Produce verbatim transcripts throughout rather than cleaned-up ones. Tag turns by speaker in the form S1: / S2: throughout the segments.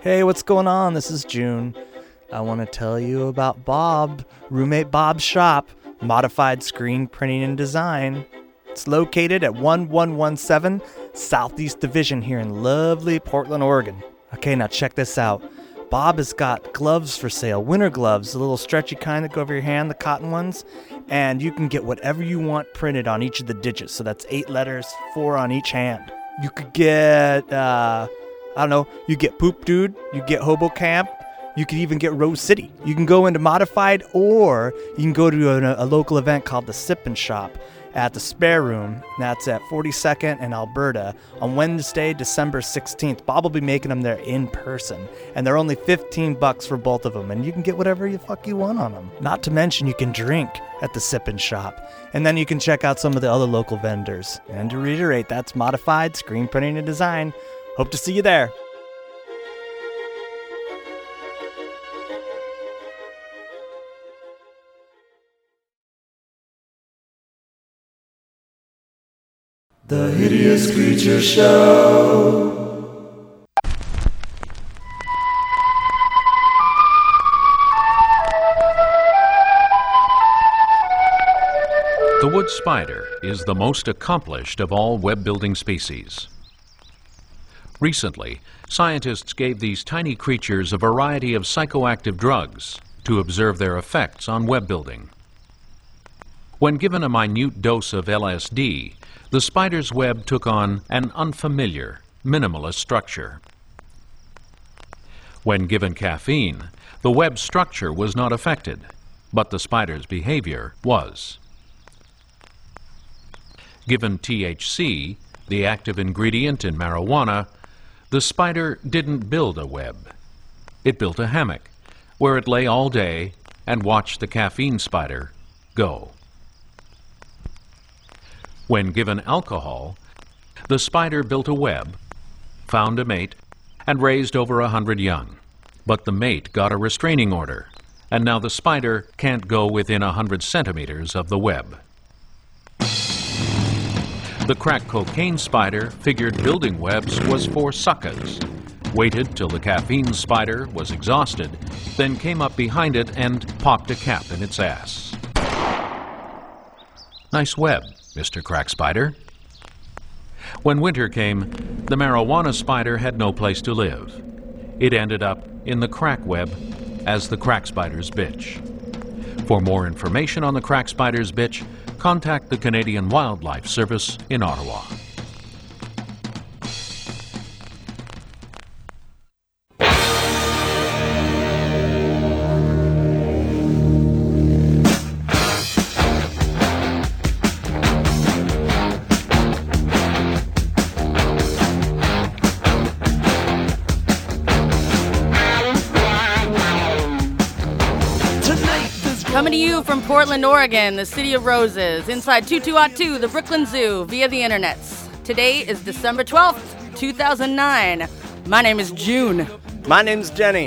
S1: Hey, what's going on? This is June. I want to tell you about Bob, roommate Bob's shop, Modified Screen Printing and Design. It's located at one one one seven Southeast Division here in lovely Portland, Oregon. Okay, now check this out. Bob has got gloves for sale, winter gloves, the little stretchy kind that go over your hand, the cotton ones, and you can get whatever you want printed on each of the digits. So that's eight letters, four on each hand. You could get, uh, I don't know, you get Poop Dude, you get Hobo Camp, you could even get Rose City. You can go into Modified, or you can go to a, a local event called the Sippin' Shop at the Spare Room. That's at forty-second and Alberta on Wednesday, December sixteenth. Bob will be making them there in person, and they're only fifteen bucks for both of them, and you can get whatever you fuck you want on them. Not to mention you can drink at the Sippin' Shop, and then you can check out some of the other local vendors. And to reiterate, that's Modified Screen Printing and Design. Hope to see you there.
S2: The Hideous Creature Show.
S3: The wood spider is the most accomplished of all web-building species. Recently, scientists gave these tiny creatures a variety of psychoactive drugs to observe their effects on web building. When given a minute dose of L S D, the spider's web took on an unfamiliar, minimalist structure. When given caffeine, the web structure was not affected, but the spider's behavior was. Given T H C, the active ingredient in marijuana, the spider didn't build a web. It built a hammock, where it lay all day and watched the caffeine spider go. When given alcohol, the spider built a web, found a mate, and raised over a hundred young. But the mate got a restraining order, and now the spider can't go within a hundred centimeters of the web. The crack cocaine spider figured building webs was for suckers, waited till the caffeine spider was exhausted, then came up behind it and popped a cap in its ass. Nice web, Mister Crack Spider. When winter came, the marijuana spider had no place to live. It ended up in the crack web as the crack spider's bitch. For more information on the crack spider's bitch, contact the Canadian Wildlife Service in Ottawa.
S4: Coming to you from Portland, Oregon, the city of roses, inside two two zero two, the Brooklyn Zoo, via the internets. Today is December twelfth, two thousand nine. My name is June.
S1: My name's Jenny.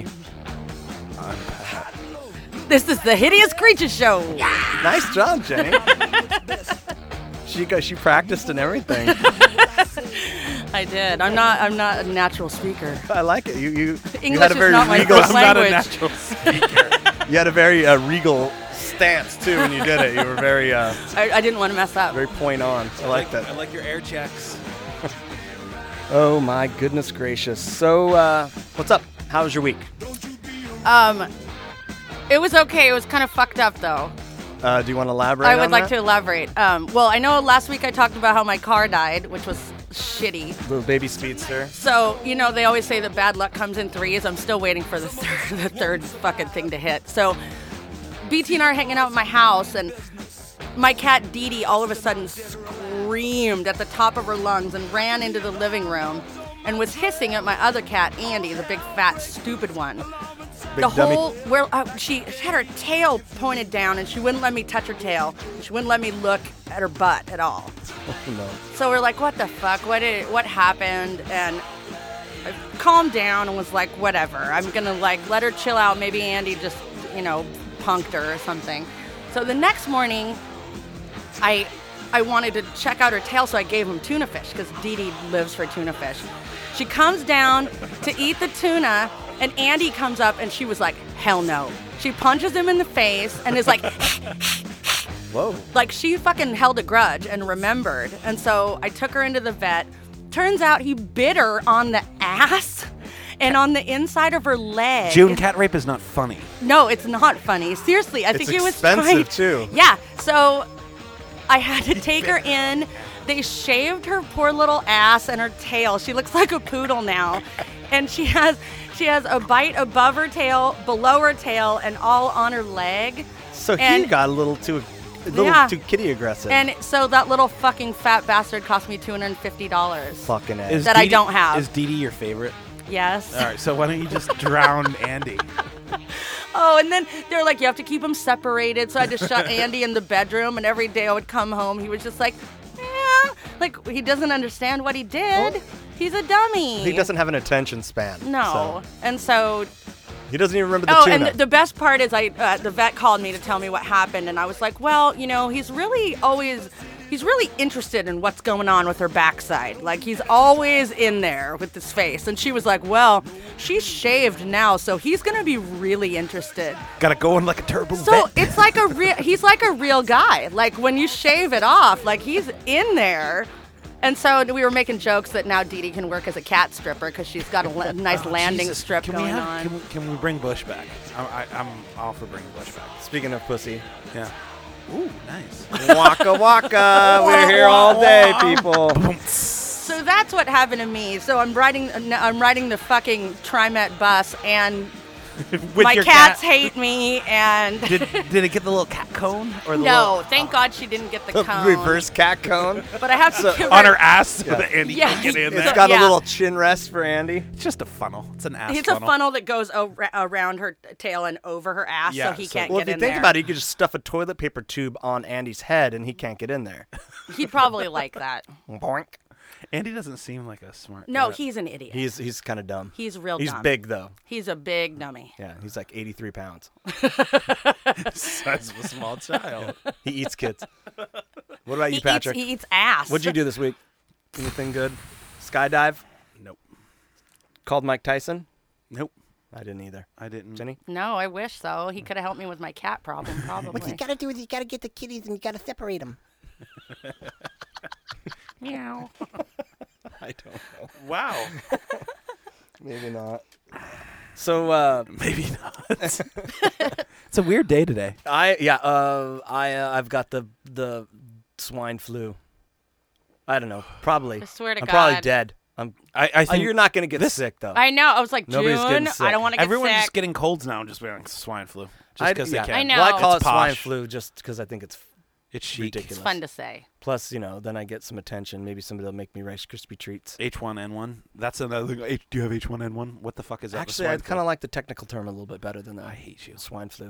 S4: This is the Hideous Creature Show.
S1: Nice job, Jenny. she got, she practiced and everything.
S4: I did. I'm not. I'm not a natural speaker.
S1: I like it. You you,
S4: English
S1: you had a very
S4: is not my
S1: regal.
S4: first
S1: I'm not a
S4: language.
S1: natural speaker. You had a very uh, regal stance too when you did it. You were very. Uh,
S4: I, I didn't want to mess up.
S1: Very point on. I, I like, like that.
S5: I like your air checks.
S1: Oh my goodness gracious. So, uh, what's up? How was your week?
S4: Um, it was okay. It was kind of fucked up though.
S1: Uh, do you want to elaborate?
S4: I would
S1: on
S4: like
S1: that?
S4: to elaborate. Um, well, I know last week I talked about how my car died, which was shitty.
S1: Little baby speedster.
S4: So, you know, they always say that bad luck comes in threes. I'm still waiting for the third, the third fucking thing to hit. So, B T and I are hanging out at my house, and my cat Dee Dee all of a sudden screamed at the top of her lungs and ran into the living room and was hissing at my other cat, Andy, the big, fat, stupid one.
S1: Big
S4: the
S1: dummy.
S4: whole, where uh, she had her tail pointed down, and she wouldn't let me touch her tail. She wouldn't let me look at her butt at all.
S1: Oh, no.
S4: So we're like, what the fuck? What did? What happened? And I calmed down and was like, whatever. I'm gonna like let her chill out. Maybe Andy just, you know, punked her or something. So the next morning, I I wanted to check out her tail, so I gave him tuna fish because Dee Dee lives for tuna fish. She comes down to eat the tuna, And Andy comes up and she was like, hell no. She punches him in the face and is like,
S1: Whoa.
S4: like she fucking held a grudge and remembered. And so I took her into the vet. Turns out he bit her on the ass and on the inside of her leg.
S5: June, cat rape is not funny.
S4: No, it's not funny. Seriously, I
S1: It's
S4: think he was
S1: expensive,
S4: trying.
S1: too.
S4: Yeah, so I had to take her in. They shaved her poor little ass and her tail. She looks like a poodle now. And she has she has a bite above her tail, below her tail, and all on her leg.
S1: So he
S4: And-
S1: got a little too, a little
S4: Yeah.
S1: too kitty aggressive.
S4: And so that little fucking fat bastard cost me two hundred fifty dollars.
S1: Fucking A.
S5: Is
S4: That I
S5: Dee Dee-
S4: don't have.
S5: Is Dee Dee your favorite?
S4: Yes.
S5: All right, so why don't you just drown Andy?
S4: Oh, and then they're like, you have to keep them separated. So I just shut Andy in the bedroom, and every day I would come home, he was just like, yeah, like he doesn't understand what he did. He's a dummy.
S1: He doesn't have an attention span.
S4: No.
S1: so
S4: And so,
S1: he doesn't even remember the
S4: oh,
S1: tuna.
S4: and the, the best part is, I uh, the vet called me to tell me what happened, and I was like, well, you know, he's really always. He's really interested in what's going on with her backside. Like, he's always in there with his face. And she was like, well, she's shaved now, so he's going to be really interested.
S5: Gotta go in like a turbo
S4: So
S5: vet.
S4: it's like a real, he's like a real guy. Like, when you shave it off, like, he's in there. And so we were making jokes that now Dee Dee can work as a cat stripper because she's got a la- nice landing
S5: Jesus,
S4: strip
S5: can
S4: going
S5: we have,
S4: on.
S5: Can we, can we bring Bush back? I, I, I'm all for bringing Bush back.
S1: Speaking of pussy.
S5: Yeah. Ooh, nice.
S1: Waka waka. We're here all day, people.
S4: So that's what happened to me. So I'm riding, I'm riding the fucking TriMet bus, and
S5: With
S4: my
S5: your
S4: cats
S5: cat.
S4: hate me. And
S5: Did, did it get the little cat cone? Or the
S4: no,
S5: little,
S4: thank God she didn't get the cone.
S1: Reverse cat cone.
S4: But I have to give
S5: on her ass so
S1: Yeah.
S5: that Andy
S4: Yeah.
S5: can get in
S1: It's
S5: there?
S1: got
S4: Yeah.
S1: a little chin rest for Andy.
S5: It's just a funnel. It's an ass
S4: It's a
S5: funnel.
S4: funnel that goes o- around her tail and over her ass,
S5: Yeah,
S4: so he
S5: so-
S4: can't
S1: Well,
S4: get
S1: if you
S4: in
S1: think
S4: there.
S1: about it, you could just stuff a toilet paper tube on Andy's head and he can't get in there.
S4: He'd probably like that.
S1: Boink.
S5: Andy doesn't seem like a smart
S4: No,
S5: cat.
S4: he's an idiot.
S1: He's he's kind of dumb.
S4: He's real
S1: He's
S4: dumb.
S1: big though.
S4: He's a big dummy.
S1: Yeah, he's like eighty-three pounds.
S5: size of a small child.
S1: He eats kids. What about
S4: He
S1: you,
S4: eats,
S1: Patrick?
S4: he eats ass.
S1: What'd you do this week? Anything good? Skydive?
S5: Nope.
S1: Called Mike Tyson?
S5: Nope.
S1: I didn't either.
S5: I didn't.
S1: Jenny?
S4: No, I wish so. He could have helped me with my cat problem, probably.
S6: What you gotta do is you gotta get the kitties and you gotta separate them.
S4: Meow.
S1: I don't know.
S5: Wow.
S1: Maybe not. So uh,
S5: Maybe not. It's a weird day today.
S1: I yeah uh, I uh, I've got the the swine flu. I don't know. Probably.
S4: I swear to
S1: I'm probably
S4: God.
S1: dead. I'm.
S5: I, I
S1: Oh,
S5: think
S1: you're not gonna get
S5: this-
S1: sick though.
S4: I know. I was like,
S1: Nobody's
S4: June,
S1: getting
S4: I
S1: sick.
S4: don't want to get
S5: everyone's
S4: sick.
S5: just getting colds now and just wearing swine flu. Just
S1: I-
S5: because
S1: yeah.
S5: they can.
S4: I know.
S1: Well, I call
S5: It's
S1: it swine
S5: posh.
S1: flu just because I think it's
S5: It's chic.
S1: ridiculous.
S4: It's fun to say.
S1: Plus, you know, then I get some attention. Maybe somebody will make me Rice Krispie treats.
S5: H one N one. That's another thing. H- do you have H one N one? What the fuck is that? The
S1: Actually, I
S5: swine
S1: kind
S5: flu?
S1: of like the technical term a little bit better than that.
S5: I hate you.
S1: Swine flu.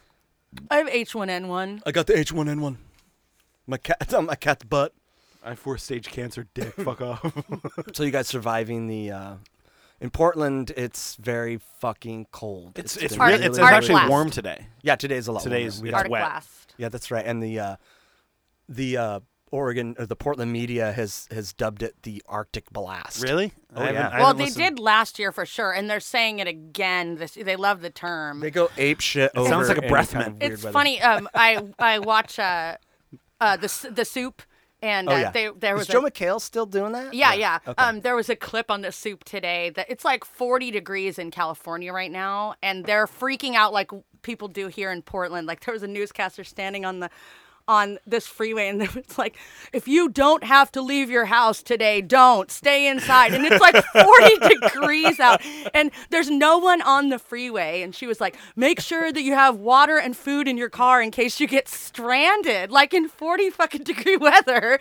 S4: I have H one N one.
S1: I got the H one N one. My cat on my cat's butt.
S5: I have four stage cancer. Dick. Fuck off.
S1: So you guys surviving the? Uh, in Portland, it's very fucking cold.
S5: It's it's,
S1: been
S5: really,
S4: Art-
S5: it's,
S4: Art
S5: actually
S4: blast.
S5: warm today.
S1: yeah. Today's a lot.
S5: Today's-
S1: warmer. We
S5: it's
S1: had-
S4: Arctic
S5: wet.
S4: blast.
S1: Yeah, that's right. And the uh, the uh, Oregon or the Portland media has has dubbed it the Arctic blast.
S5: Really?
S1: Oh,
S5: I haven't-
S1: yeah.
S5: I
S4: Well,
S5: haven't
S4: they
S5: listened.
S4: did last year for sure, and they're saying it again. This they love the term.
S1: They go ape shit.
S5: It sounds
S1: over
S5: like a
S1: any
S5: breath
S1: kind
S5: mint.
S1: of weird
S4: It's
S1: weather.
S4: funny. Um, I I watch uh, uh the S- the soup, and
S1: Oh
S4: uh,
S1: yeah.
S4: they there
S1: Is
S4: was
S1: Joe
S4: a,
S1: McHale still doing that?
S4: yeah yeah.
S1: Okay.
S4: Um, there was a clip on the soup today that it's like forty degrees in California right now, and they're freaking out like people do here in Portland. Like there was a newscaster standing on the. on this freeway, and it's like, if you don't have to leave your house today, don't stay inside. And it's like forty degrees out, and there's no one on the freeway. And she was like, make sure that you have water and food in your car in case you get stranded, like in forty fucking degree weather.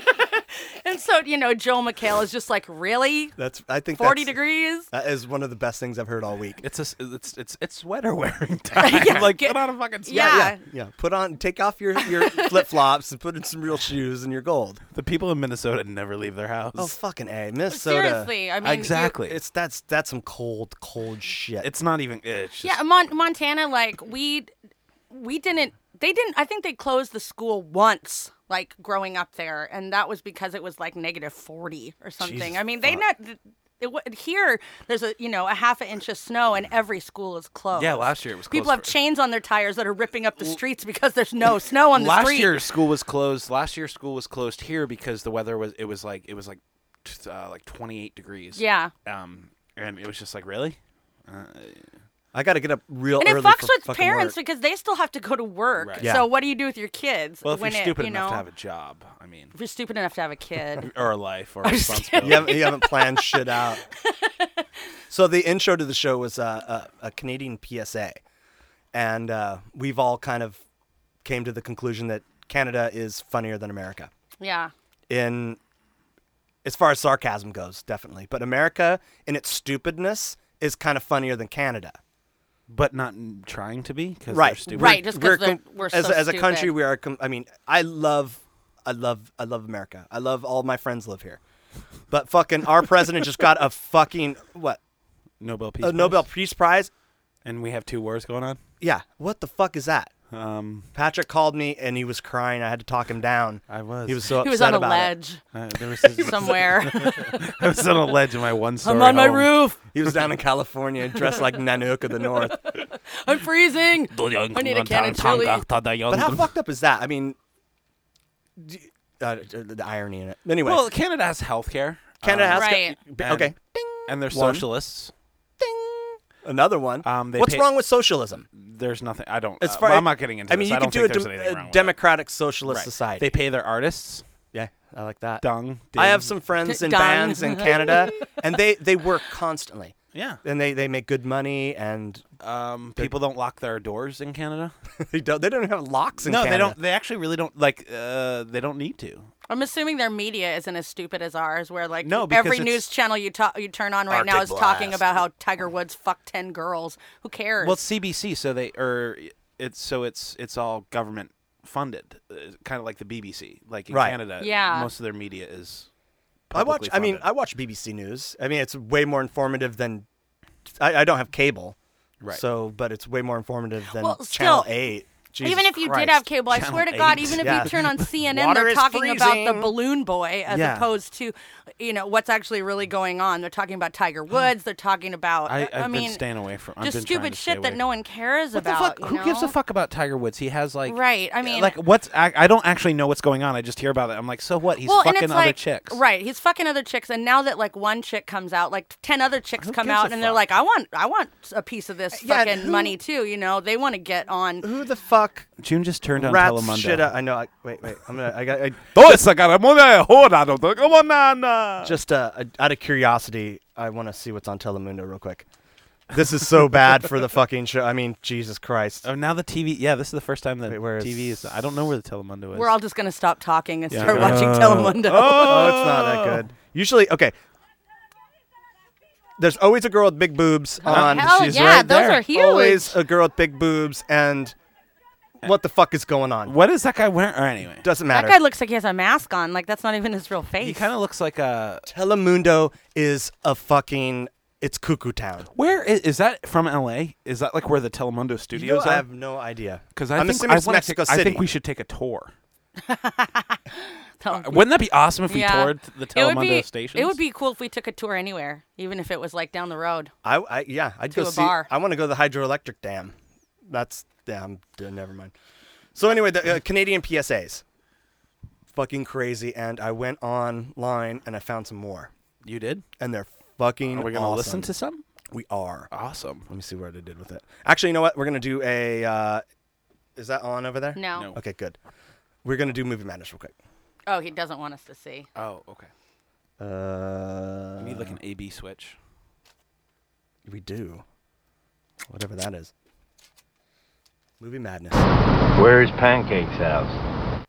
S4: And so, you know, Joel McHale is just like, really?
S1: That's I think
S4: forty
S1: that's,
S4: degrees?
S1: That is one of the best things I've heard all week.
S5: It's a, s- it's it's it's sweater wearing time.
S4: Yeah,
S5: like
S4: get-
S5: put on a fucking sweater.
S4: Yeah.
S1: yeah, yeah. Put on, take off your your flip flops and put in some real shoes, and you're gold.
S5: The people in Minnesota never leave their house.
S1: Oh fucking a, Minnesota.
S4: Seriously, I mean, you-
S5: exactly.
S1: It's that's that's some cold, cold shit.
S5: It's not even. It's just,
S4: Yeah, Mon- Montana, like we, we didn't. They didn't. I think they closed the school once, like growing up there, and that was because it was like negative forty or something.
S1: Jesus
S4: I mean, they
S1: fuck.
S4: not. It, w- here, there's a you know a half an inch of snow and every school is closed.
S5: Yeah, last year it was closed.
S4: People have
S5: for-
S4: chains on their tires that are ripping up the streets because there's no snow on the
S5: last
S4: street.
S5: year school was closed. Last year school was closed here because the weather was it was like it was like t- uh, like twenty-eight degrees.
S4: Yeah.
S5: Um, and it was just like really. Uh,
S1: I got to get up real
S4: And it
S1: early
S4: fucks
S1: for
S4: with
S1: fucking
S4: parents
S1: work.
S4: because they still have to go to work.
S5: Right.
S1: Yeah.
S4: So what do you do with your kids?
S5: well, if
S4: when
S5: you're
S4: it,
S5: stupid
S4: you
S5: enough
S4: know,
S5: to have a job, I mean,
S4: if you're stupid enough to have a kid.
S5: or a life or a
S4: I'm just
S5: responsibility.
S1: You haven't, you haven't planned shit out. So the intro to the show was uh, a, a Canadian P S A, and uh, we've all kind of came to the conclusion that Canada is funnier than America.
S4: Yeah.
S1: In as far as sarcasm goes, definitely, but America in its stupidness is kind of funnier than Canada.
S5: But not n- trying to be because
S1: Right,
S5: they're stupid.
S4: Right, just 'cause
S1: We're
S4: they're-
S1: com-
S4: we're
S1: as,
S4: so
S1: as a country,
S4: stupid.
S1: we are. Com- I mean, I love, I love, I love America. I love all my friends live here, but fucking our president just got a fucking what
S5: Nobel Peace
S1: a
S5: Prize.
S1: Nobel Peace Prize.
S5: And we have two wars going on.
S1: Yeah, what the fuck is that?
S5: Um,
S1: Patrick called me and he was crying. I had to talk him down.
S5: I was.
S1: He was so
S4: He
S1: upset
S4: was on a
S1: about
S4: ledge
S5: Uh, there was this,
S4: somewhere.
S5: I was on a ledge in my one story
S4: I'm on my
S5: home.
S4: roof.
S1: it. He was down in California, dressed like Nanook of the North.
S4: I'm freezing. I need a can of chili.
S1: But how fucked up is that? I mean, d- uh, the irony in it. Anyway,
S5: Well, Canada has health care.
S1: Canada has
S4: Right.
S1: got- okay.
S5: And they're
S1: One.
S5: socialists.
S1: Another one.
S5: Um, they
S1: What's
S5: pay-
S1: wrong with socialism?
S5: There's nothing. I don't.
S1: As
S5: uh,
S1: far
S5: well, I'm not getting into
S1: I mean,
S5: this.
S1: you
S5: I
S1: could
S5: don't
S1: do
S5: think
S1: a,
S5: there's
S1: dem-
S5: anything
S1: a
S5: wrong with
S1: democratic socialist
S5: Right.
S1: society.
S5: They pay their artists.
S1: yeah, I like that.
S5: Dung.
S1: I
S5: ding.
S1: have some friends in
S4: Dung.
S1: bands in Canada, and they, they work constantly.
S5: Yeah.
S1: And they, they make good money, and
S5: Um, people don't lock their doors in Canada.
S1: they don't they don't even have locks in
S5: no,
S1: Canada.
S5: they don't. They actually really don't. Like, uh, they don't need to.
S4: I'm assuming their media isn't as stupid as ours, where like
S5: No, because
S4: every
S5: it's-
S4: news channel you ta- you turn on right now
S1: Arctic
S4: is talking
S1: Blast.
S4: about how Tiger Woods fucked ten girls. Who cares?
S5: Well, it's C B C, so they or it's so it's it's all government funded, uh, kind of like the B B C. Like in
S1: Right.
S5: Canada,
S4: Yeah.
S5: most of their media is.
S1: I watch.
S5: publicly
S1: I mean,
S5: funded.
S1: I watch B B C News. I mean, it's way more informative than. I, I don't have cable,
S5: Right.
S1: So, but it's way more informative than
S4: Well,
S1: Channel
S4: still,
S1: Eight. Jesus
S4: even if you
S1: Christ.
S4: did have cable, I
S5: Channel
S4: swear to God,
S5: eight.
S4: even if
S1: Yeah.
S4: you turn on C N N,
S1: Water
S4: they're
S1: is
S4: talking about the
S1: freezing.
S4: balloon boy as
S1: Yeah.
S4: opposed to, you know, what's actually really going on. They're talking about Tiger Woods. They're talking about,
S5: I,
S4: I,
S5: I've been
S4: mean,
S5: staying away from. I've
S4: just
S5: been trying
S4: stupid
S5: to stay
S4: shit that
S5: away.
S4: no one cares
S5: What the
S4: about.
S5: fuck?
S4: you
S5: Who gives a
S4: know?
S5: fuck about Tiger Woods? He has like
S4: Right. I mean,
S5: like what's I, I don't actually know what's going on. I just hear about it. I'm like, so what? He's
S4: well, and
S5: fucking
S4: it's
S5: other
S4: like,
S5: chicks.
S4: Right, he's fucking other chicks, and now that like one chick comes out, like ten other chicks
S1: Who
S4: come
S1: gives
S4: out,
S1: a
S4: and they're
S1: fuck?
S4: like, I want, I want a piece of this
S1: Yeah,
S4: fucking
S1: who-
S4: money too. You know, they want to get on.
S1: Who the fuck
S5: June just turned on
S1: rats
S5: Telemundo.
S1: shit out? I know. I, wait, wait. I'm gonna. I got. I,
S5: Oh, it's like I'm on a hold on. Come on, now.
S1: just uh, out of curiosity, I want to see what's on Telemundo real quick. This is so bad for the fucking show. I mean, Jesus Christ.
S5: Oh, now the T V. Yeah, this is the first time that
S1: Wait, where is-
S5: T V is. I don't know where the Telemundo is.
S4: We're all just gonna stop talking and
S5: Yeah.
S4: start watching
S1: Oh.
S4: Telemundo.
S1: Oh, it's not that good. Usually, okay. There's always a girl with big boobs on.
S4: Hell
S5: she's
S4: yeah,
S5: right
S4: those
S5: there.
S4: are huge.
S1: Always a girl with big boobs, and what the fuck is going on?
S5: What is that guy wearing? Or anyway,
S1: Doesn't
S4: That
S1: matter.
S4: guy looks like he has a mask on. Like that's not even his real face.
S5: he kind of looks like a.
S1: Telemundo is a fucking. It's cuckoo town.
S5: Where is, is that from? L A? Is that like where the Telemundo
S1: You know,
S5: studios
S1: I
S5: are?
S1: have no idea.
S5: Because I
S1: I'm
S5: think
S1: assuming
S5: I
S1: it's
S5: wanna
S1: Mexico
S5: take, I
S1: City.
S5: think we should take a tour.
S4: Tell
S5: Uh,
S4: him.
S5: Wouldn't that be awesome if we
S4: Yeah.
S5: toured the
S4: It would
S5: Telemundo
S4: be.
S5: stations?
S4: It would be cool if we took a tour anywhere, even if it was like down the road.
S1: I, I yeah, I'd
S4: To
S1: go
S4: a
S1: see.
S4: bar.
S1: I want to go to the hydroelectric dam. That's yeah. I'm, uh, never mind. So anyway, the uh, Canadian P S As, fucking crazy. And I went online and I found some more,
S5: You did?
S1: and they're fucking.
S5: Are we gonna
S1: awesome.
S5: listen to some?
S1: We are.
S5: Awesome.
S1: Let me see what I did with it. Actually, you know what? We're gonna do a. Uh, is that on over there?
S4: No.
S5: No.
S1: Okay, good. We're gonna do Movie Madness real quick.
S4: Oh, he doesn't want us to see.
S5: Oh, okay.
S1: Uh,
S5: We need like an A B switch.
S1: we do. Whatever that is. Movie Madness.
S7: Where's Pancake's house?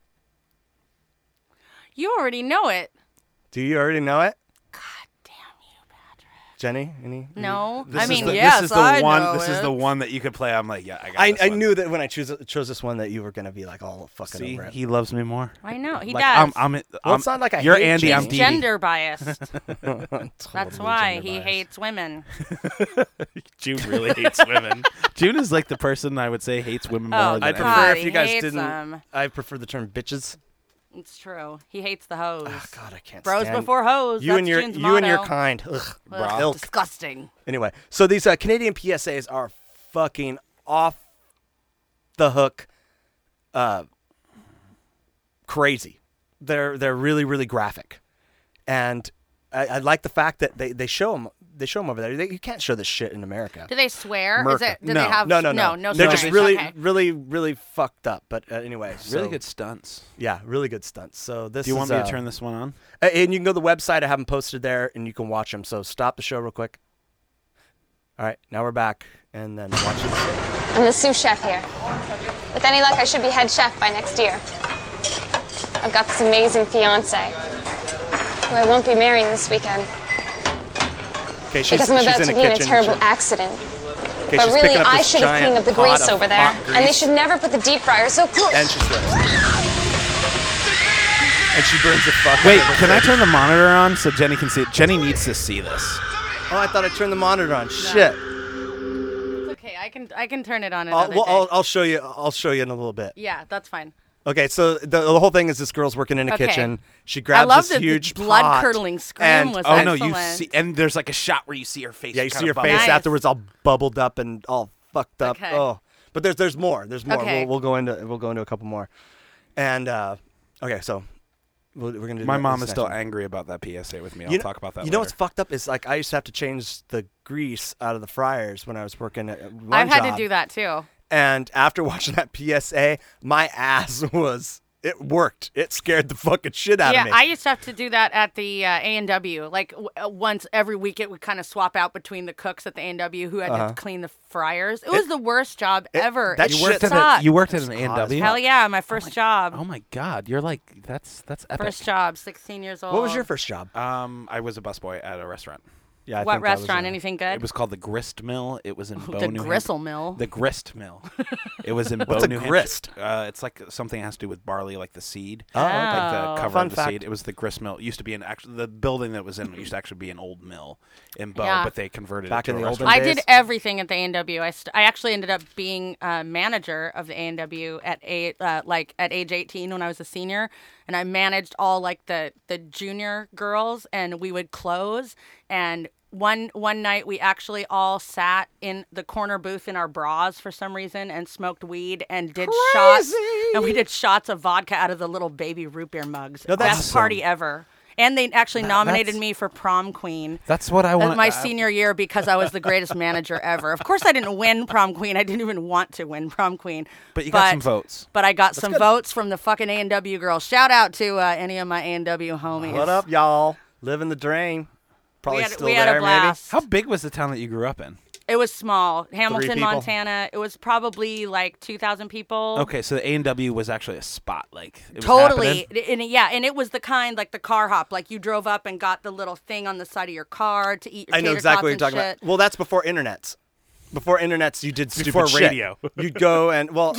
S4: You already know it.
S1: Do you already know it,
S4: God damn you, Patrick.
S1: Jenny? Any?
S4: No,
S5: This
S4: I
S5: is
S4: mean
S5: the,
S4: yes,
S5: this is the
S4: I
S5: one.
S4: know
S5: This is the
S4: it.
S5: one that you could play. I'm like, yeah, I got
S1: I,
S5: this
S1: I
S5: one.
S1: knew that when I choose, chose this one that you were gonna be like all fucking
S5: See,
S1: over it.
S5: he loves me more.
S4: I know he
S5: like,
S4: does.
S5: I'm, I'm,
S1: Well,
S5: I'm,
S1: it's not like I
S5: you're
S1: hate
S5: Andy.
S1: you.
S5: I'm
S4: He's
S5: Dee.
S4: gender biased.
S1: Totally
S4: That's why
S1: gender
S4: he
S1: biased.
S4: hates women.
S5: June really hates women. June is like the person I would say hates women more
S4: Oh,
S5: than
S1: I
S5: anyone.
S1: prefer
S4: God,
S1: if
S4: he
S1: you guys
S4: hates
S1: didn't.
S4: them.
S1: I prefer the term bitches.
S4: It's true. He hates the hose.
S1: Oh, God, I can't
S4: Bros
S1: stand
S4: before hoes.
S1: You
S4: That's
S1: and your
S4: June's
S1: you and your
S4: motto.
S1: kind. Ugh,
S4: Ugh,
S1: ilk.
S4: disgusting.
S1: Anyway, so these uh, Canadian P S As are fucking off the hook, uh, crazy. They're they're really really graphic, and I, I like the fact that they, they show them they show them over there. They, you can't show this shit in America.
S4: Do they swear? Is
S1: America.
S4: it? Do
S5: No.
S4: they have?
S1: No, no, no,
S4: no.
S1: They're
S4: swearing.
S1: just really
S4: Okay.
S1: really really fucked up. But uh, anyway,
S5: Really
S1: so-
S5: good stunts.
S1: Yeah, really good stunts. So this
S5: Do you
S1: is,
S5: want me
S1: uh,
S5: to turn this one on?
S1: Uh, And you can go to the website. I have them posted there, and you can watch them. So stop the show real quick. All right, now we're back, and then watch it.
S8: I'm the sous chef here. With any luck, I should be head chef by next year. I've got this amazing fiance, who I won't be marrying this weekend
S1: Okay, she's,
S8: because I'm
S1: she's
S8: about
S1: in
S8: to
S1: the
S8: be in a
S1: kitchen.
S8: terrible
S1: She-
S8: accident.
S1: okay,
S8: But
S1: she's
S8: really,
S1: picking up
S8: I
S1: this
S8: should have
S1: giant
S8: cleaned up the
S1: pot
S8: grease
S1: of
S8: over there,
S1: hot
S8: and they
S1: grease,
S8: should never put the deep fryer so close.
S1: And she slips. And she burns the fuck.
S5: Wait,
S1: out of
S5: can
S1: her
S5: I
S1: face.
S5: turn the monitor on so Jenny can see it? Jenny needs to see this.
S1: Oh, I thought I turned the monitor on. Shit.
S4: It's okay. I can I can turn it on
S1: I'll,
S4: another
S1: well,
S4: day.
S1: I'll, I'll show you. I'll show you in a little bit.
S4: Yeah, that's fine.
S1: Okay, so the, the whole thing is this girl's working in a
S4: Okay.
S1: kitchen. She grabs
S4: I love
S1: this
S4: the
S1: huge
S4: blood
S1: pot,
S4: curdling scream
S1: and-
S4: was
S5: Oh no, you
S4: excellent.
S5: see, and there's like a shot where you see her face.
S1: Yeah, you
S5: kind
S1: see her
S5: of
S1: face
S5: bubble.
S4: Nice.
S1: afterwards, all bubbled up and all fucked up.
S4: Okay.
S1: Oh, but there's there's more. There's more.
S4: Okay.
S1: We'll, we'll go into we'll go into a couple more. And uh, okay, so we'll, we're gonna do
S5: My
S1: this
S5: mom is
S1: next
S5: still
S1: one.
S5: angry about that P S A with me. I'll
S1: You know-
S5: talk about that.
S1: You know
S5: later.
S1: what's fucked up is like I used to have to change the grease out of the fryers when I was working at one
S4: I've had
S1: job.
S4: to do that too.
S1: And after watching that P S A, my ass was it worked. It scared the fucking shit out
S4: Yeah,
S1: of me.
S4: I used to have to do that at the uh, A and W. Like w- uh, once every week, it would kind of swap out between the cooks at the A and W who had
S1: Uh-huh.
S4: to clean the fryers. It was the worst job ever.
S1: that
S4: it
S1: shit
S5: You worked at
S4: sucked.
S5: a, you worked at an A
S1: It's
S5: and
S1: hot as
S5: W.
S4: Hell yeah, my first job.
S5: Oh my God, you're like that's that's epic.
S4: First job, sixteen years old.
S1: What was your first job?
S5: Um, I was a busboy at a restaurant.
S1: Yeah, I
S4: What
S1: think that was
S4: restaurant?
S1: a-
S4: Anything good?
S5: It was called the Grist Mill. It was in Bow,
S4: the
S5: New
S4: Gristle
S5: Hampshire.
S4: Mill.
S5: The Grist Mill. It was in
S1: What's
S5: Bow,
S1: a
S5: New
S1: grist?
S5: Hampshire. Uh, it's like something that has to do with barley, like the seed.
S1: Oh, okay.
S5: Like
S4: Oh.
S5: the cover
S1: Fun
S5: of the
S1: fact.
S5: seed. It was the grist mill. It used to be an actual the building that was in it used to actually be an old mill in Bow,
S4: Yeah.
S5: but they converted
S1: Back
S5: it
S1: in
S5: to
S1: the
S5: a
S1: olden
S5: restaurant.
S4: I did
S1: days?
S4: everything at the A and W. I, st- I actually ended up being a manager of the A and W at a uh, like at age eighteen when I was a senior, and I managed all like the the junior girls, and we would close. And one one night we actually all sat in the corner booth in our bras for some reason and smoked weed and did shots, and we did shots of vodka out of the little baby root beer mugs.
S1: No, that's
S4: Best party ever. And they actually nominated
S5: that's-
S4: me for prom queen.
S5: That's what I
S4: As
S5: want.
S4: my senior year because I was the greatest manager ever. Of course, I didn't win prom queen. I didn't even want to win prom queen.
S5: But you got some votes.
S4: But I got some votes from the fucking A and W girls. Shout out to uh, any of my A and W homies.
S1: What up, y'all? Living the drain. Probably
S4: We had,
S1: still
S4: we had
S1: there,
S4: a blast.
S5: How big was the town that you grew up in?
S4: It was small. Hamilton,
S1: people.
S4: Montana. It was probably like two thousand people.
S5: Okay, so the A and W was actually a spot, like it was
S4: Totally,
S5: happening?
S4: and it- yeah, and it was the kind like the car hop, like you drove up and got the little thing on the side of your car to eat your
S1: I know
S4: tater
S1: exactly what
S4: tots
S1: you're
S4: and
S1: talking
S4: shit.
S1: about. Well, that's before internets. Before internets, you did stupid
S5: Before
S1: shit.
S5: radio.
S1: You'd go and well,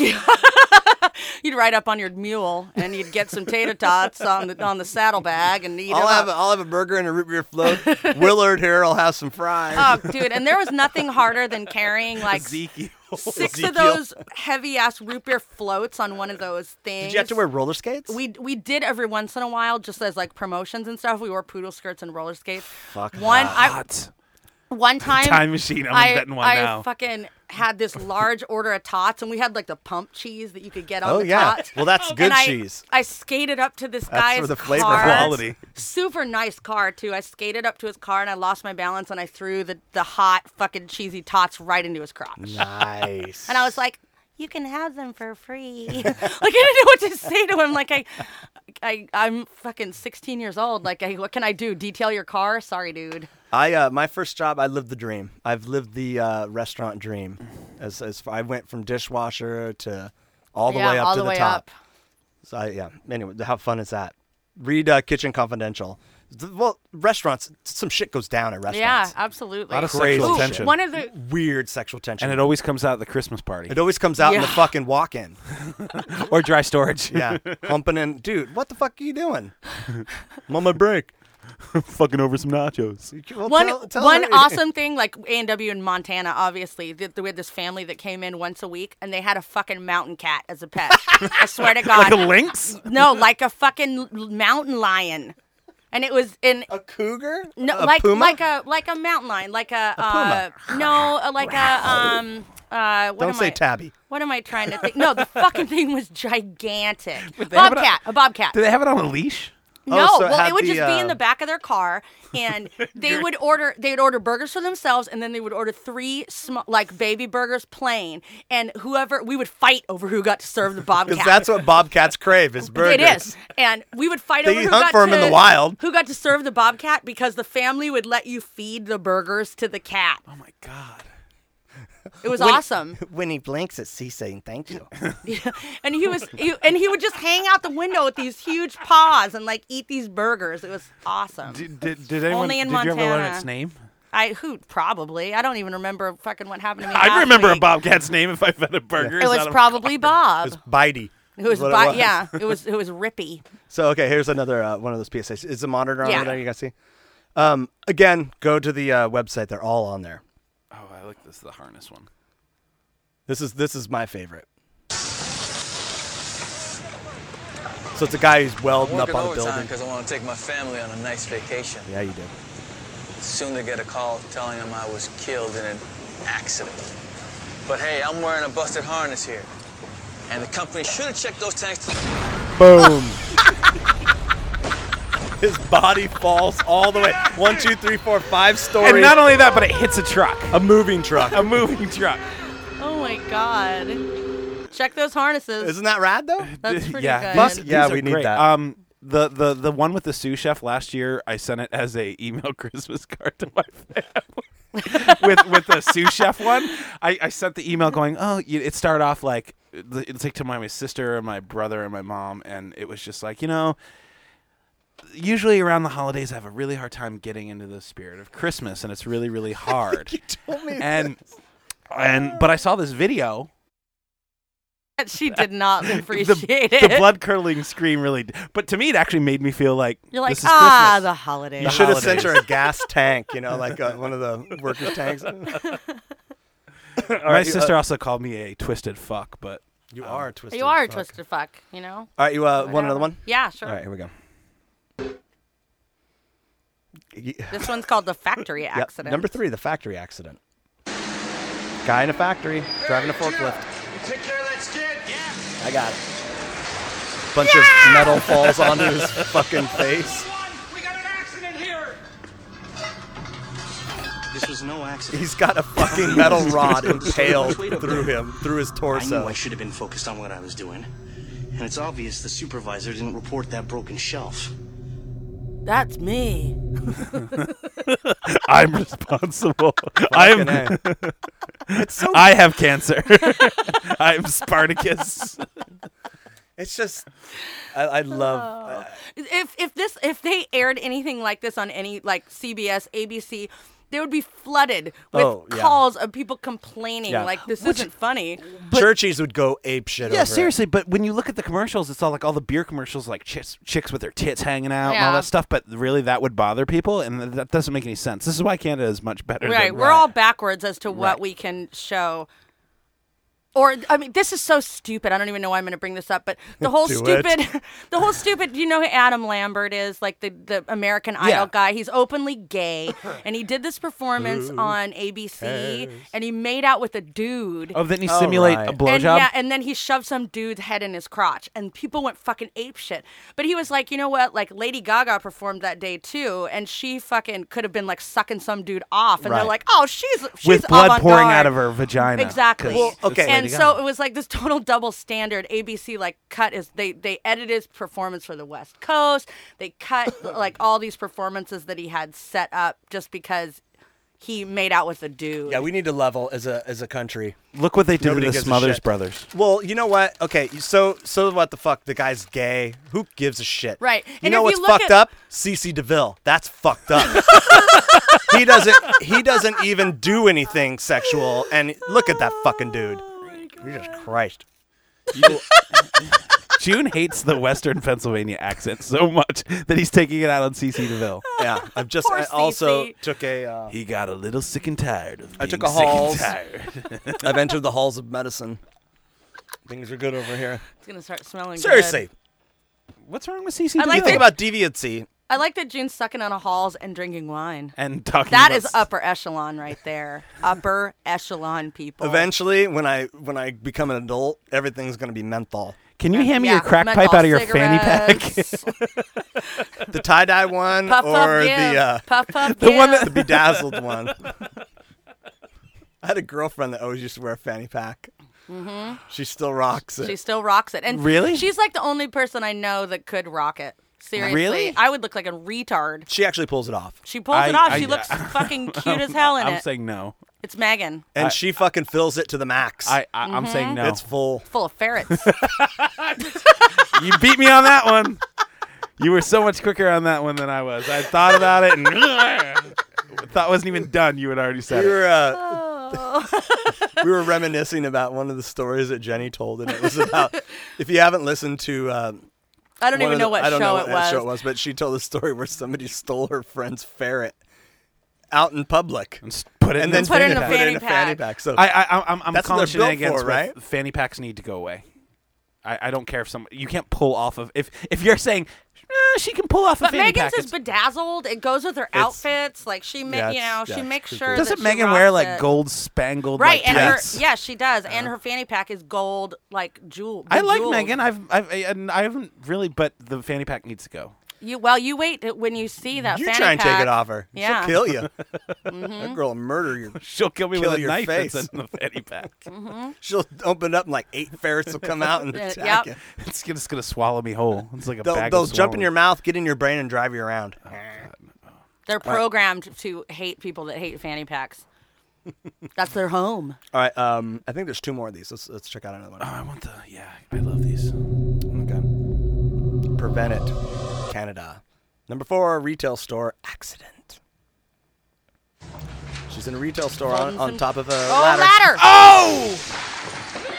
S4: You'd ride up on your mule and you'd get some tater tots on the on the saddlebag and eat
S1: I'll
S4: them
S1: have a,
S4: up.
S1: I'll have a burger and a root beer float. Willard here, I'll have some fries.
S4: Oh, dude, and there was nothing harder than carrying like
S5: Ezekiel.
S4: six
S1: Ezekiel.
S4: of those heavy ass root beer floats on one of those things.
S1: Did you have to wear roller skates?
S4: We we did every once in a while, just as like promotions and stuff. We wore poodle skirts and roller skates.
S1: Fuck
S4: one I
S5: Hot.
S4: one time
S5: Time machine. I'm
S4: I,
S5: inventing one
S4: I
S5: now.
S4: fucking had this large order of tots, and we had like the pump cheese that you could get on
S1: Oh,
S4: the
S1: yeah.
S4: tots.
S1: Well, that's good
S4: and I,
S1: cheese.
S4: I skated up to this
S1: That's
S4: guy's
S1: for the flavor.
S4: car.
S5: Quality.
S4: Super nice car too. I skated up to his car and I lost my balance and I threw the, the hot fucking cheesy tots right into his crotch.
S1: Nice.
S4: And I was like, "You can have them for free." Like I didn't know what to say to him. Like I, I, I'm fucking sixteen years old. Like, I, what can I do? Detail your car? Sorry, dude.
S1: I uh, my first job, I lived the dream. I've lived the uh, restaurant dream. As as far, I went from dishwasher to all the
S4: yeah,
S1: way up
S4: all
S1: to
S4: the
S1: the
S4: way
S1: top.
S4: up.
S1: So I, yeah. Anyway, how fun is that? Read uh, Kitchen Confidential. Th- Well, restaurants, some shit goes down at
S4: Yeah,
S1: restaurants.
S4: absolutely.
S5: A lot of
S1: Crazy
S5: sexual
S1: shit.
S5: tension.
S4: One of the
S1: Weird sexual tension.
S5: And it always comes out at the Christmas party.
S1: It always comes out in the
S4: Yeah.
S1: fucking walk-in.
S5: Or dry storage.
S1: Yeah, humping in. Dude, what the fuck are you doing? I'm on my break.
S5: Fucking over some nachos.
S1: Well,
S4: one
S1: tell- tell
S4: one
S1: her-
S4: awesome thing, like A and W in Montana, obviously, th- we had this family that came in once a week, and they had a fucking mountain cat as a pet. I swear to God.
S5: Like a lynx?
S4: No, like a fucking l- mountain lion. And it was in
S1: A cougar?
S4: no,
S1: a
S4: like
S1: puma?
S4: like a like a mountain lion, like a, uh, no, uh, like a um uh what
S1: Don't
S4: am
S1: say
S4: I,
S1: tabby.
S4: What am I trying to think? No, the fucking thing was gigantic.
S5: they have it on-
S4: Bobcat, a bobcat.
S5: Do they have it on a leash?
S4: No,
S1: Oh, so it
S4: well,
S1: had
S4: it would
S1: the,
S4: just be in
S1: uh,
S4: the back of their car, and they would order. They would order burgers for themselves, and then they would order three sm- like baby burgers plain. And whoever we would fight over who got to serve the bobcat.
S1: Because that's what bobcats crave is burgers.
S4: It is, and we would fight
S1: They
S4: over who
S1: hunt
S4: got
S1: for 'em
S4: to,
S1: in the wild.
S4: who got to serve the bobcat because the family would let you feed the burgers to the cat.
S5: Oh my god.
S4: It was
S1: When-
S4: awesome.
S1: When he blinks, it's C saying thank you.
S4: And he was, he, and he would just hang out the window with these huge paws and like eat these burgers. It was awesome.
S5: Did, did, did anyone?
S4: Only in
S5: did you ever learn
S4: Montana.
S5: its name?
S4: I who probably I don't even remember fucking what happened to me.
S5: I
S4: last
S5: remember a
S4: week.
S5: bobcat's name if I fed a burger.
S4: It was probably Bob.
S1: Bitey.
S4: It was,
S1: is what it
S4: Bi-
S1: was.
S4: yeah. It was it was Rippy.
S1: So, okay, here's another uh, one of those P S As. Is the monitor on
S4: Yeah.
S1: over there? You guys see? Um, again, go to the uh, website. They're all on there.
S5: Oh, I like this. The harness one.
S1: This is this is my favorite. So it's a guy who's welding up on a building.
S9: because I want to take my family on a nice vacation.
S1: Yeah, you do.
S9: Soon they get a call telling them I was killed in an accident. But hey, I'm wearing a busted harness here. And the company should have checked those tanks.
S1: Boom. His body falls all the way. One, two, three, four, five stories.
S5: And not only that, but it hits a truck.
S1: A moving truck.
S5: A moving truck.
S4: Oh my god. Check those harnesses.
S1: Isn't that rad though?
S4: That's pretty
S5: yeah.
S4: good.
S1: Fuck yeah,
S5: These are
S1: we need
S5: great.
S1: that.
S5: Um, the, the the one with the sous chef last year, I sent it as a email Christmas card to my family. with with the sous chef one, I, I sent the email going, oh, you, it started off like it's like to my, my sister and my brother and my mom, and it was just like, you know, usually around the holidays I have a really hard time getting into the spirit of Christmas, and it's really really hard.
S1: You told me
S5: and and but I saw this video.
S4: She did not appreciate
S5: the,
S4: it.
S5: The blood curdling scream really, d- but to me it actually made me feel like
S4: You're like,
S5: this is
S4: ah,
S5: Christmas.
S4: the holidays.
S1: You should have sent her a gas tank, you know, like uh, one of the workers' tanks.
S5: My
S1: right, you,
S5: sister
S1: uh,
S5: also called me a twisted fuck, but
S1: You
S5: um,
S1: are a twisted
S4: You are a
S1: fuck.
S4: twisted fuck, you know?
S1: All right, you uh, want
S4: Whatever.
S1: another one?
S4: Yeah, sure.
S1: All right, here we go. Y-
S4: This one's called the factory
S1: Yep,
S4: accident.
S1: Number three, the factory accident. Guy in a factory driving a forklift.
S2: Take care of that skid. Yeah.
S1: I got it. Bunch of metal falls onto his fucking face.
S2: We got an accident here.
S10: This was no accident.
S1: He's got a fucking metal rod impaled
S10: Wait a
S1: through
S10: minute.
S1: him, through his
S10: I knew
S1: torso.
S10: I should have been focused on what I was doing. And it's obvious the supervisor didn't report that broken shelf.
S4: That's me.
S5: I'm responsible. I'm.
S1: Fucking A. It's so.
S5: I have cancer. I'm Spartacus.
S1: It's just. I, I love. Uh,
S4: If if this if they aired anything like this on any like C B S, A B C, they would be flooded with
S1: Oh, yeah.
S4: calls of people complaining
S1: Yeah.
S4: like this
S5: Which-
S4: isn't funny.
S1: Churchies would go ape shit.
S5: Yeah,
S1: over
S5: seriously. But when you look at the commercials, it's all like all the beer commercials, like chicks, chicks with their tits hanging out and all
S4: Yeah.
S5: that stuff. But really, that would bother people, and th- that doesn't make any sense. This is why Canada is much better.
S4: Right,
S5: than
S4: we're all backwards as to what
S5: Right.
S4: we can show. Or I mean, this is so stupid. I don't even know why I'm going to bring this up, but the whole
S1: Do
S4: stupid, the whole stupid. Do you know who Adam Lambert is? Like the the American Idol
S5: Yeah.
S4: guy. He's openly gay, and he did this performance on A B C, and he made out with a dude.
S5: Oh, didn't he
S1: Oh,
S5: simulate
S1: right.
S5: a
S4: And
S5: blowjob?
S4: yeah, and then he shoved some dude's head in his crotch, and people went fucking ape shit. But he was like, you know what? Like Lady Gaga performed that day too, and she fucking could have been like sucking some dude off, and
S1: Right.
S4: they're like, oh, she's she's
S5: With blood pouring
S4: avant-garde.
S5: out of her vagina.
S4: Exactly.
S5: 'cause
S1: Well,
S5: it's
S1: okay.
S4: And
S5: Lady
S4: so
S5: Gaga.
S4: it was like this total double standard. A B C like cut his they they edited his performance for the West Coast. They cut like all these performances that he had set up just because he made out with a dude.
S1: Yeah, we need to level as a as a country.
S5: Look what they did
S1: Nobody
S5: to the
S1: gives a
S5: Smothers
S1: shit.
S5: brothers.
S1: Well, you know what? Okay, so so what the fuck? The guy's gay. Who gives a shit?
S4: Right.
S1: You
S4: And
S1: know
S4: if
S1: what's
S4: you look
S1: fucked
S4: at-
S1: up? Cece DeVille. That's fucked up. he doesn't. He doesn't even do anything sexual. And look at that fucking dude. Jesus Christ.
S5: June hates the Western Pennsylvania accent so much that he's taking it out on C C DeVille.
S1: Yeah, I've just
S4: Poor
S1: I also
S4: Cece.
S1: took a. Uh,
S5: He got a little sick and tired of
S1: I
S5: being
S1: took a
S5: sick and
S1: Halls.
S5: tired.
S1: I've entered the halls of medicine. Things are good over here.
S4: It's gonna start smelling.
S1: Seriously,
S4: good.
S5: What's wrong with C C
S4: I
S5: DeVille?
S4: like
S1: think about deviancy.
S4: I like that June's sucking on a halls and drinking wine.
S5: and talking
S4: That
S5: about
S4: is upper echelon right there. Upper echelon people.
S1: Eventually, when I when I become an adult, everything's gonna be menthol.
S5: Can you hand me
S4: Yeah,
S5: your crack
S4: menthol
S5: pipe out of your fanny pack?
S4: cigarettes.
S1: The tie dye one
S4: Puff
S1: or
S4: puff give.
S1: the uh,
S4: puff puff
S5: the one
S4: give.
S1: the bedazzled one. I had a girlfriend that always used to wear a fanny pack. Mm-hmm. She still rocks it.
S4: She still rocks it. And
S5: Really?
S4: she's like the only person I know that could rock it. Seriously.
S5: Really?
S4: I would look like a retard.
S1: She actually pulls it off,
S4: She pulls
S5: I-
S4: it off.
S5: I-
S4: she looks fucking cute as hell in
S5: I'm
S4: it.
S5: saying no.
S4: It's Megan.
S1: and
S5: I-
S1: she fucking fills it to the max.
S5: I, I I'm saying no.
S1: It's full.
S4: Full of ferrets.
S5: You beat me on that one. You were so much quicker on that one than I was. I thought about it and thought wasn't even done. You had already said
S1: We
S5: it.
S1: were uh,
S4: Oh.
S1: we were reminiscing about one of the stories that Jenny told, and it was about if you haven't listened to. Um,
S4: I don't
S1: one
S4: even
S1: of
S4: know
S1: the-
S4: what
S1: I don't
S4: show
S1: know
S4: it
S1: what
S4: was.
S1: show it was, but she told a story where somebody stole her friend's ferret out in public,
S5: And s- put it
S1: and
S5: in
S1: then
S5: the
S4: put it in
S1: put
S4: a
S1: it
S4: fanny
S1: in a fanny
S4: pack.
S1: pack. So
S5: I, I, I'm, I'm
S1: That's what
S5: calling
S1: they're built
S5: shenanigans.
S1: for, right?
S5: But fanny packs need to go away. I, I don't care if some you can't pull off of if if you're saying eh, she can pull off a
S4: But
S5: fanny
S4: Megan's
S5: pack.
S4: is bedazzled. It goes with her outfits. Like she, ma-
S1: Yeah,
S4: you know,
S1: it's-
S4: she
S1: yeah,
S4: makes
S1: it's
S4: sure.
S1: pretty
S4: that
S5: Doesn't
S4: she
S5: Megan wear
S4: rocks
S5: like
S4: it.
S5: gold spangled
S4: Right,
S5: like
S4: and
S5: tights?
S4: her yeah, she does, and her fanny pack is gold, like jewel.
S5: I like
S4: bejeweled.
S5: Megan. I've I've I, and I haven't really, but the fanny pack needs to go.
S4: You well, you wait t- when you see that.
S1: you
S4: fanny
S1: try and
S4: pack.
S1: take it off her.
S4: Yeah.
S1: She'll kill you. That girl will murder you.
S5: She'll kill me
S1: Kill
S5: with a
S1: your
S5: knife
S1: face.
S5: that's in the fanny pack.
S1: She'll open it up and like eight ferrets will come out and
S4: Yeah,
S1: attack
S4: yep.
S1: you.
S5: It's just gonna swallow me whole. It's like a
S1: They'll,
S5: bag
S1: they'll
S5: of
S1: jump in
S5: swallowing.
S1: your mouth, get in your brain, and drive you around.
S4: They're programmed to hate people that hate fanny packs. That's their home.
S1: All right, um, I think there's two more of these. Let's let's check out another one.
S5: Oh, I want the yeah. I love these.
S1: Okay. Prevent it, Canada. Number four, retail store accident. She's in a retail store on, on top of a
S4: Oh,
S1: ladder.
S4: ladder!
S5: Oh!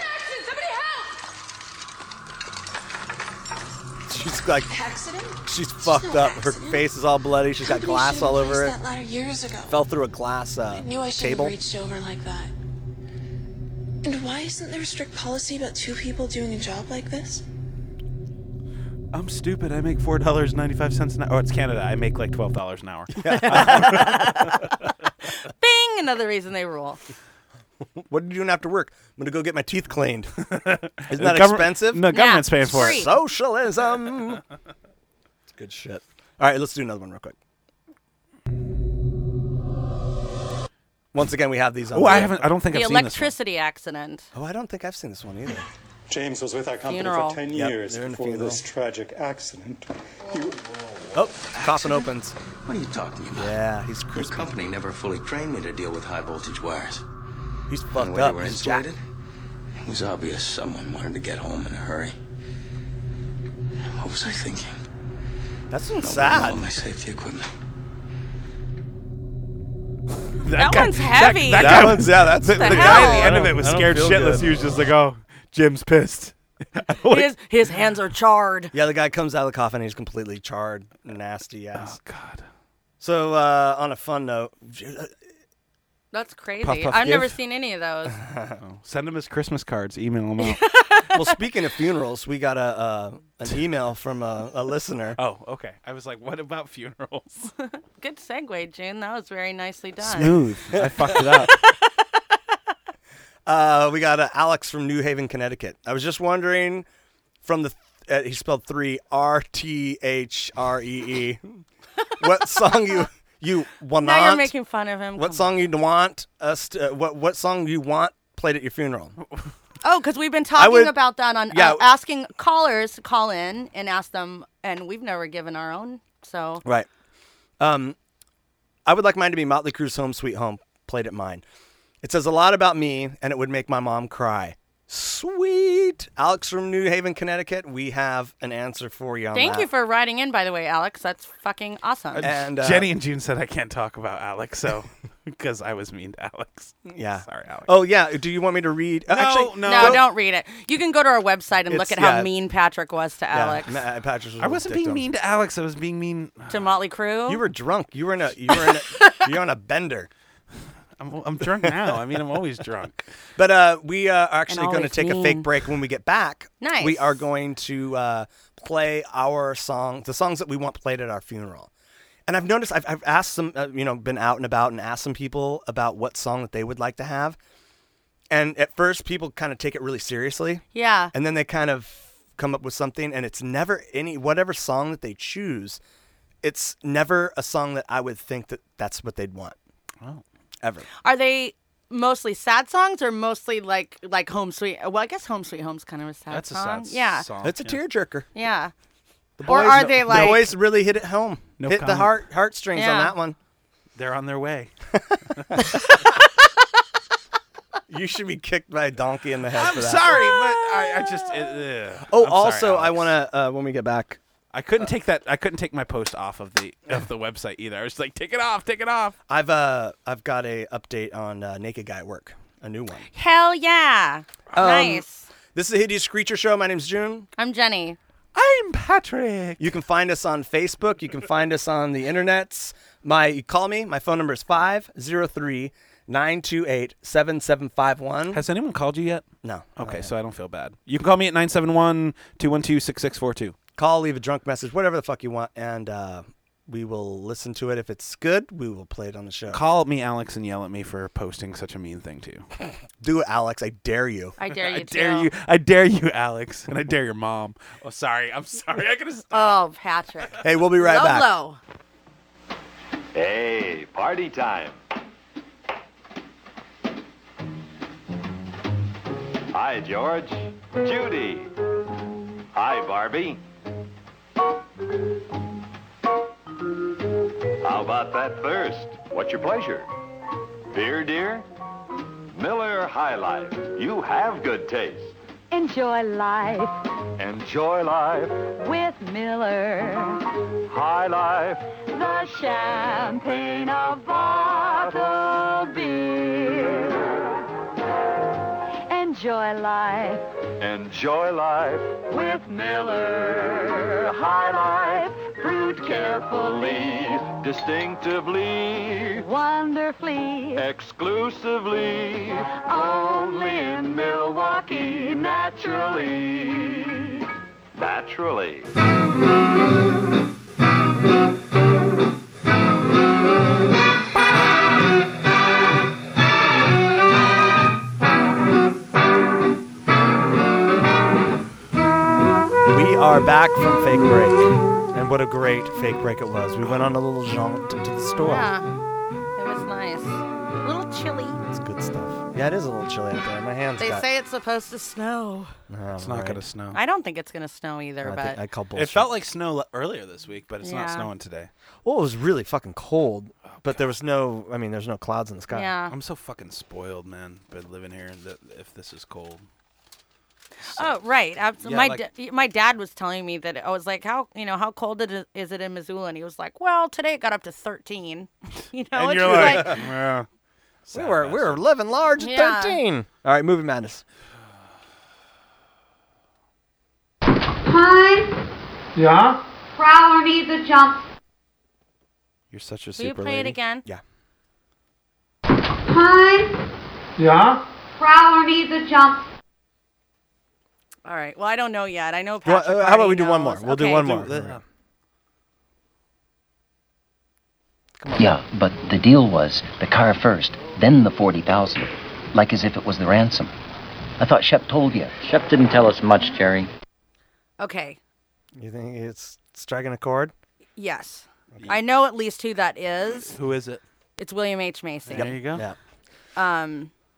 S1: She's like,
S11: Accident?
S1: she's fucked up. Her face is all bloody. She's got glass all over it.
S11: That ladder years ago.
S1: Fell through a glass uh,
S11: I knew I shouldn't
S1: table.
S11: have reached over like that. And why isn't there a strict policy about two people doing a job like this?
S5: I'm stupid. I make four dollars ninety five cents an hour. Oh, it's Canada. I make like twelve dollars an hour.
S4: Bing! Another reason they rule.
S1: What are you doing after work? I'm gonna go get my teeth cleaned. Isn't that
S5: Government-
S1: expensive?
S5: No, government's
S4: Yeah,
S5: paying for
S4: free.
S5: it.
S1: Socialism. It's good shit. All right, let's do another one real quick. Once again, we have these on.
S5: Oh,
S1: the-
S5: I haven't. I don't think
S4: The
S5: I've seen this one.
S4: electricity accident.
S1: Oh, I don't think I've seen this one either.
S12: James was with our company
S4: Funeral.
S12: for ten
S1: Yep,
S12: years
S1: they're in the
S12: before
S1: funeral.
S12: this tragic accident. You,
S1: Oh, coffin opens.
S13: What are you talking about?
S1: Yeah, he's
S13: Your
S1: crispy.
S13: company never fully trained me to deal with high voltage wires.
S1: He's
S13: And
S1: fucked
S13: the way
S1: up.
S13: they were
S1: He's jacked.
S13: insulated, it was obvious someone wanted to get home in a hurry. What was I thinking?
S1: That's
S13: Nobody
S1: sad.
S13: All my safety equipment.
S4: That
S5: guy-
S4: one's heavy.
S5: That,
S1: That
S5: guy,
S1: one's yeah. That's
S5: the,
S1: it.
S5: the
S4: the
S5: guy at
S4: hell?
S5: the end of it was
S1: I don't
S5: scared
S1: feel
S5: shitless.
S1: good.
S5: He was just like, "Oh, Jim's pissed."
S4: his, his hands are charred.
S1: Yeah, the guy comes out of the coffin and he's completely charred, nasty ass.
S5: Oh God.
S1: So, uh, on a fun note,
S4: That's crazy.
S5: Puff, puff,
S4: I've never
S5: give.
S4: seen any of those.
S5: Oh, send him his Christmas cards. Email him out.
S1: well, speaking of funerals, we got a uh, an email from a, a listener.
S5: Oh, okay. I was like, "What about funerals?"
S4: Good segue, June. That was very nicely done.
S5: Smooth. I fucked it up.
S1: Uh, we got uh, Alex from New Haven, Connecticut. I was just wondering, from the uh, he spelled three R T H R E E. What song you you want?
S4: Now you're making fun of him.
S1: What
S4: Come
S1: song you want us? To, uh, what what song you want played at your funeral?
S4: Oh, because we've been talking
S1: would-
S4: about that on
S1: yeah.
S4: uh, asking callers to call in and ask them, and we've never given our own. So
S1: Right. Um, I would like mine to be Motley Crue's "Home Sweet Home" played at mine. It says a lot about me, and it would make my mom cry.
S14: Sweet. Alex from New Haven, Connecticut. We have an answer for you on
S4: Thank
S14: that.
S4: you for writing in, by the way, Alex. That's fucking awesome.
S14: And uh,
S5: Jenny and June said I can't talk about Alex, so because I was mean to Alex.
S14: Yeah.
S5: Sorry, Alex.
S14: Oh, yeah. Do you want me to read?
S5: No,
S14: Actually,
S5: no.
S4: No, don't read it. You can go to our website and
S14: It's-
S4: look at
S14: yeah.
S4: how mean Patrick was to
S14: Yeah,
S4: Alex.
S14: Ma- Patrick was
S5: I
S14: a
S5: wasn't
S14: dick
S5: being
S14: to him.
S5: mean to Alex. I was being mean.
S4: To Motley Crue.
S14: You were drunk. You were in a. You were in a. You're on a bender.
S5: I'm, I'm drunk now. I mean, I'm always drunk.
S14: But uh, we uh, are actually
S4: And
S14: going to
S4: always
S14: take a
S4: mean.
S14: fake break. When we get back,
S4: Nice.
S14: we are going to uh, play our songs, the songs that we want played at our funeral. And I've noticed, I've, I've asked some, uh, you know, been out and about and asked some people about what song that they would like to have. And at first, people kind of take it really seriously.
S4: Yeah.
S14: And then they kind of come up with something, and it's never any, whatever song that they choose, it's never a song that I would think that that's what they'd want.
S5: Oh.
S14: Ever.
S4: Are they mostly sad songs or mostly like like Home Sweet? Well, I guess Home Sweet Home's kind of a sad
S5: That's a
S4: song.
S5: sad
S4: yeah.
S5: song.
S14: It's a
S5: yeah.
S14: tearjerker.
S4: Yeah.
S14: The
S4: Or
S14: boys-
S4: are they like-
S14: The boys really hit it home.
S5: No
S14: hit the
S5: comment.
S14: heart heartstrings
S4: Yeah.
S14: on that one.
S5: They're on their way.
S14: You should be kicked by a donkey in the head
S5: I'm
S14: for that.
S5: sorry, but I, I just. It, ugh.
S14: Oh,
S5: I'm sorry,
S14: also, I
S5: Alex.
S14: want to uh, when we get back.
S5: I couldn't take that. I couldn't take my post off of the of the website either. I was like, take it off, take it off.
S14: I've uh I've got a update on uh, Naked Guy at Work, a new one.
S4: Hell yeah.
S14: Um,
S4: nice.
S14: This is the Hideous Creature Show. My name's June.
S4: I'm Jenny.
S5: I'm Patrick.
S14: You can find us on Facebook. You can find us on the internets. My you call me. My phone number is five zero three nine two eight seven seven five one.
S5: Has anyone called you yet?
S14: No.
S5: Okay,
S14: not
S5: so I don't feel bad. You can call me at nine seven one, two one two, six six four two.
S14: Call, leave a drunk message, whatever the fuck you want, and uh, we will listen to it. If it's good, we will play it on the show.
S5: Call me, Alex, and yell at me for posting such a mean thing to you.
S14: Do it, Alex. I dare you.
S4: I dare you
S5: I
S4: to.
S5: dare you. I dare you, Alex, and I dare your mom. Oh, sorry. I'm sorry. I gotta stop.
S4: Oh, Patrick.
S14: Hey, we'll be right
S4: low,
S14: back.
S4: Low.
S7: Hey, party time. Hi, George. Judy. Hi, Barbie. How about that thirst? What's your pleasure? Beer, dear? Miller High Life. You have good taste.
S15: Enjoy life
S7: Enjoy life.
S15: with Miller.
S7: High Life.
S15: The champagne of bottled beer. Enjoy life
S7: Enjoy life.
S15: with Miller High Life. Brewed carefully,
S7: Distinctively.
S15: wonderfully,
S7: Exclusively.
S15: only in Milwaukee, naturally.
S7: Naturally.
S14: We are back from fake break, and what a great fake break it was. We went on a little jaunt to the store.
S4: Yeah. It was nice. A little chilly.
S14: It's good stuff. Yeah, it is a little chilly out there. My hands
S4: They
S14: got...
S4: say it's supposed to snow.
S14: Oh,
S5: It's not
S14: right.
S5: gonna snow.
S4: I don't think it's going to snow either,
S14: I,
S4: but
S14: think I call bullshit.
S5: It felt like snow le- earlier this week, but it's not
S4: Yeah.
S5: snowing today.
S14: Well, it was really fucking cold, but there was no, I mean, there's no clouds in the sky.
S4: yeah.
S5: I'm so fucking spoiled, man, by living here. That if this is cold,
S4: Oh, right. Abs-
S5: Yeah,
S4: my
S5: like-
S4: da- my dad was telling me that I was like, how you know how cold it is, is it in Missoula? And he was like, well, today it got up to thirteen. you know,
S14: And
S4: it's
S14: you're
S4: just
S14: like,
S5: yeah.
S14: we were, we were living large at
S4: Yeah.
S14: thirteen. All right, movie madness.
S16: Time.
S12: Yeah?
S16: Prowler needs a jump.
S5: You're such a
S4: will you
S5: super
S4: play
S5: lady.
S4: it again?
S14: Yeah.
S16: Time.
S12: Yeah?
S16: Prowler needs a jump.
S4: All right. Well, I don't know yet. I know
S14: You want-
S4: Patrick.
S14: uh, how about we
S4: already
S14: do one more?
S4: knows.
S14: We'll do
S4: Okay.
S14: one more.
S5: Yeah.
S17: Yeah, but the deal was the car first, then the forty thousand, like as if it was the ransom. I thought Shep told you.
S18: Shep didn't tell us much, Jerry.
S4: Okay.
S14: You think it's striking a chord?
S4: Yes. I know at least who that is.
S5: Who is it?
S4: It's William H. Macy.
S5: There you go.
S14: Yeah.
S4: Um,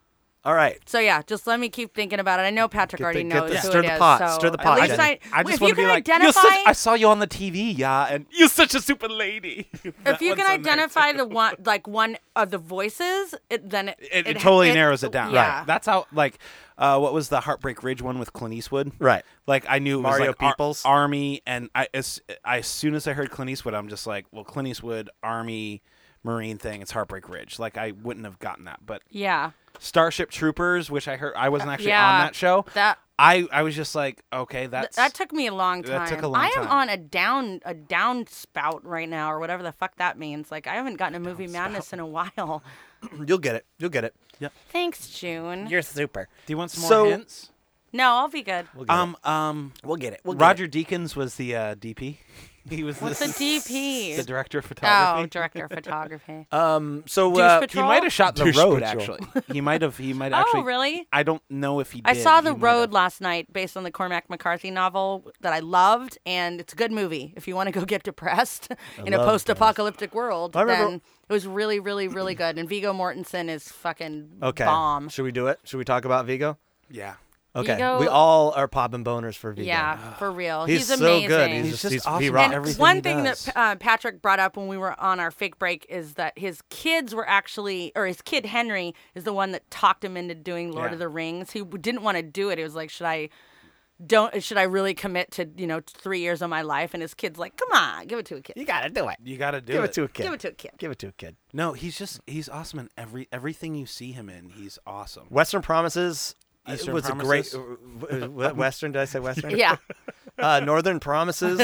S14: All right.
S4: So yeah, just let me keep thinking about it. I know Patrick
S14: Get the-
S4: already
S14: get
S4: knows
S14: the-
S4: who
S14: stir
S4: it
S14: the
S4: is.
S14: pot,
S4: So
S14: stir the
S4: at
S14: pot,
S4: least
S14: Jenny.
S4: I,
S5: I just
S4: if
S5: want
S4: you
S5: to be
S4: can
S5: like, you're
S4: identify,
S5: such, I saw you on the T V, yeah, and you're such a super lady.
S4: if you can identify the one, like one of the voices, it, then it,
S5: It, it,
S4: it
S5: totally narrows it down.
S4: Yeah.
S5: Right. That's how, like, uh, what was the Heartbreak Ridge one with Clint Eastwood?
S14: Right.
S5: Like, I knew it was
S14: Mario
S5: like Ar-
S14: Peoples.
S5: Army, and I as, I, as soon as I heard Clint Eastwood, I'm just like, well, Clint Eastwood, Army, Marine thing, it's Heartbreak Ridge. Like, I wouldn't have gotten that. But
S4: Yeah.
S5: Starship Troopers, which I heard, I wasn't actually
S4: Yeah,
S5: on that show.
S4: That
S5: I, I was just like, okay, that's.
S4: that took me a long time.
S5: That took a long
S4: I am
S5: time.
S4: on a down a down spout right now, or whatever the fuck that means. Like I haven't gotten a movie madness in a while.
S14: You'll get it. You'll get it.
S5: Yep.
S4: Thanks, June.
S14: You're super.
S5: Do you want some more
S14: So-
S5: hints?
S4: No, I'll be good.
S14: We'll get
S5: Um, um,
S14: We'll get it. We'll get
S5: Roger Deakins was the uh, D P. He was
S4: What's
S5: the,
S4: the D P?
S5: the director of photography.
S4: Oh, director of photography.
S14: it. Um. So
S4: Douche
S14: uh,
S4: Patrol?
S5: He might have shot the
S14: Douche
S5: road.
S14: Patrol.
S5: Actually, he might have. He might
S4: Oh,
S5: actually.
S4: really?
S5: I don't know if he. Did.
S4: I saw The
S5: He might
S4: Road
S5: have.
S4: last night based on the Cormac McCarthy novel that I loved, and it's a good movie. If you want to go get depressed in a
S14: love
S4: post-apocalyptic world,
S14: I remember-
S4: then it was really, really, really good. And Viggo Mortensen is fucking
S14: Okay.
S4: bomb.
S14: Should we do it? Should we talk about Vigo?
S5: Yeah.
S14: Okay.
S4: Viggo-
S14: We all are popping boners for Vigo.
S4: Yeah, for real.
S14: He's,
S4: He's,
S14: so
S4: amazing.
S14: good. He's,
S5: He's
S14: just,
S5: just
S14: he's,
S5: awesome
S14: he
S5: at
S14: rocks.
S5: everything.
S4: One
S5: he
S4: thing
S5: does.
S4: that uh, Patrick brought up when we were on our fake break is that his kids were actually, or his kid Henry is the one that talked him into doing Lord
S5: Yeah.
S4: of the Rings. He w- didn't want to do it. He was like, should I, don't, should I really commit to, you know, three years of my life? And his kid's like, come on, give it to a kid.
S14: You gotta do it.
S5: You got to do
S14: Give
S5: it.
S14: it to a kid.
S4: Give it to a kid.
S14: Give it to a kid.
S5: No, he's just he's awesome in every everything you see him in. He's awesome.
S14: Western Promises uh,
S5: Eastern
S14: was
S5: Promises?
S14: a great. Uh, uh, Western? Did I say Western?
S4: Yeah.
S14: Uh, Northern Promises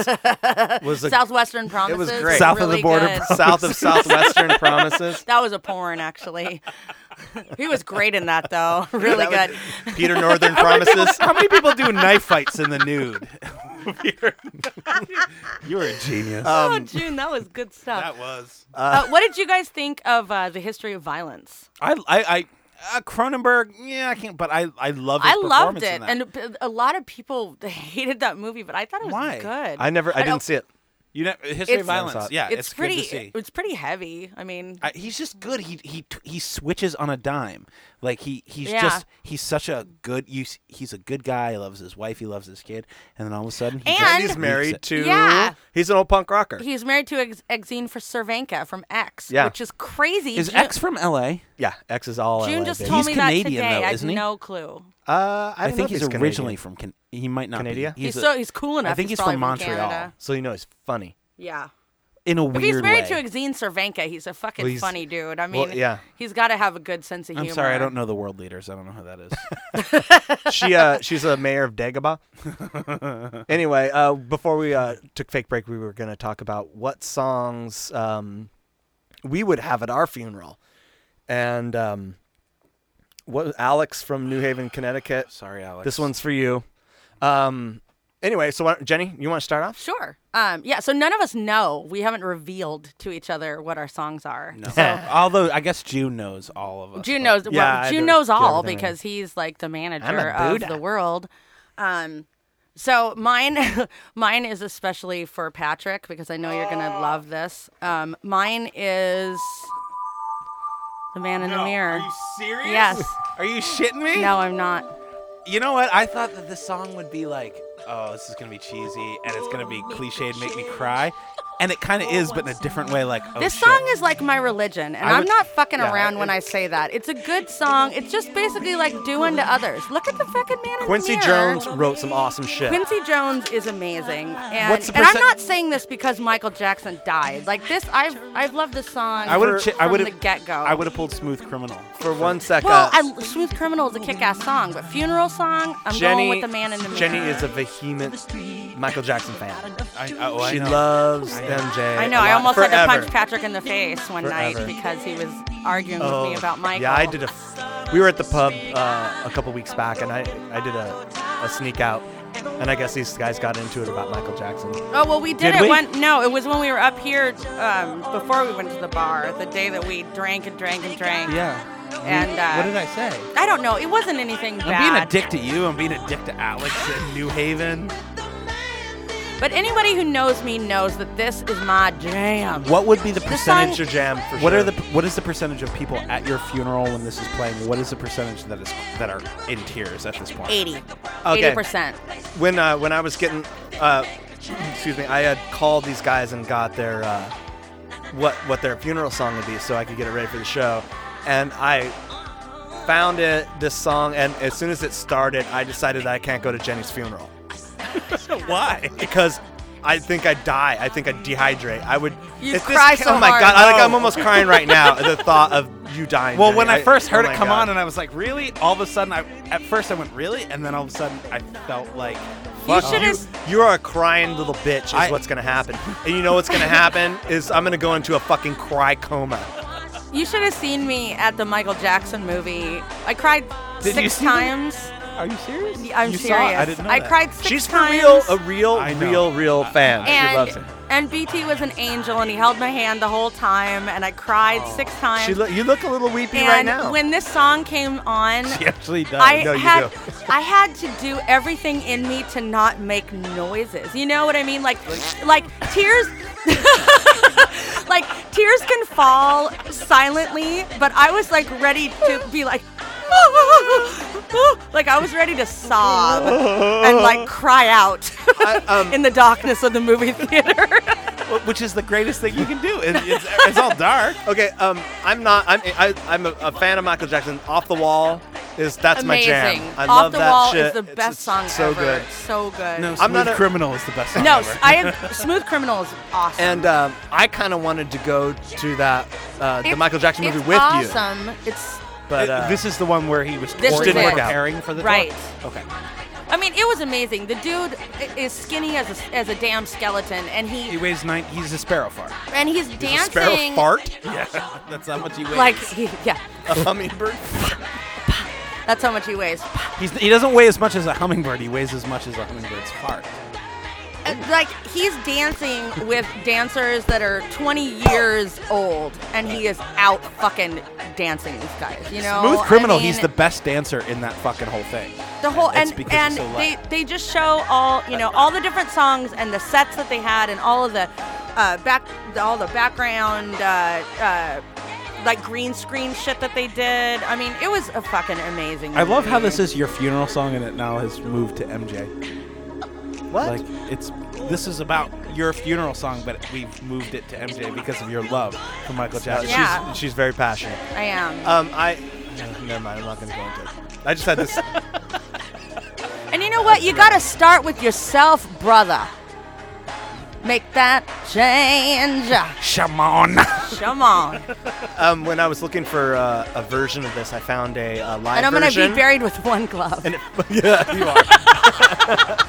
S14: was a
S4: Southwestern Promises.
S14: It was great.
S5: South of the
S4: really
S5: border
S4: good.
S14: south of Southwestern Promises.
S4: That was a porn, actually. He was great in that, though. Really
S14: That
S4: good.
S14: was Peter Northern Promises.
S5: How many people do knife fights in the nude? You're a genius.
S4: oh, June, that was good stuff.
S5: that was.
S4: Uh, what did you guys think of uh, The History of Violence?
S5: I I I uh, Cronenberg. Yeah, I can't. But I I love. His
S4: I loved
S5: performance in
S4: it,
S5: that.
S4: and p- a lot of people hated that movie, but I thought it was
S5: Why?
S4: good.
S14: I never. I
S4: don't-
S14: didn't see it.
S5: you know, History
S4: It's-
S5: of Violence.
S14: Never saw it.
S5: Yeah,
S4: it's,
S5: it's,
S4: pretty.
S5: good to see.
S4: It's pretty heavy. I mean,
S5: I, he's just good. He he he switches on a dime. Like he he's
S4: Yeah.
S5: just he's such a good. You, s- he's a good guy. He loves his wife. He loves his kid. And then all of a sudden, he
S4: And-
S5: just
S14: And he's
S5: leaks
S14: married
S5: it.
S14: to.
S4: Yeah.
S14: He's an old punk rocker.
S4: he's married to Ex- Exene for Cervenka from X,
S14: Yeah.
S4: which is crazy.
S5: Is
S4: June,
S5: X from L A?
S14: Yeah, X is all.
S4: June
S14: L A,
S4: just
S14: baby.
S4: told
S5: He's
S4: me
S5: Canadian,
S4: that today.
S5: though,
S4: I
S5: isn't
S4: had
S5: he?
S4: no clue.
S14: Uh, I,
S5: I,
S14: don't know
S5: think
S14: if
S5: he's,
S14: Canadian.
S5: originally from. Can- he might not
S14: Canada?
S5: be.
S4: He's,
S5: a-
S4: so he's cool enough.
S5: I think he's,
S4: probably
S5: from Montreal.
S4: Canada.
S14: So you know he's funny.
S4: Yeah.
S5: In a
S4: If
S5: weird
S4: he's married
S5: way.
S4: to Exene Cervenka, he's a fucking
S14: Well, he's-
S4: funny dude. I mean,
S14: well, yeah.
S4: he's got to have a good sense of
S5: I'm
S4: humor.
S5: sorry, I don't know the world leaders. I don't know who that is.
S14: she uh she's a mayor of Dagobah. Anyway, uh before we uh took fake break, we were gonna talk about what songs um we would have at our funeral. And um what Alex from New Haven, Connecticut.
S5: Sorry, Alex.
S14: This one's for you. Um anyway, so what, Jenny, you want to start off?
S4: Sure. Um, yeah, so none of us know. We haven't revealed to each other what our songs are.
S5: No.
S4: So
S5: Although I guess June knows all of us.
S4: June
S5: but-
S4: knows. Well,
S14: Yeah, I
S4: June
S14: do-
S4: knows
S14: do
S4: all
S14: everything.
S4: because he's like the manager
S14: I'm a
S4: of
S14: Buddha.
S4: the world. Um, so mine, mine is especially for Patrick because I know you're gonna love this. Um, mine is The Man in the Mirror.
S5: Are you serious?
S4: Yes.
S5: Are you shitting me?
S4: No, I'm not.
S5: You know what? I thought that this song would be like, oh, this is gonna be cheesy and it's gonna be cliched, make me cry, and it kind of is, but in a different way. Like, oh,
S4: This
S5: shit.
S4: song is like my religion, and
S5: I
S4: I'm
S5: would-
S4: not fucking
S5: yeah,
S4: around when
S5: it-
S4: I say that. It's a good song. It's just basically like doing to others. Look at the fucking Man in
S14: Quincy
S4: the Mirror.
S14: Jones wrote some awesome shit.
S4: Quincy Jones is amazing, and,
S14: What's the
S4: and I'm
S14: percent-
S4: not saying this because Michael Jackson died. Like this, I've I've loved this song.
S5: I would have.
S4: from
S5: Chi- I would
S4: the
S5: have.
S4: get go.
S5: I would have pulled "Smooth Criminal."
S14: For one sec,
S4: Well,
S14: uh,
S4: I, Smooth Criminal is a kick-ass song, but funeral song, I'm
S14: Jenny,
S4: going with The Man in the Mirror.
S14: Jenny is a vehement Michael Jackson fan.
S5: I, oh, I
S14: She
S5: know.
S14: loves
S5: I know.
S14: M J.
S4: I know.
S14: a
S4: I
S14: lot.
S4: almost
S14: Forever.
S4: had to punch Patrick in the face one
S14: Forever.
S4: night because he was arguing with
S14: Oh,
S4: me about Michael.
S14: Yeah, I did a. We were at the pub uh, a couple weeks back, and I I did a, a sneak out, and I guess these guys got into it about Michael Jackson.
S4: Oh well, we did,
S14: Did
S4: it
S14: we?
S4: when no, it was when we were up here um, before we went to the bar. The day that we drank and drank and drank.
S5: Yeah.
S4: And uh,
S5: What did I say?
S4: I don't know. It wasn't anything
S5: I'm
S4: bad.
S5: being a dick to you. I'm being a dick to Alex in New Haven.
S4: But anybody who knows me knows that this is my jam.
S5: What would be the
S4: This
S5: percentage?
S4: song-
S14: Your jam for
S5: What
S14: sure.
S5: are the what is the percentage of people at your funeral when this is playing? What is the percentage that is that are in tears at this point?
S4: eighty.
S14: Okay.
S4: eighty percent.
S14: When uh, when I was getting, uh, excuse me, I had called these guys and got their uh, what what their funeral song would be, so I could get it ready for the show. And I found it this song, and as soon as it started, I decided that I can't go to Jenny's funeral.
S5: Why?
S14: Because I think I'd die. I think I'd dehydrate. I would.
S4: You
S14: if this
S4: cry
S14: ca-
S4: so
S14: Oh my
S4: hard.
S14: god! I, like,
S5: No.
S14: I'm almost crying right now at the thought of you dying.
S5: Well,
S14: Jenny.
S5: when I first heard
S14: oh
S5: it
S14: my
S5: come
S14: God.
S5: on, and I was like, "Really?" All of a sudden, I at first I went, "Really?" And then all of a sudden, I felt like,
S4: You
S14: Fuck
S4: should
S14: you.
S4: have.
S14: You are a crying little bitch is
S5: I-
S14: what's going to happen. And you know what's going to happen is I'm going to go into a fucking cry coma.
S4: You should have seen me at the Michael Jackson movie. I cried
S5: Did you
S4: six
S5: see that?
S4: times.
S5: Are you serious?
S4: I'm
S5: You saw
S4: serious.
S5: it? I didn't know
S4: I
S5: that.
S4: cried six
S14: She's for
S4: times.
S14: real, a real,
S5: I know.
S14: real, real fan. she
S4: and
S14: loves it.
S4: and B T was an angel, and he held my hand the whole time, and I cried six times.
S14: She look, you look a little weepy
S4: and
S14: right now.
S4: when this song came on,
S5: She actually does.
S4: I
S14: No, you
S4: had
S14: do.
S4: I had to do everything in me to not make noises. You know what I mean? Like like tears like tears can fall silently, but I was like ready to be like like I was ready to sob and like cry out
S14: I, um,
S4: in the darkness of the movie theater.
S5: Which is the greatest thing you can do. It, it's, it's all dark.
S14: Okay, um, I'm not. I'm. I, I'm a, a fan of Michael Jackson. Off the Wall is that's my
S4: Amazing.
S14: jam. I
S4: Off
S14: love
S4: the
S14: that
S4: Wall
S14: shit.
S4: is the
S14: It's-
S4: best
S14: it's
S4: song
S14: so
S4: ever.
S14: good.
S4: So good.
S5: No,
S14: I'm
S5: Smooth
S14: not a-
S5: Criminal is the best song
S4: No,
S5: ever.
S4: I have Smooth Criminal is awesome.
S14: And um, I kind of wanted to go to that uh, the
S4: It's-
S14: Michael Jackson movie
S4: it's
S14: with you.
S4: awesome. It's
S14: But
S5: It-
S14: uh,
S5: this is the one where he was
S4: This
S5: touring
S4: is
S5: and
S4: it.
S5: preparing for the tour?
S4: Right.
S5: Okay.
S4: I mean, it was amazing. The dude i- is skinny as a, as a damn skeleton, and
S5: He
S4: he
S5: weighs nine. He's a sparrow fart.
S4: and he's
S14: a
S4: dancing
S14: sparrow fart,
S5: Yeah, that's how much he weighs.
S4: like he, yeah.
S14: a hummingbird.
S4: That's how much he weighs.
S5: He's, he doesn't weigh as much as a hummingbird. He weighs as much as a hummingbird's fart.
S4: Uh, Like he's dancing with dancers that are twenty years old, and he is out fucking dancing these guys. You know,
S5: Smooth Criminal.
S4: I mean,
S5: he's the best dancer in that fucking whole thing.
S4: the whole
S5: It's
S4: and
S5: because
S4: and
S5: he's so
S4: they
S5: light.
S4: they just show all you know all the different songs and the sets that they had and all of the uh, back the, all the background uh, uh, like green screen shit that they did. I mean, it was a fucking amazing.
S5: I love how
S4: movie.
S5: this is your funeral song, and it now has moved to M J.
S14: What?
S5: Like it's this is about your funeral song, but we've moved it to M J because of your love for Michael
S14: Uh,
S5: Jackson.
S4: Yeah.
S14: she's, she's very passionate.
S4: I am.
S14: Um, I. uh, Never mind. I'm not going to go into it. I just had this.
S4: And you know what? You gotta start with yourself, brother. Make that change.
S5: Come on.
S4: Come on.
S14: Um, when I was looking for uh, a version of this, I found a, uh live
S4: And I'm gonna
S14: version.
S4: be buried with one glove.
S14: And it, yeah, you are.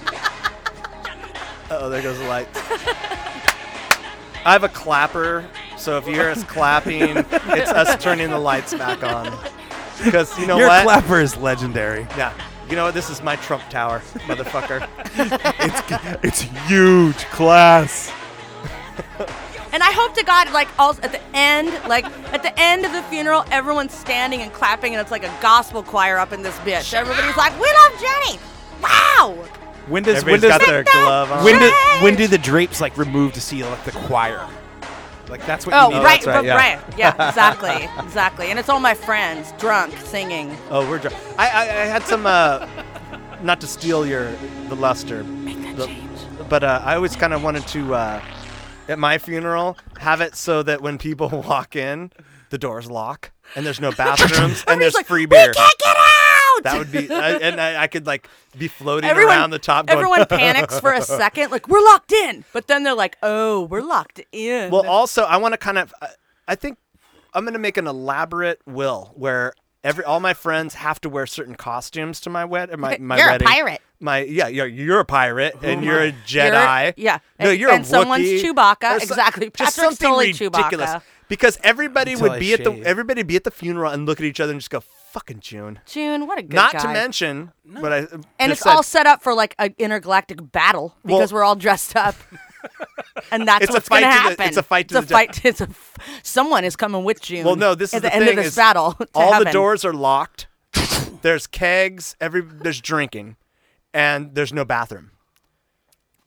S14: Oh, there goes the light. I have a clapper, so if you hear us clapping, it's us turning the lights back on. Because you know
S5: your
S14: what?
S5: clapper is legendary.
S14: Yeah. You know what? This is my Trump Tower, motherfucker.
S5: it's it's huge, class.
S4: And I hope to God, like, also at the end, like, at the end of the funeral, everyone's standing and clapping, and it's like a gospel choir up in this bitch. Everybody's like, "We love Jenny!" Wow.
S5: When does
S14: Everybody's
S5: when does
S14: got their glove on.
S5: when do when do the drapes like remove to see like the choir? Like that's what
S4: Oh,
S5: you need.
S4: right,
S14: that's right,
S4: but
S14: yeah.
S4: right, yeah, exactly, exactly. And it's all my friends drunk singing.
S14: Oh, we're drunk. I, I, I had some, uh, not to steal your the luster, the- but uh, I always kind of wanted to, uh, at my funeral, have it so that when people walk in, the doors lock and there's no bathrooms and there's
S4: like,
S14: free beer.
S4: We can't get out.
S14: That would be, I, and I, I could like be floating
S4: Everyone,
S14: around the top. Going,
S4: everyone panics for a second, like we're locked in, but then they're like, "Oh, we're locked in."
S14: Well, also, I want to kind of, I- I think I'm going to make an elaborate will where every all my friends have to wear certain costumes to my wed, my my
S4: You're a
S14: wedding.
S4: pirate.
S14: My yeah, you're you're a pirate and you're a
S4: You're-
S14: Jedi.
S4: yeah,
S14: no,
S4: and-
S14: you're
S4: and
S14: a
S4: someone's
S14: Wookiee.
S4: Chewbacca,
S14: Or so-
S4: exactly.
S14: Just
S4: Patrick
S14: something
S4: Stoli
S14: ridiculous.
S4: Chewbacca.
S14: Because everybody
S5: Until
S14: would
S5: I
S14: be at the
S5: shave.
S14: everybody be at the funeral and look at each other and just go, "Fucking June."
S4: June, what a good
S14: Not
S4: guy.
S14: to mention, but I
S4: and
S14: just
S4: it's
S14: said-
S4: all set up for like an intergalactic battle because
S14: Well-
S4: we're all dressed up. And that's
S14: It's a
S4: what's
S14: fight
S4: going to
S14: to the-
S4: happen.
S14: it's a fight to
S4: it's
S14: the
S4: a
S14: death.
S4: fight. It's a f- someone is coming with June.
S14: Well, no, this
S4: at
S14: is
S4: the,
S14: the
S4: end
S14: thing
S4: of this
S14: is
S4: battle. to
S14: all the
S4: heaven.
S14: doors are locked. There's kegs. Every there's drinking, and there's no bathroom.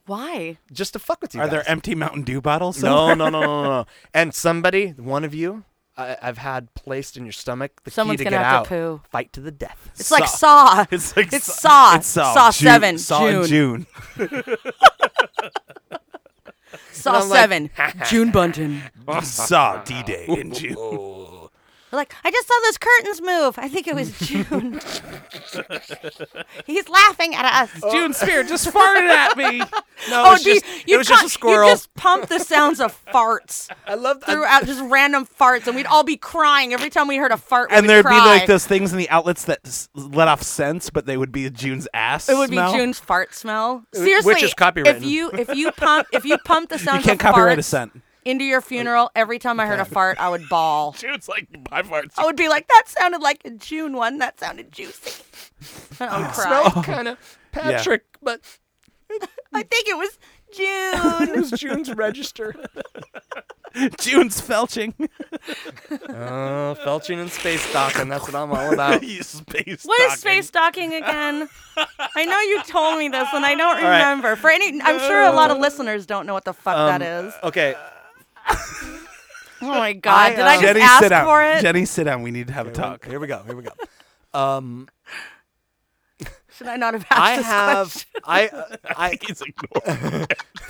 S4: Why?
S14: Just to fuck with you.
S5: Are
S14: guys.
S5: there empty Mountain Dew bottles?
S14: No,
S5: somewhere?
S14: no, no, no, no. And somebody, one of you, I, I've had placed in your stomach the
S4: Someone's
S14: key to
S4: gonna
S14: get
S4: have
S14: out.
S4: to poo.
S14: Fight to the death.
S4: It's like Saw.
S5: It's like
S4: it's
S5: Saw.
S4: Saw.
S5: It's Saw.
S4: Saw
S5: June-
S4: seven.
S5: Saw in
S4: June.
S5: June.
S4: Saw
S14: I'm like,
S4: seven. June Bunton.
S5: Saw D-Day in June.
S4: They're like, I just saw those curtains move. I think it was June. He's laughing at us.
S5: June Spear just farted at me.
S14: No,
S4: oh,
S14: it was,
S4: do you-
S14: just,
S4: you
S14: it was just a
S4: can't-
S14: squirrel.
S4: You just pump the sounds of farts.
S14: I love that.
S4: Throughout just random farts, and we'd all be crying every time we heard a fart. We
S5: And
S4: would
S5: there'd
S4: cry.
S5: be like those things in the outlets that s- let off scents, but they would be June's ass.
S4: It would be
S5: smell.
S4: June's fart smell. Seriously,
S14: Which is copywritten.
S4: If you if you pump if you pump the
S5: You
S4: sounds
S5: can't
S4: of
S5: copyright a
S4: farts
S5: scent.
S4: into your funeral, every time I heard a fart, I would bawl.
S5: June's like, my farts.
S4: I would be like, that sounded like a June one. That sounded juicy. And I would cry.
S14: Smells kind of Patrick, but
S4: I think it was June.
S14: it was June's register.
S5: June's felching.
S14: Oh, felching and space docking. That's what I'm all about.
S5: You space
S4: What is
S5: docking.
S4: space docking again? I know you told me this, and I don't
S14: right.
S4: remember. For any, I'm sure a lot of listeners don't know what the fuck
S14: Um,
S4: that is.
S14: Okay.
S4: Oh my god! Did I
S14: um,
S4: just
S5: Jenny,
S4: ask
S5: sit down.
S4: for it?
S5: Jenny, sit down. We need to have a talk.
S14: Here we go. Here we go. Um,
S4: Should I not have asked
S14: I
S4: this
S14: have
S4: question?
S14: I uh, I
S5: He's ignoring.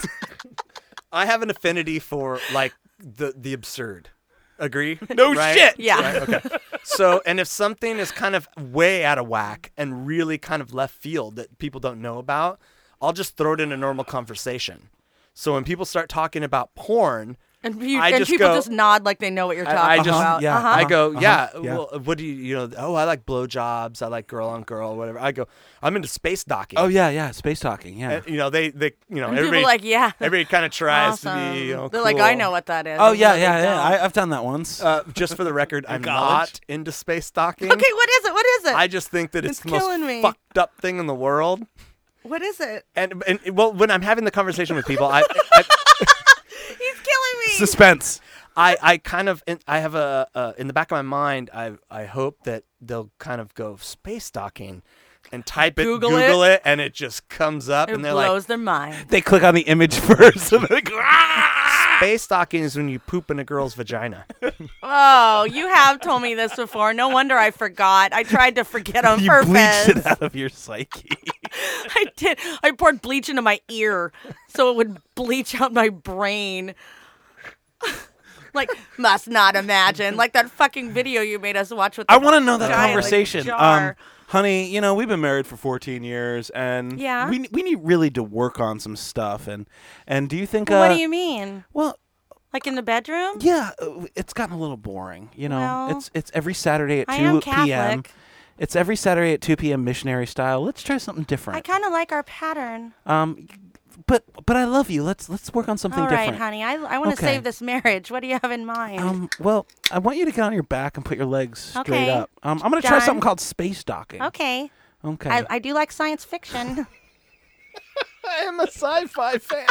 S14: I have an affinity for like the the absurd. Agree?
S5: No
S14: Right?
S5: shit.
S4: Yeah.
S14: Right? Okay. So, and if something is kind of way out of whack and really kind of left field that people don't know about, I'll just throw it in a normal conversation. So when people start talking about porn,
S4: And, you,
S14: I
S4: and
S14: just
S4: people
S14: go-
S4: just nod like they know what you're talking
S14: I, I just
S4: about.
S5: yeah,
S4: Uh-huh.
S14: I go,
S5: Uh-huh.
S14: yeah,
S5: Yeah.
S14: well, what do you, you know, oh, I like blowjobs, I like girl on girl, whatever. I go, I'm into space docking.
S5: Oh yeah, yeah. Space talking. Yeah.
S14: And, you know, they, they, you know,
S4: And
S14: everybody,
S4: people are like, yeah.
S14: everybody kind of tries
S4: Awesome.
S14: to be, you know,
S4: They're like,
S14: cool.
S4: I know what that is.
S5: oh
S4: even
S5: yeah,
S4: though they
S5: yeah, yeah.
S4: don't.
S5: I, I've done that once.
S14: Uh, just for the record, I'm
S5: college?
S14: not into space docking.
S4: Okay, what is it? What is it?
S14: I just think that it's,
S4: It's
S14: the most
S4: killing me.
S14: fucked up thing in the world.
S4: What is it?
S14: And, and well, when I'm having the conversation with people, I, I
S4: He's killing me.
S5: Suspense.
S14: I, I kind of I have a uh, in the back of my mind I I hope that they'll kind of go space docking and type it
S4: Google
S14: Google,
S4: it.
S14: it. and it just comes up
S4: It
S14: and they're
S4: blows
S14: like
S4: their mind.
S5: They click on the image first. And they go, "Ah!"
S14: space docking is when you poop in a girl's vagina.
S4: Oh, you have told me this before. No wonder I forgot. I tried to forget on
S5: You
S4: purpose.
S5: bleached it out of your psyche.
S4: I did. I poured bleach into my ear so it would bleach out my brain. Like, must not imagine. Like that fucking video you made us watch with the
S5: I want to know that
S4: guy in the
S5: conversation.
S4: jar.
S5: Um, honey, you know, we've been married for fourteen years, and
S4: Yeah.
S5: we we need really to work on some stuff. And and do you think?
S4: Well,
S5: uh,
S4: what do you mean?
S5: Well,
S4: Like in the bedroom?
S5: yeah, uh, it's gotten a little boring. You know,
S4: Well,
S5: it's it's every Saturday at
S4: I
S5: two
S4: am
S5: p.m.
S4: Catholic.
S5: It's every Saturday at two p.m. missionary style. Let's try something
S4: I
S5: different.
S4: kind of like our pattern.
S5: Um, but but I love you. Let's let's work on something
S4: All right,
S5: different.
S4: honey. I, I want to
S5: Okay.
S4: save this marriage. What do you have in mind?
S5: Um, well, I want you to get on your back and put your legs straight
S4: Okay.
S5: up. Um, I'm gonna try
S4: Done.
S5: something called space docking.
S4: okay.
S5: Okay.
S4: I, I do like science fiction.
S14: I am a sci-fi fan.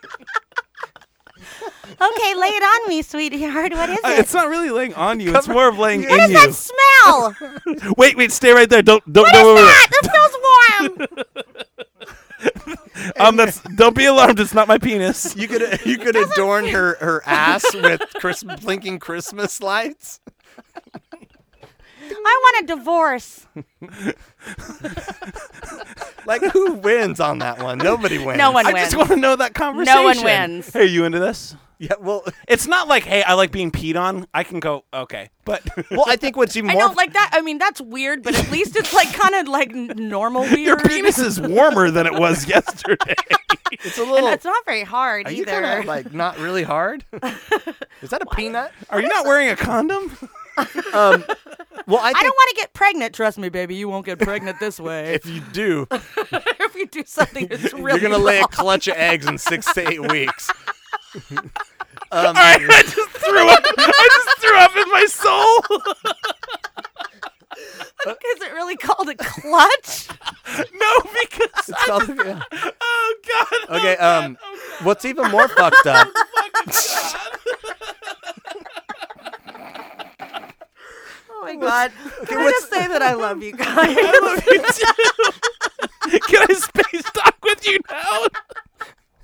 S4: Okay, lay it on me, sweetheart. What is
S5: Uh,
S4: it?
S5: it's not really laying on you. It's more of laying
S4: What
S5: in
S4: is
S5: you.
S4: that smell?
S5: Wait, wait, stay right there. Don't don't
S4: What
S5: don't
S4: is
S5: move
S4: that? That smells warm.
S5: it. Um, that's don't be alarmed. It's not my penis.
S14: You could you could adorn her, her ass with Chris, blinking Christmas lights.
S4: I want a divorce.
S14: Like, who wins on that one? Nobody wins.
S4: No one
S5: I
S4: wins.
S5: just want to know that conversation.
S4: No one wins.
S5: Hey, you into this?
S14: Yeah, well,
S5: It's not like, hey, I like being peed on. I can go, okay, but
S14: well, I think what's even
S4: I
S14: more
S4: know, like that. I mean, that's weird, but at least it's like kind of like n- normal weird.
S5: your penis is warmer than it was yesterday.
S14: it's a
S4: and
S14: little.
S4: it's not very hard
S14: Are you
S4: either.
S14: kind of like not really hard? Is that a peanut?
S5: Are you not wearing a condom?
S14: Um, well, I
S4: I
S14: think
S4: don't want to get pregnant. Trust me, baby, you won't get pregnant this way.
S14: if you do,
S4: if you do something that's really
S14: you're gonna lay a
S4: wrong.
S14: clutch of eggs in six to eight weeks. Um,
S5: All right, I just threw up. I just threw up in my soul.
S4: Is it really called a clutch?
S5: No, because
S14: It's called- yeah.
S5: oh god.
S14: Okay.
S5: oh, God,
S14: Um,
S5: oh, God.
S14: what's even more fucked up?
S4: Oh my god! Can I
S14: what's-
S4: just say that I love you guys?
S5: I love you too. Can I space talk with you now?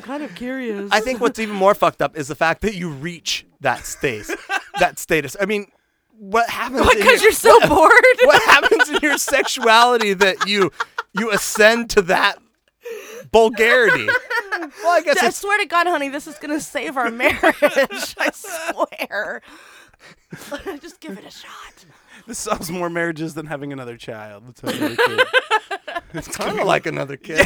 S4: kind of curious.
S14: I think what's even more fucked up is the fact that you reach that status. that status. I mean, what happens?
S4: Because you're so
S14: what,
S4: bored.
S14: What happens in your sexuality that you you ascend to that vulgarity? Well, I guess
S4: I
S14: it's,
S4: swear to God, honey, this is gonna save our marriage. I swear. Just give it a shot.
S5: This solves more marriages than having another child. That's what another kid.
S14: It's kind of like another kid.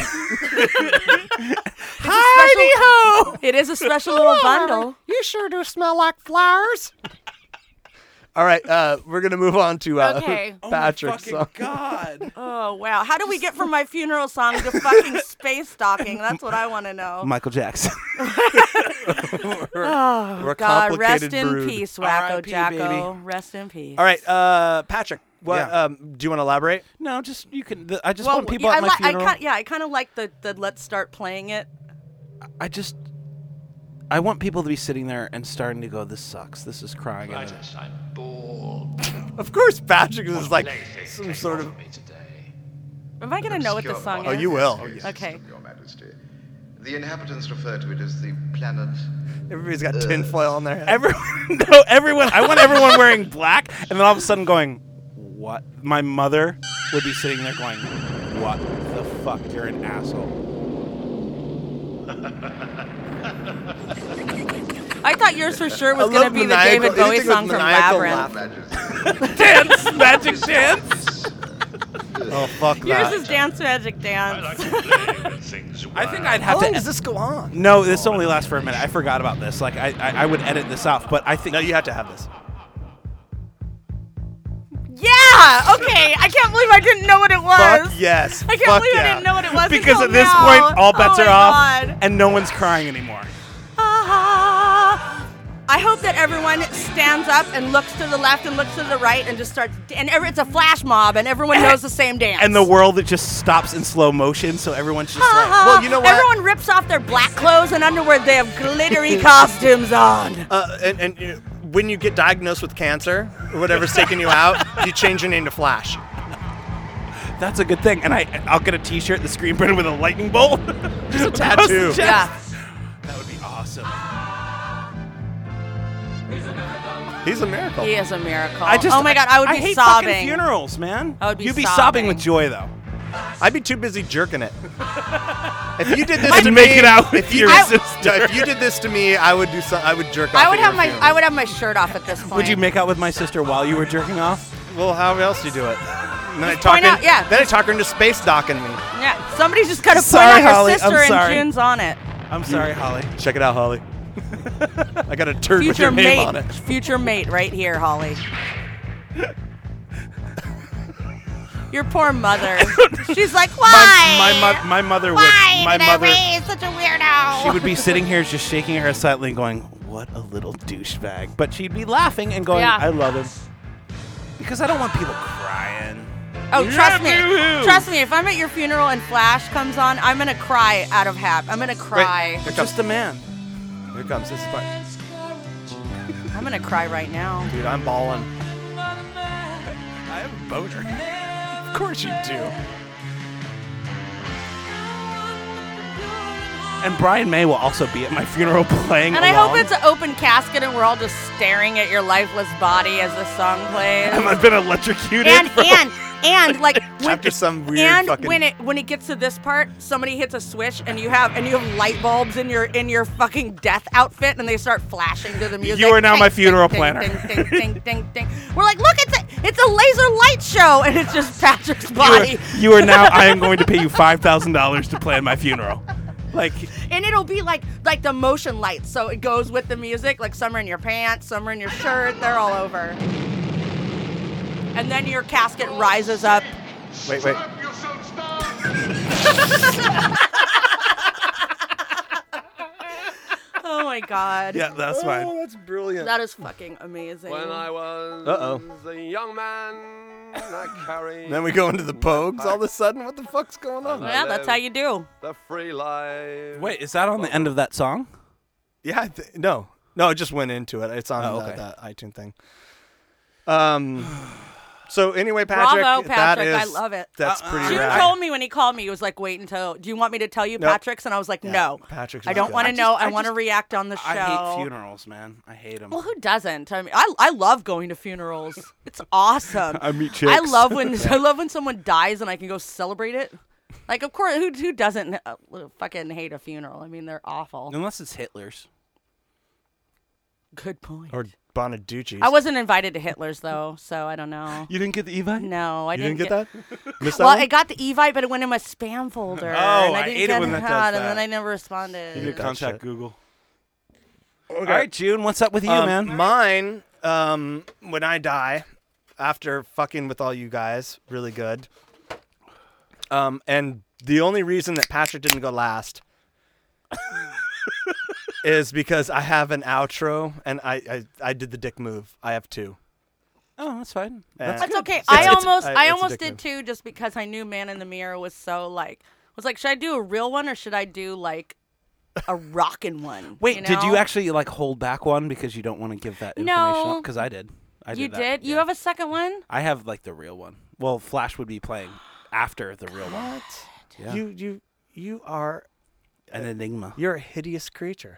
S4: Heidi ho! It is a special little bundle.
S14: You sure do smell like flowers. All right, uh, we're gonna move on to uh,
S4: Okay.
S14: Patrick's
S5: Oh my
S14: song.
S5: fucking God.
S4: Oh wow! How do we get from my funeral song to fucking space stalking? That's what I want to know.
S5: Michael Jackson.
S4: Oh
S14: We're a
S4: God, rest
S14: complicated
S4: in
S14: brood.
S4: peace,
S5: R
S4: Wacko
S5: I P,
S4: Jacko.
S5: baby.
S4: Rest in peace.
S14: All right, uh, Patrick. What?
S5: Yeah.
S14: Um, do you want to elaborate?
S5: No, just you can. The, I just
S4: well,
S5: want people
S4: yeah,
S5: at my
S4: I li-
S5: funeral.
S4: I kind, yeah, I kind of like the, the let's start playing it.
S5: I just. I want people to be sitting there and starting to go, "This sucks. This is crying." and then-
S13: I'm bored.
S14: Of course, Patrick is like some sort of.
S4: Am I gonna know what this song
S14: Oh,
S4: is?
S14: you will.
S4: Okay.
S19: Your Majesty. The inhabitants refer to it as the planet.
S14: Everybody's got tinfoil on their head.
S5: Everyone, no, everyone. I want everyone wearing black, and then all of a sudden going, "What?" My mother would be sitting there going, "What the fuck? You're an asshole."
S4: I thought yours for sure was
S14: I
S4: gonna
S14: love
S4: be the
S14: maniacal-
S4: David Bowie
S14: anything with
S4: song from
S14: maniacal
S4: Labyrinth.
S5: Dance, magic dance.
S14: Oh fuck
S4: Yours
S14: that!
S4: is Dance Magic Dance.
S5: I think I'd
S14: How
S5: have
S14: long
S5: to.
S14: does this go on?
S5: No, this only lasts for a minute. I forgot about this. Like I, I, I would edit this out, but I think
S14: No, you have to have this.
S4: Yeah. Okay. I can't believe I didn't know what it was.
S14: Fuck yes.
S4: I can't
S14: Fuck
S4: believe
S14: yeah.
S4: I didn't know what it was
S5: because
S4: until
S5: at this
S4: now.
S5: point all bets
S4: Oh
S5: are
S4: my
S5: off,
S4: God.
S5: and no one's crying anymore.
S4: Ah. I hope that everyone stands up and looks to the left and looks to the right and just starts. And every, it's a flash mob, and everyone knows the same dance.
S5: And the world it just stops in slow motion, so everyone's just like,
S14: Well, you know what?
S4: Everyone rips off their black clothes and underwear. They have glittery costumes on.
S14: Uh, and and you know, when you get diagnosed with cancer or whatever's taking you out, you change your name to Flash.
S5: "That's a good thing." And I, I'll get a T-shirt, the screen printed with a lightning bolt,
S14: Just a tattoo.
S4: Yeah.
S5: That would be awesome.
S14: He's a miracle.
S4: He is a miracle.
S5: I just,
S4: oh my God, I would be
S5: hate
S4: sobbing.
S5: fucking funerals, man.
S4: I would be
S5: You'd be
S4: sobbing.
S5: sobbing with joy, though.
S14: I'd be too busy jerking it. If you did this
S5: And
S14: to
S5: make
S14: me,
S5: it out with
S14: if you,
S5: your
S14: I-
S5: sister.
S14: no, if you did this to me, I would do some. I would jerk off.
S4: I would
S14: at
S4: have
S14: your
S4: my
S14: funeral.
S4: I would have my shirt off at this point.
S5: Would you make out with my sister while you were jerking off?
S14: Well, how else do you do it? And then I
S4: Just
S14: talk
S4: point
S14: in,
S4: out- yeah.
S14: Then I talk her into space docking me.
S4: Yeah, somebody's just got to point
S5: Sorry,
S4: out her
S5: Holly,
S4: sister
S5: I'm
S4: and
S5: sorry.
S4: tunes on it.
S5: I'm sorry, Holly.
S14: Check it out, Holly. I got a turd with
S4: Future
S14: your name
S4: mate,
S14: on it.
S4: future mate, right here, Holly. Your poor mother. She's like,
S5: My,
S4: why?
S5: my, mo- my mother would.
S4: Why
S5: My
S4: did
S5: mother.
S4: I raise such a weirdo?
S5: She would be sitting here just shaking her head slightly and going, "What a little douchebag." But she'd be laughing and going,
S4: Yeah.
S5: "I love him." Because I don't want people crying.
S4: Oh, trust me.
S5: boo-hoo.
S4: Trust me. If I'm at your funeral and Flash comes on, I'm gonna cry out of hap. I'm gonna cry.
S14: Here
S5: Just a man.
S14: Here it comes. This is fine.
S4: I'm gonna cry right now.
S14: Dude, I'm balling.
S5: I have a boner. Of course you do. And Brian May will also be at my funeral playing
S4: And I
S5: along.
S4: hope it's an open casket and we're all just staring at your lifeless body as this song plays.
S5: I've been electrocuted.
S4: and
S5: for-
S4: and and like when,
S14: After some weird
S4: and
S14: fucking.
S4: when it when it gets to this part, somebody hits a switch and you have and you have light bulbs in your in your fucking death outfit and they start flashing to the music.
S5: You are now
S4: Ding,
S5: my
S4: ding,
S5: funeral
S4: ding,
S5: planner.
S4: Ding, ding, ding, ding, ding. We're like, look, it's a it's a laser light show and it's just Patrick's
S5: you, are,
S4: body.
S5: you are now. I am going to pay you five thousand dollars to plan my funeral. Like,
S4: And it'll be like like the motion lights, so it goes with the music. Like some are in your pants, some are in your shirt. They're all over. And then your casket rises up.
S14: Wait, wait.
S4: Oh my God.
S5: yeah, that's fine.
S14: Oh, that's brilliant.
S4: That is fucking amazing.
S20: When I was
S14: Uh-oh.
S20: a young man, I carried
S14: Then we go into the Pogues all of a sudden. What the fuck's going on?
S4: Yeah, that's how you do.
S20: the free life.
S5: Wait, is that on the end of that song?
S14: Yeah, I th- no, no, it just went into it. It's on
S5: Oh,
S14: the-
S5: okay.
S14: that iTunes thing. Um, So anyway, Patrick,
S4: Bravo, Patrick.
S14: that
S4: I
S14: is,
S4: love it.
S14: That's pretty
S4: June
S14: rad.
S4: told me when he called me, he was like, wait until, do you want me to tell you
S14: Nope.
S4: Patrick's? And I was like,
S14: Yeah,
S4: no.
S14: Patrick's
S4: I
S14: is
S4: don't
S14: good.
S4: want
S14: I
S4: to
S14: just-
S4: know. I,
S5: I
S4: want to
S5: just-
S4: react on the show.
S5: I hate funerals, man. I hate them.
S4: Well, who doesn't? I mean, I, I love going to funerals. It's awesome.
S5: I meet
S4: I
S5: chicks.
S4: love when I love when someone dies and I can go celebrate it. Like, of course, who who doesn't uh, fucking hate a funeral? I mean, they're awful.
S5: Unless it's Hitler's.
S4: Good point.
S14: Or Bonaducci's.
S4: I wasn't invited to Hitler's though, so I don't know.
S5: You didn't get the Evite?
S4: No, I
S14: You
S4: didn't,
S14: didn't get that? Missed that
S4: Well,
S14: one?
S4: I got the Evite, but it went in my spam folder.
S5: Oh,
S4: and I
S5: I
S4: didn't
S5: hate it
S4: get
S5: when that does
S4: out, and
S5: that.
S4: then I never responded.
S5: You need to
S14: That
S5: contact
S14: shit.
S5: Google. All right, June, what's up with you,
S14: Um,
S5: man?
S14: Mine, um, when I die, after fucking with all you guys, really good. Um, and the only reason that Patrick didn't go last is because I have an outro, and I, I, I did the dick move. I have two.
S5: Oh, that's fine.
S14: That's
S4: That's
S14: good.
S4: okay.
S14: It's-
S4: I
S14: it's-
S4: almost,
S14: I-
S4: I,
S14: it's a
S4: almost
S14: dick
S4: did
S14: move.
S4: too, just because I knew Man in the Mirror was so like, was like, should I do a real one or should I do like a rockin' one?
S5: Wait,
S4: you
S5: did you
S4: know?
S5: actually like hold back one because you don't want to give that information
S4: No.
S5: up? Because I did. I did
S4: You
S5: that.
S4: did? You
S5: Yeah.
S4: have a second one?
S5: I have like the real one. Well, Flash would be playing after the real one.
S14: What?
S5: Yeah.
S14: You, you, you are
S5: An enigma.
S14: You're a hideous creature.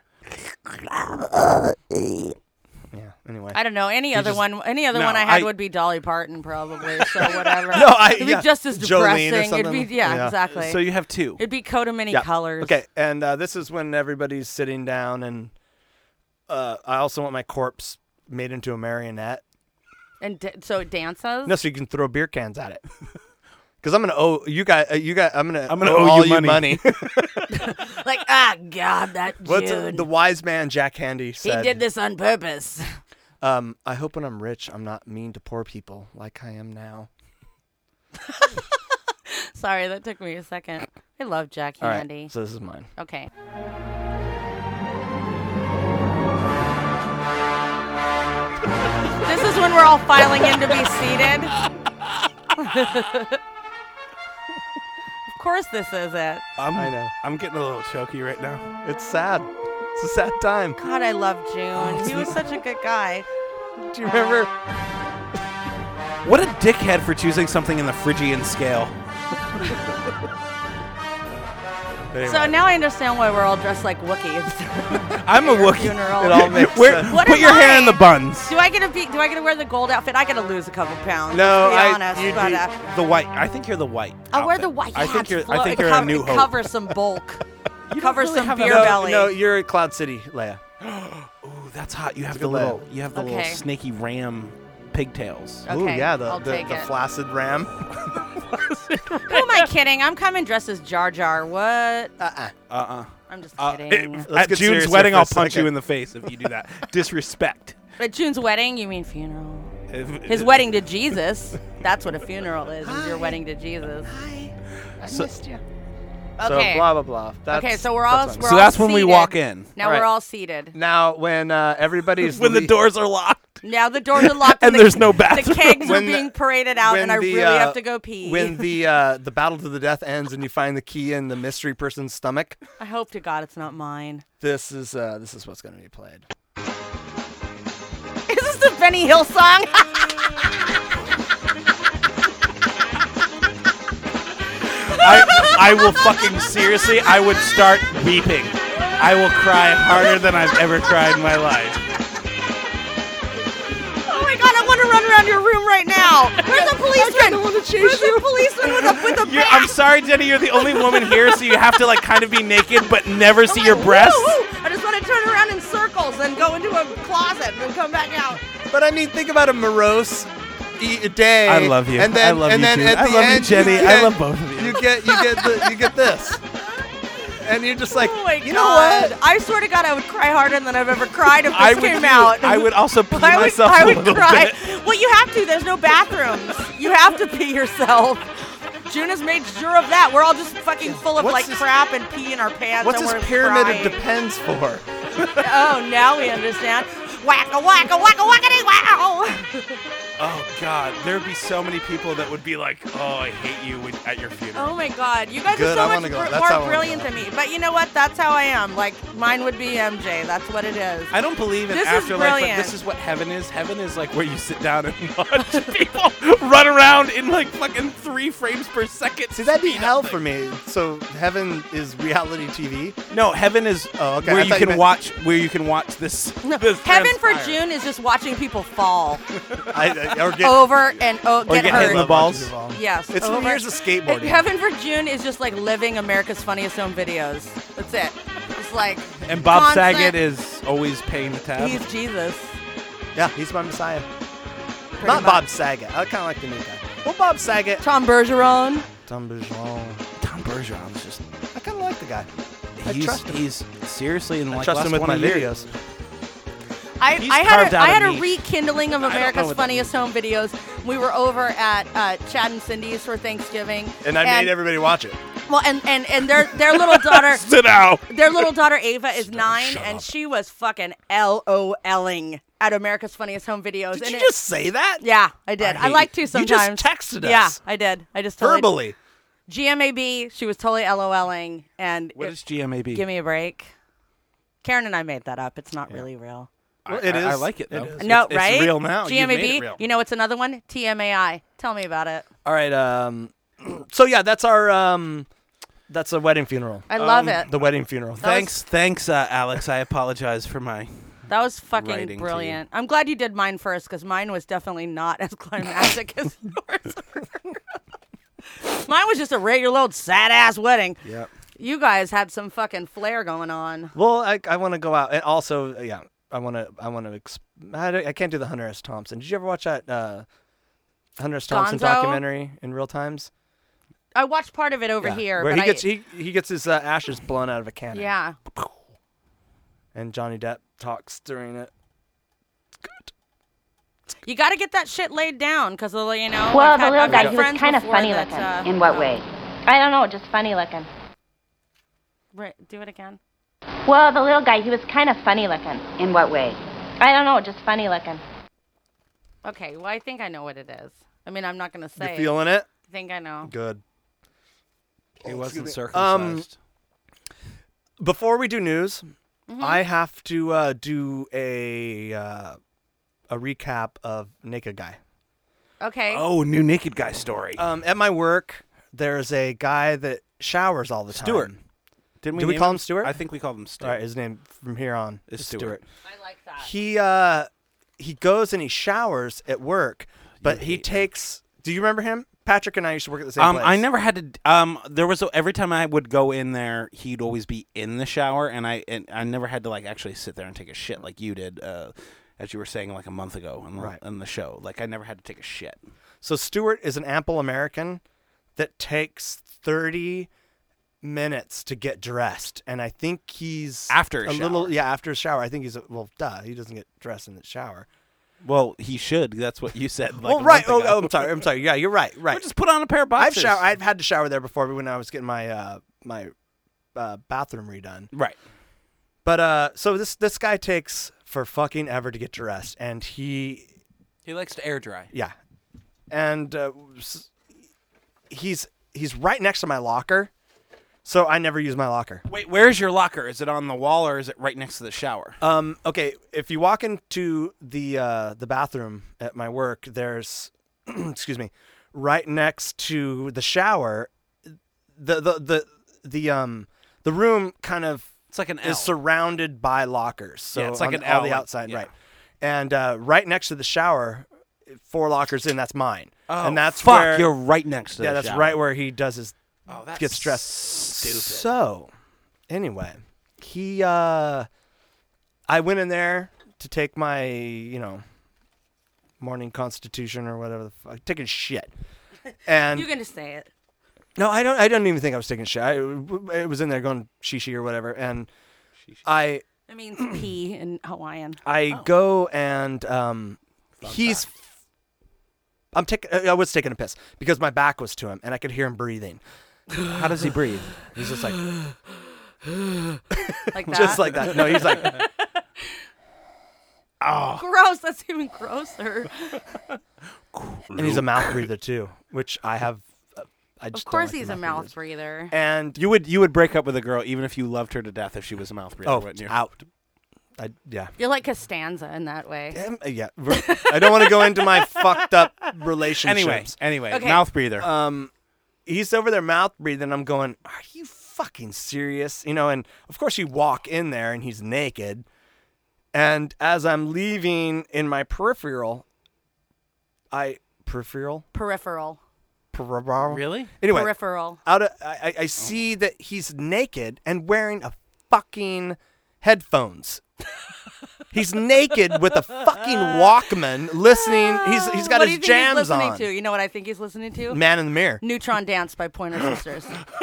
S14: Yeah. Anyway.
S4: I don't know. Any
S14: You
S4: other
S14: just-
S4: one, any other
S14: No,
S4: one I had
S14: I-
S4: would be Dolly Parton, probably. So whatever.
S14: No, I-
S4: It'd
S14: yeah,
S4: be just as
S14: Jolene or
S4: depressing. It'd
S14: something.
S4: be yeah,
S14: Yeah.
S4: exactly.
S5: So you have two.
S4: It'd be coat of many
S14: Yeah.
S4: colors.
S14: Okay, and uh, this is when everybody's sitting down, and uh, I also want my corpse made into a marionette.
S4: And d- so it dances.
S14: No, so you can throw beer cans at it. Because I'm gonna owe you guys. Uh, you got. I'm gonna.
S5: I'm gonna
S14: owe,
S5: owe
S14: all
S5: you
S14: you
S5: money.
S14: money.
S4: Like ah, God, that
S14: What's
S4: June.
S14: uh, the wise man Jack Handy
S4: he
S14: said?
S4: did this on purpose.
S14: Um, I hope when I'm rich, I'm not mean to poor people like I am now.
S4: Sorry, that took me a second. I love Jack
S14: All right,
S4: Handy.
S14: so this is mine.
S4: Okay. This is when we're all filing in to be seated. Of course, this is it.
S5: I'm,
S14: I know.
S5: I'm getting a little choky right now.
S14: It's sad. It's a sad time.
S4: God, I love June. He was such a good guy.
S14: Do you remember?
S5: What a dickhead for choosing something in the Phrygian scale.
S14: Anyway.
S4: So now I understand why we're all dressed like Wookiees.
S5: I'm a
S4: Your
S5: Wookiee.
S4: funeral.
S14: It all makes
S5: Where-
S14: sense.
S4: What
S5: put
S4: am
S5: your hair
S4: I?
S5: in the buns.
S4: Do I get to be? Do I get to wear the gold outfit? I got to lose a couple pounds.
S14: No,
S4: to be
S14: I-
S4: honest,
S14: you
S4: but,
S14: do-
S4: uh,
S5: The white. I think you're the white.
S4: I'll wear
S5: outfit.
S4: the white.
S5: I
S4: Yeah,
S5: think
S4: it's
S5: you're.
S4: flo-
S5: I think
S4: it
S5: you're
S4: cover,
S5: a new
S4: it
S5: hope.
S4: covers some bulk. Covers
S5: really
S4: some
S5: have a-
S4: beer
S14: no,
S4: belly.
S14: no, you're Cloud City, Leia.
S5: Ooh, that's hot. You have
S14: a
S5: the
S14: good
S5: little.
S14: layout.
S5: You have the
S4: Okay.
S5: little snaky ram pigtails.
S4: Okay,
S14: Ooh, yeah, the
S4: I'll
S14: the,
S4: take
S14: the
S4: it.
S14: flaccid ram.
S4: Who am I kidding? I'm coming dressed as Jar Jar. What?
S14: Uh-uh.
S5: Uh-uh.
S4: I'm just
S5: Uh,
S4: kidding.
S5: it-
S14: Let's
S5: at
S14: get
S5: June's
S14: serious
S5: wedding,
S14: here for
S5: I'll
S14: a
S5: punch you
S14: second.
S5: in the face if you do that. Disrespect.
S4: At June's wedding, you mean funeral?
S5: If-
S4: His wedding to Jesus. That's what a funeral is. Is your wedding to Jesus.
S6: Hi. I
S5: So-
S6: missed you.
S4: Okay.
S14: So blah blah blah. That's,
S4: okay, so we're all.
S14: that's
S4: We're
S14: fine.
S5: So
S4: all
S5: that's when we
S4: seated.
S5: walk in.
S4: Now
S14: All right.
S4: we're all seated.
S14: Now when uh, everybody's
S5: when the
S14: le-
S5: doors are locked.
S4: Now the doors are locked
S5: And
S4: the,
S5: there's no
S4: The
S5: bathroom.
S4: kegs are
S14: When the-
S4: being paraded out,
S14: when
S4: and I
S14: the,
S4: really
S14: uh,
S4: have to go pee.
S14: when the uh, the battle to the death ends and you find the key in the mystery person's stomach,
S4: I hope to God it's not mine.
S14: this is uh, this is what's going to be played.
S4: Is this the Benny Hill song?
S5: I, I will fucking seriously, I would start weeping. I will cry harder than I've ever cried in my life.
S4: Oh my God! I want to run around your room right now. Where's the policeman? Where's the policeman with a with a
S5: You're,
S4: bat?
S5: I'm sorry, Jenny, you're the only woman here, so you have to like kind of be naked but never see your breasts.
S4: Woo, woo. I just want to turn around in circles and go into a closet and come back out.
S14: But I mean, think about a morose e- day.
S5: I love you.
S14: And then,
S5: I love
S14: and
S5: you,
S14: then
S5: June.
S14: at
S5: I
S14: the
S5: love you,
S14: end,
S5: Jenny. I
S14: get-
S5: love both of you.
S14: You get, you get, the, you get this, and you're just like,
S4: Oh my
S14: you
S4: God.
S14: know what?
S4: I swear to God, I would cry harder than I've ever cried if this
S5: I would
S4: came
S5: too.
S4: out.
S5: I would also pee
S4: I would,
S5: myself
S4: I
S5: a
S4: would
S5: little
S4: cry.
S5: bit.
S4: Well, you have to. There's no bathrooms. You have to pee yourself. June has made sure of that. We're all just fucking full of
S14: What's
S4: like
S14: this-
S4: crap and pee in our pants.
S14: What's
S4: and
S14: this
S4: we're
S14: pyramid
S4: crying.
S14: of depends for?
S4: Oh, now we understand. Wacka, wacka, wacka, whackity, wow.
S5: Oh God, there'd be so many people that would be like, "Oh, I hate you," when, at your funeral.
S4: Oh my God, you guys
S14: Good,
S4: are
S14: I
S4: so
S14: wanna
S4: much
S14: go.
S4: br-
S14: That's how I
S4: more
S14: wanna
S4: brilliant than me. But you know what? That's how I am. Like mine would be M J. That's what it is.
S5: I don't believe in
S4: This is
S5: afterlife, but
S4: brilliant.
S5: this is what heaven is. Heaven is like where you sit down and watch people run around in like fucking three frames per second.
S14: See, that'd be hell for me. So heaven is reality T V.
S5: No, heaven is
S14: Oh, okay.
S5: where
S14: I
S5: you
S14: thought you
S5: can
S14: meant-
S5: watch where you can watch this.
S4: No,
S5: this
S4: Heaven for
S5: transpire.
S4: June is just watching people fall
S14: I, I- or get,
S4: over and oh, get,
S5: get
S4: hurt.
S5: hit in the balls.
S4: Yes.
S14: It's
S4: over.
S14: years of skateboarding.
S4: Heaven for June is just like living America's Funniest Home Videos. That's it. It's like
S5: And Bob
S4: constant-
S5: Saget is always paying the tab.
S4: He's Jesus.
S14: Yeah, he's my messiah.
S4: Pretty
S14: Not
S4: much.
S14: Bob Saget. I kind of like the new guy. Well, Bob Saget.
S4: Tom Bergeron.
S14: Tom Bergeron.
S5: Tom Bergeron's just.
S14: I kind of like the guy. I
S5: He's,
S14: trust him.
S5: he's seriously in
S14: I
S5: like
S14: trust
S5: last
S14: him with
S5: one
S14: my
S5: a year.
S14: videos.
S4: I,
S5: He's
S4: I had
S5: carved
S4: a,
S5: out
S4: I
S5: a
S4: had a
S5: niche.
S4: rekindling of
S5: I don't know
S4: America's
S5: what that
S4: Funniest Home Videos. We were over at uh, Chad and Cindy's for Thanksgiving,
S14: And I made everybody watch it.
S4: well, and, and, and their their little daughter,
S5: Sit down.
S4: their little daughter Ava is nine, and she was fucking LOLing at America's Funniest Home Videos.
S14: Did
S4: and
S14: you
S4: it-
S14: just say that?
S4: Yeah, I did.
S14: I
S4: I,
S14: hate
S4: like
S14: you.
S4: to sometimes.
S14: You just texted us.
S4: Yeah, I did. I just totally
S14: Verbally.
S4: G M A B. She was totally LOLing, and
S5: What
S4: it-
S5: is G M A B?
S4: give me a break. Karen and I made that up. It's not really real.
S14: Well, it
S5: I,
S14: is.
S5: I like it though.
S14: It is.
S4: No,
S5: it's,
S4: right?
S5: It's real now. You
S4: G M A
S5: made
S4: B.
S5: it real.
S4: You know what's another one? T M A I. Tell me about it.
S14: All right. Um. So yeah, that's our um. That's a wedding funeral.
S4: I love
S5: Um,
S4: it.
S14: The wedding funeral.
S5: Thanks, thanks, uh, Alex. I apologize for my.
S4: That was fucking
S5: writing to you.
S4: brilliant. I'm glad you did mine first because mine was definitely not as climactic as yours. Mine was just a regular old sad ass wedding.
S14: Yep.
S4: You guys had some fucking flair going on.
S14: Well, I I want to go out and also uh, yeah I want to I want to exp- I, don't- I can't do the Hunter S. Thompson. Did you ever watch that uh, Hunter S. Thompson
S4: Gonzo?
S14: documentary in real times?
S4: I watched part of it over
S14: Yeah,
S4: here,
S14: where
S4: but
S14: he
S4: I,
S14: gets he he gets his uh, ashes blown out of a cannon.
S4: yeah.
S14: And Johnny Depp talks during it.
S4: You got to get that shit laid down because you know.
S21: Well,
S4: I've
S21: the
S4: had,
S21: little
S4: I've
S21: guy,
S4: had
S21: he was
S4: friends
S21: kind of
S4: before
S21: funny
S4: that,
S21: looking.
S4: uh,
S21: In what way? I don't know, just funny looking.
S4: Right, do it again.
S21: Well, the little guy, he was kind of funny looking. In what way? I don't know, just funny looking.
S4: Okay, well I think I know what it is. I mean, I'm not gonna say.
S14: You feeling it?
S4: I think I know.
S14: Good.
S5: He wasn't
S14: Excuse me. Um,
S5: circumcised.
S14: Before we do news,
S4: Mhm.
S14: I have to uh, do a uh, a recap of Naked Guy.
S4: Okay.
S5: Oh, new Naked Guy story.
S14: Um, at my work, there's a guy that showers all the time.
S5: Stuart. Didn't we?
S14: Do we
S5: name
S14: call him Stuart?
S5: I think we called him
S14: All
S5: Stuart.
S14: right, his name from here on
S5: Is
S14: is
S5: Stuart.
S14: Stuart.
S4: I like that.
S14: He uh he goes and he showers at work, but he takes. Do you remember him? Patrick and I used to work at the same
S5: Um,
S14: place.
S5: I never had to. Um, there was a, every time I would go in there, he'd always be in the shower, and I and I never had to like actually sit there and take a shit like you did, uh, as you were saying like a month ago in the,
S14: Right.
S5: in the show. Like I never had to take a shit.
S14: So Stuart is an ample American that takes thirty minutes to get dressed, and I think he's
S5: After
S14: a
S5: a
S14: little
S5: shower.
S14: yeah after a shower. I think he's a, well, duh, he doesn't get dressed in the shower.
S5: Well, he should. That's what you said. Like
S14: well,
S5: a
S14: right.
S5: month
S14: Oh,
S5: ago.
S14: oh, I'm sorry. I'm sorry. Yeah, you're right. Right.
S5: Or just put on a pair of
S14: I've
S5: boxers.
S14: shower. I've had to shower there before when I was getting my uh, my uh, bathroom redone.
S5: Right.
S14: But uh, so this this guy takes for fucking ever to get dressed, and he
S5: He likes to air dry.
S14: yeah, and uh, s- he's he's right next to my locker, so I never use my locker.
S5: Wait, where's your locker? Is it on the wall or is it right next to the shower?
S14: Um. Okay. If you walk into the uh, the bathroom at my work, there's excuse me, right next to the shower, the the the the um the room kind of
S5: It's like an L.
S14: is surrounded by lockers. So
S5: Yeah, it's like
S14: on
S5: an
S14: all
S5: L,
S14: the
S5: like-
S14: outside,
S5: yeah.
S14: right? And uh, right next to the shower, four lockers in. That's mine.
S5: Oh,
S14: and that's
S5: fuck,
S14: where
S5: you're right next to
S14: yeah.
S5: the
S14: that's
S5: shower.
S14: right where he does his
S5: Oh, that's
S14: gets dressed.
S5: stupid.
S14: So, anyway, he uh, I went in there to take my you know morning constitution or whatever the fuck, taking shit, and
S4: You're gonna say it.
S14: no, I don't. I don't even think I was taking shit. I it was in there going shishi or whatever, and I
S4: It means pee in Hawaiian.
S14: I go and um, he's. I'm taking. I was taking a piss because my back was to him and I could hear him breathing.
S5: How does he breathe?
S14: He's just like,
S4: Like that.
S14: just like that. No, he's like,
S5: Oh.
S4: Gross. That's even grosser.
S14: And he's a mouth breather too, which I have. Uh, I just
S4: Of course,
S14: don't like
S4: he's
S14: the
S4: a mouth breather.
S14: And
S5: You would you would break up with a girl even if you loved her to death if she was a mouth breather,
S14: oh,
S5: wouldn't you?
S14: out. I, yeah.
S4: You're like Costanza in that way.
S14: Damn, yeah. I don't want to go into my fucked up relationships.
S5: Anyway, anyway,
S4: Okay.
S5: mouth breather.
S14: Um, he's over there mouth breathing. I'm going, are you fucking serious? You know, and of course you walk in there and he's naked. And as I'm leaving in my peripheral, I peripheral
S4: Peripheral.
S14: peripheral
S5: Really?
S14: Anyway,
S4: Peripheral.
S14: out of I, I- I see that he's naked and wearing a fucking headphones. He's naked with a fucking Walkman, listening. He's he's got
S4: what do
S14: his
S4: you think
S14: jams
S4: he's listening
S14: on.
S4: to? You know what I think he's listening to?
S14: Man in the Mirror.
S4: Neutron Dance by Pointer Sisters.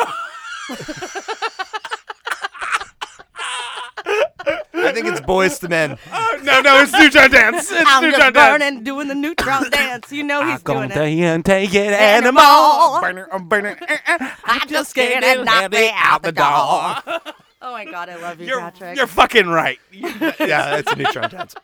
S14: I think it's Boys to Men.
S5: no, no, it's Neutron Dance. It's
S4: I'm
S5: Neutron
S4: just
S5: Dance.
S4: burning, doing the Neutron Dance. You know he's doing it.
S5: and take it,
S4: Animal.
S5: animal. Burner, I'm burning.
S4: I just scared and knocked me out the door. Oh my God, I love you,
S5: You're,
S4: Patrick.
S5: you're fucking right.
S14: Yeah, it's a Neutron Dance.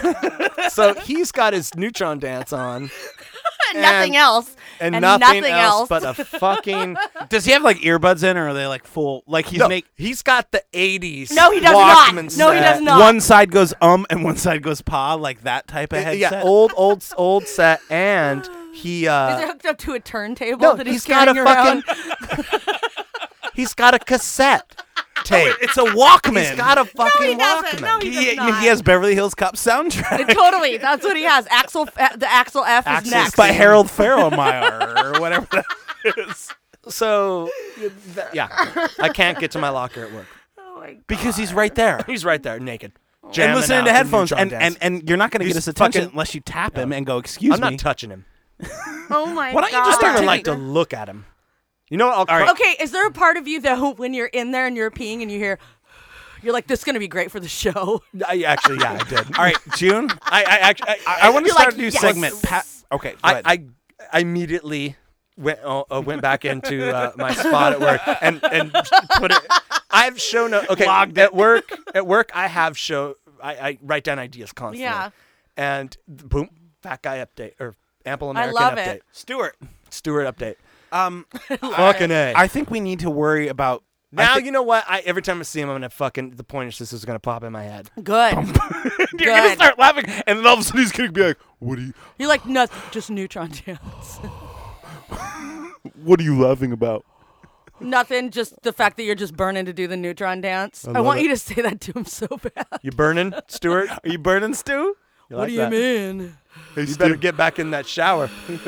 S14: So he's got his Neutron Dance on.
S4: nothing
S14: and-
S4: else.
S14: And,
S4: And
S14: nothing,
S4: nothing else.
S14: else, but a fucking.
S5: Does he have like earbuds in, or are they like full? Like he's
S14: No,
S5: make.
S14: he's got the eighties.
S4: No, he does
S14: Walkman
S4: not. No, he
S14: set.
S4: does not.
S5: One side goes um and one side goes pa, like that type of headset.
S14: Yeah, old, old, old set, and he. uh
S4: Is it hooked up to a turntable
S14: No,
S4: that he's,
S14: he's got a
S4: carrying around?
S14: fucking. He's got a cassette tape.
S5: It's a Walkman.
S14: He's got a fucking
S4: he doesn't.
S14: Walkman.
S4: No, he does
S5: he,
S4: not.
S5: he has Beverly Hills Cop soundtrack.
S4: Totally, that's what he has. Axel, the Axel F is
S5: Access
S4: next.
S5: by Harold Farrellmeyer or whatever that is.
S14: So, th- yeah, I can't get to my locker at work
S4: Oh my God.
S5: Because he's right there.
S14: he's right there, naked,
S5: And
S14: jamming
S5: listening
S14: out
S5: to headphones,
S14: Neutron
S5: and,
S14: Dance.
S5: and, and you're not going to get
S14: He's
S5: his attention
S14: fucking-
S5: unless you tap him and go, excuse
S14: I'm
S5: me.
S14: not touching him.
S4: Oh my
S5: Why don't you
S4: God.
S5: just
S14: I don't
S5: start
S14: even like
S5: taking-
S14: to look at him. You know what? I'll
S5: All
S14: cry-
S5: right.
S4: Okay, is there a part of you though when you're in there and you're peeing and you hear, you're like, this is gonna be great for the show?
S14: I actually, yeah, I did.
S5: All right, June.
S14: I, I actually, I,
S5: I want to
S4: You're
S5: start
S4: like,
S5: a new
S4: yes.
S5: segment. Pa- okay, go
S14: I,
S5: ahead.
S14: I, I immediately went uh, uh, went back into uh, my spot at work and and put it. I've shown a, okay
S5: Logged
S14: at work. At work, I have show. I, I write down ideas constantly.
S4: Yeah.
S14: And boom, fat guy update or ample
S4: I
S14: American
S4: love
S14: update.
S4: it.
S5: Stuart.
S14: Stewart update.
S5: Um,
S14: Fucking A.
S5: I think we need to worry about. I
S14: now
S5: think-
S14: you know what? I every time I see him, I'm gonna fucking the Pointer Sisters is gonna pop in my head.
S4: Good.
S5: You're gonna
S4: Good.
S5: start laughing, and then all of a sudden he's gonna be like, "What are you?
S4: You're like, no, just Neutron Dance.
S5: What are you laughing about?"
S4: Nothing, just the fact that you're just burning to do the Neutron Dance. I,
S14: love
S4: want
S14: it.
S4: you to say that to him so bad.
S14: You burning, Stewart?
S5: Are you burning, Stu?
S14: You
S4: What
S14: like
S4: do
S14: that?
S4: you mean?
S14: You better get back in that shower.
S5: You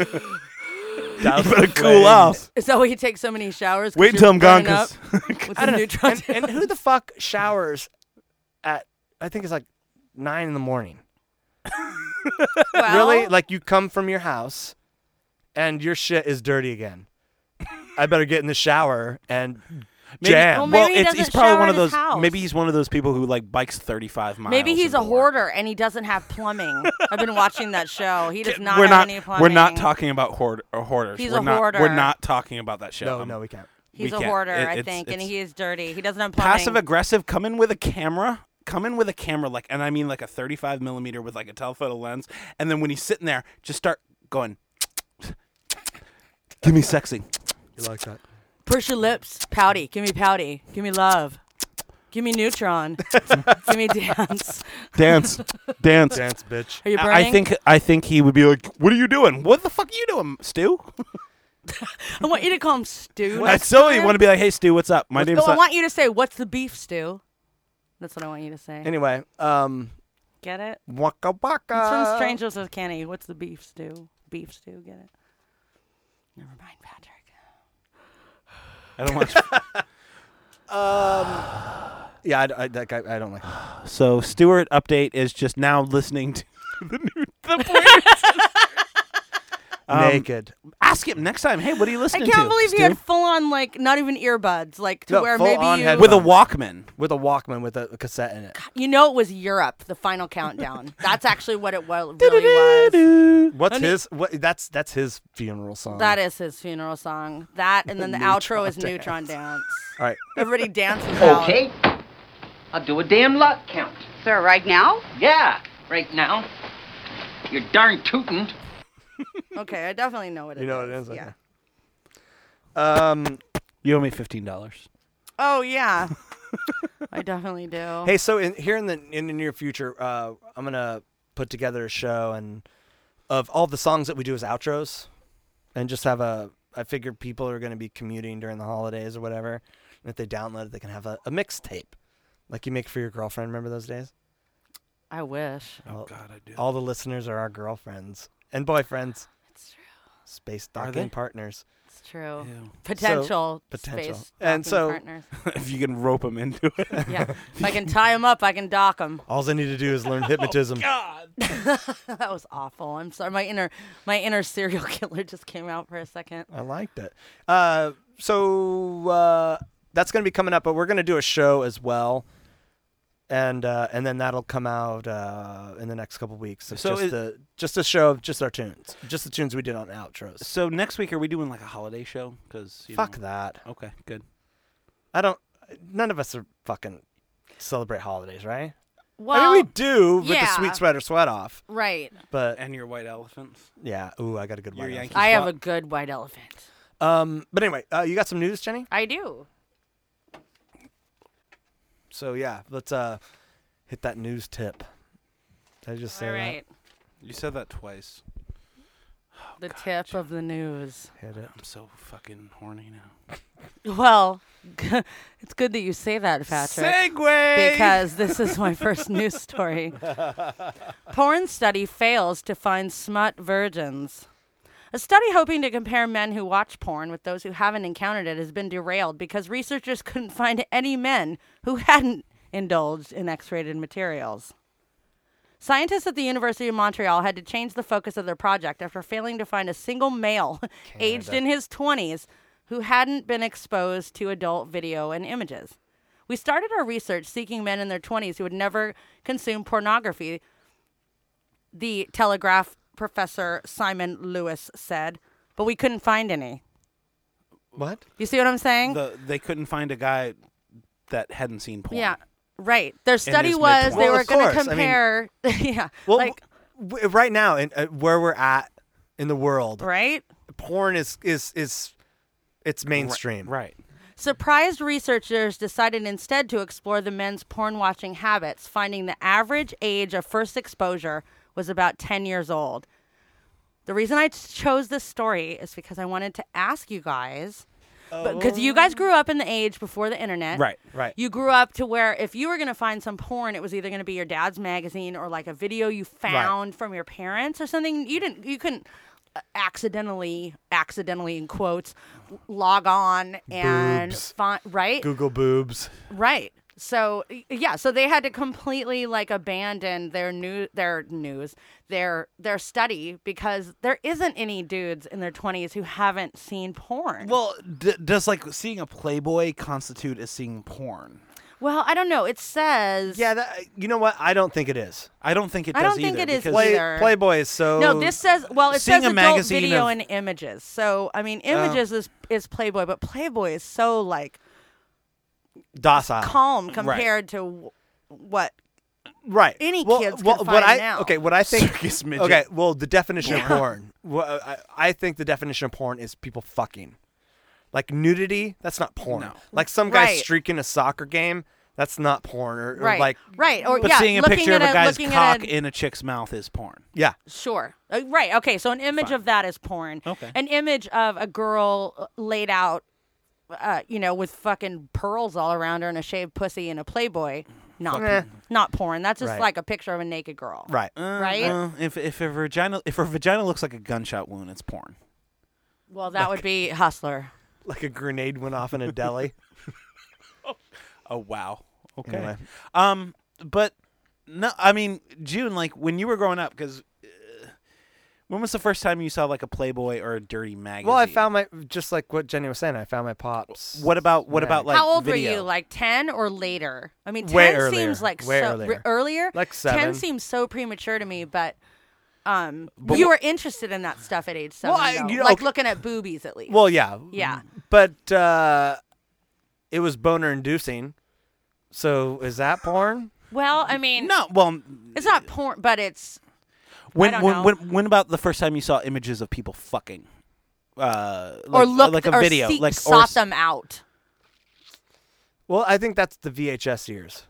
S5: better cool off.
S4: Is that why you take so many showers? 'Cause
S5: Wait
S4: you're
S5: until I'm gone,
S4: burning up
S5: 'cause-
S4: with
S14: I
S4: the
S14: don't know.
S4: Neutron
S14: And,
S4: Dance?
S14: and who the fuck showers at? I think it's like nine in the morning.
S4: Well,
S14: Really? Like you come from your house, and your shit is dirty again. I better get in the shower and
S5: Maybe,
S14: jam.
S4: Well, maybe
S5: well,
S4: he
S5: it's,
S4: doesn't
S5: he's probably
S4: shower
S5: one
S4: at
S5: of
S4: his
S5: those.
S4: house.
S5: Maybe he's one of those people who like bikes thirty-five miles.
S4: Maybe he's
S5: and
S4: a
S5: more.
S4: hoarder and he doesn't have plumbing. I've been watching that show. He does not
S5: we're
S4: have
S5: not.
S4: any plumbing.
S5: We're not talking about hoard, or hoarders.
S4: He's
S5: we're
S4: a
S5: not,
S4: hoarder.
S5: We're not talking about that show.
S14: no,
S5: Um,
S14: no, we can't.
S4: He's
S5: we
S4: a
S5: can't.
S4: hoarder,
S5: It-
S4: I
S5: it's-
S4: think, and
S5: it's
S4: he is dirty. He doesn't have plumbing.
S5: passive aggressive. Come in with a camera. Come in with a camera, like, and I mean like a thirty-five millimeter with like a telephoto lens, and then when he's sitting there, just start going. Give me sexy.
S14: You like that?
S4: Push your lips. Pouty. Give me pouty. Give me love. Give me Neutron. Give me dance.
S5: Dance, dance,
S14: Dance, bitch.
S4: Are you
S5: I-
S4: burning?
S5: I think I think he would be like, "What are you doing? What the fuck are you doing, Stu?"
S4: I want you to call him Stu.
S5: I
S4: next
S5: still
S4: time.
S5: want to be like, "Hey, Stu, what's up? My name's."
S4: No, I
S5: uh,
S4: want you to say, "What's the beef, Stu?" That's what I want you to say.
S14: Anyway, um,
S4: Get it?
S14: waka waka.
S4: It's from Strangers with Kenny. What's the beef, Stu? Beef, Stu. Get it? Never mind, Patrick.
S5: I don't watch.
S14: Um, yeah, I, I, that guy, I don't like him.
S5: So Stewart update is just now listening to the new the Pointer Um,
S14: Naked.
S5: Ask him next time. Hey, what are you
S4: I
S5: listening to?
S4: can't believe
S5: Stu?
S4: he had full on, like, not even earbuds, like, to
S14: No,
S4: where
S14: full
S4: maybe
S14: on
S4: you.
S14: headphones.
S5: with a Walkman.
S14: With a Walkman with a, a cassette in it.
S4: You know, it was Europe, the final countdown. That's actually what it wa- really was.
S14: What's
S4: And he-
S14: his? What? That's that's his funeral song.
S4: That is his funeral song. That, and then the outro is
S14: Neutron
S4: Neutron Dance.
S14: All right.
S4: Everybody dances out.
S17: Okay. I'll do a damn lot count.
S3: Sir, right now?
S17: Yeah.
S18: Right now? You're darn tootin'.
S4: Okay, I definitely know what it is.
S14: You know what it is?
S4: Yeah.
S14: Okay. Um,
S5: you owe me fifteen dollars.
S4: Oh yeah, I definitely do.
S14: Hey, so in, here in the in the near future, uh, I'm gonna put together a show and of all the songs that we do as outros, and just have a. I figure people are gonna be commuting during the holidays or whatever. And if they download it, they can have a, a mixtape, like you make for your girlfriend. Remember those days?
S4: I wish.
S5: Oh God, I do.
S14: All the listeners are our girlfriends and boyfriends.
S4: It's true.
S14: Space
S5: Are
S14: docking
S5: they?
S14: partners.
S4: It's true.
S5: Ew.
S4: Potential.
S14: So, potential.
S4: Space
S14: And
S4: docking
S14: so-
S4: partners.
S5: If you can rope them into it.
S4: Yeah. If I can tie them up, I can dock them.
S14: All I need to do is learn hypnotism.
S5: God.
S4: That was awful. I'm sorry. My inner my inner serial killer just came out for a second.
S14: I liked it. Uh, so uh, that's going to be coming up, but we're going to do a show as well, and uh, and then that'll come out uh, in the next couple weeks. It's
S5: So
S14: just
S5: is-
S14: the just a show of just our tunes, just the tunes we did on outros.
S5: So next week, are we doing like a holiday show? Because
S14: Fuck that.
S5: Okay, good.
S14: I don't. None of us are fucking celebrate holidays, right?
S4: Well,
S14: I mean, we do with the
S4: yeah.
S14: sweet sweater sweat off,
S4: Right.
S14: but
S5: And your white elephants.
S14: yeah. Ooh, I got a good
S5: Your
S14: one.
S5: Yankee
S4: I have
S5: swap.
S4: a good white elephant.
S14: Um, but anyway, uh, you got some news, Jenny?
S4: I do.
S14: So yeah, let's uh hit that news tip. Did I just say
S4: All
S14: that?
S4: right.
S5: You said that twice.
S4: The tip of the news.
S14: Hit it.
S5: I'm so fucking horny now.
S4: Well, it's good that you say that, Patrick.
S5: Segue!
S4: Because this is my first news story. Porn study fails to find smut virgins. A study hoping to compare men who watch porn with those who haven't encountered it has been derailed because researchers couldn't find any men who hadn't indulged in X-rated materials. Scientists at the University of Montreal had to change the focus of their project after failing to find a single male aged in his twenties who hadn't been exposed to adult video and images. We started our research seeking men in their twenties who had never consumed pornography, the Telegraph professor Simon Lewis said, but we couldn't find any.
S14: What?
S4: You see what I'm saying?
S5: The, they couldn't find a guy that hadn't seen porn.
S4: Yeah, right. Their study
S5: his
S4: was they
S14: Well,
S4: were
S14: of
S4: going to
S14: course. I mean-
S4: compare. yeah,
S14: Well,
S4: like
S14: w- right now, in, uh, where we're at in the world,
S4: right.
S14: porn is is is it's mainstream.
S5: Right.
S4: Surprised researchers decided instead to explore the men's porn watching habits, finding the average age of first exposure was about ten years old. The reason I chose this story is because I wanted to ask you guys, because you guys grew up in the age before the internet.
S5: Right.
S14: Right.
S4: You grew up to where if you were going to find some porn, it was either going to be your dad's magazine or like a video you found from your parents or something. You didn't, you couldn't uh, accidentally, accidentally in quotes, log on and
S14: Boobs.
S4: find, right?
S14: Google boobs.
S4: Right. So y- yeah, so they had to completely like abandon their new their news, their their study because there isn't any dudes in their twenties who haven't seen porn.
S5: Well, d- does like seeing a Playboy constitute as seeing porn?
S4: Well, I don't know. It says
S14: Yeah, that, you know what? I don't think it is.
S5: I don't think it
S4: I
S5: does
S4: don't think
S5: either,
S4: it is
S5: because-
S14: Play,
S4: either.
S14: Playboy is so.
S4: No, this says well, it
S5: Seeing
S4: says
S5: a
S4: adult
S5: magazine
S4: video
S5: of-
S4: and images. So I mean, images is is Playboy, but Playboy is so like
S14: docile.
S4: calm compared to w- what
S14: Right.
S4: any
S14: well,
S4: kids
S14: well,
S4: can
S14: what
S4: find
S14: I,
S4: now.
S14: Okay, what I think.
S5: Circus midget.
S14: Okay, well, the definition
S4: Yeah.
S14: of porn. Well, I, I think the definition of porn is people fucking. Like nudity, that's not porn.
S5: No.
S14: Like some guy
S4: Right.
S14: streaking a soccer game, that's not porn. Or, or
S4: right,
S14: like,
S4: right, or
S5: But
S4: yeah,
S5: seeing a
S4: looking
S5: picture of
S4: at
S5: a guy's
S4: looking
S5: cock
S4: at a,
S5: in a chick's mouth is porn.
S14: yeah.
S4: Sure. Uh, right. Okay. So an image
S5: Fine.
S4: of that is porn.
S5: Okay.
S4: An image of a girl uh, laid out, uh, you know, with fucking pearls all around her and a shaved pussy and a Playboy. Not,
S14: Eh.
S4: not porn. That's just
S14: Right.
S4: like a picture of a naked girl.
S14: Right.
S5: Uh,
S4: Right?
S5: uh, if if her vagina if her vagina looks like a gunshot wound, it's porn.
S4: Well, that would be Hustler.
S14: Like a grenade went off in a deli.
S5: Oh wow. Okay.
S14: Anyway.
S5: Um, but no, I mean June. Like when you were growing up, because uh, when was the first time you saw like a Playboy or a dirty magazine?
S14: Well, I found my, just like what Jenny was saying, I found my pops.
S5: What about what about like
S4: How old
S5: video?
S4: were you? Like ten or later? I mean, ten
S14: Way earlier.
S4: seems like
S14: Way
S4: so
S14: earlier.
S4: earlier.
S14: Like
S4: ten
S14: seven.
S4: seems so premature to me, but. Um,
S5: But
S4: you
S5: wh-
S4: were interested in that stuff at age seven,
S14: Well, I-
S4: though.
S14: you know,
S4: like
S14: okay.
S4: looking at boobies at least.
S14: Well, yeah.
S4: Yeah.
S14: But uh, it was boner inducing. So is that porn?
S4: Well, I mean,
S5: No, well,
S4: it's not porn, but it's.
S5: when
S4: I don't
S5: when,
S4: know.
S5: when when about the first time you saw images of people fucking? Uh,
S4: or
S5: like,
S4: looked
S5: like a
S4: or
S5: video,
S4: see-
S5: like or
S4: sought
S5: s-
S4: them out.
S14: Well, I think that's the V H S years.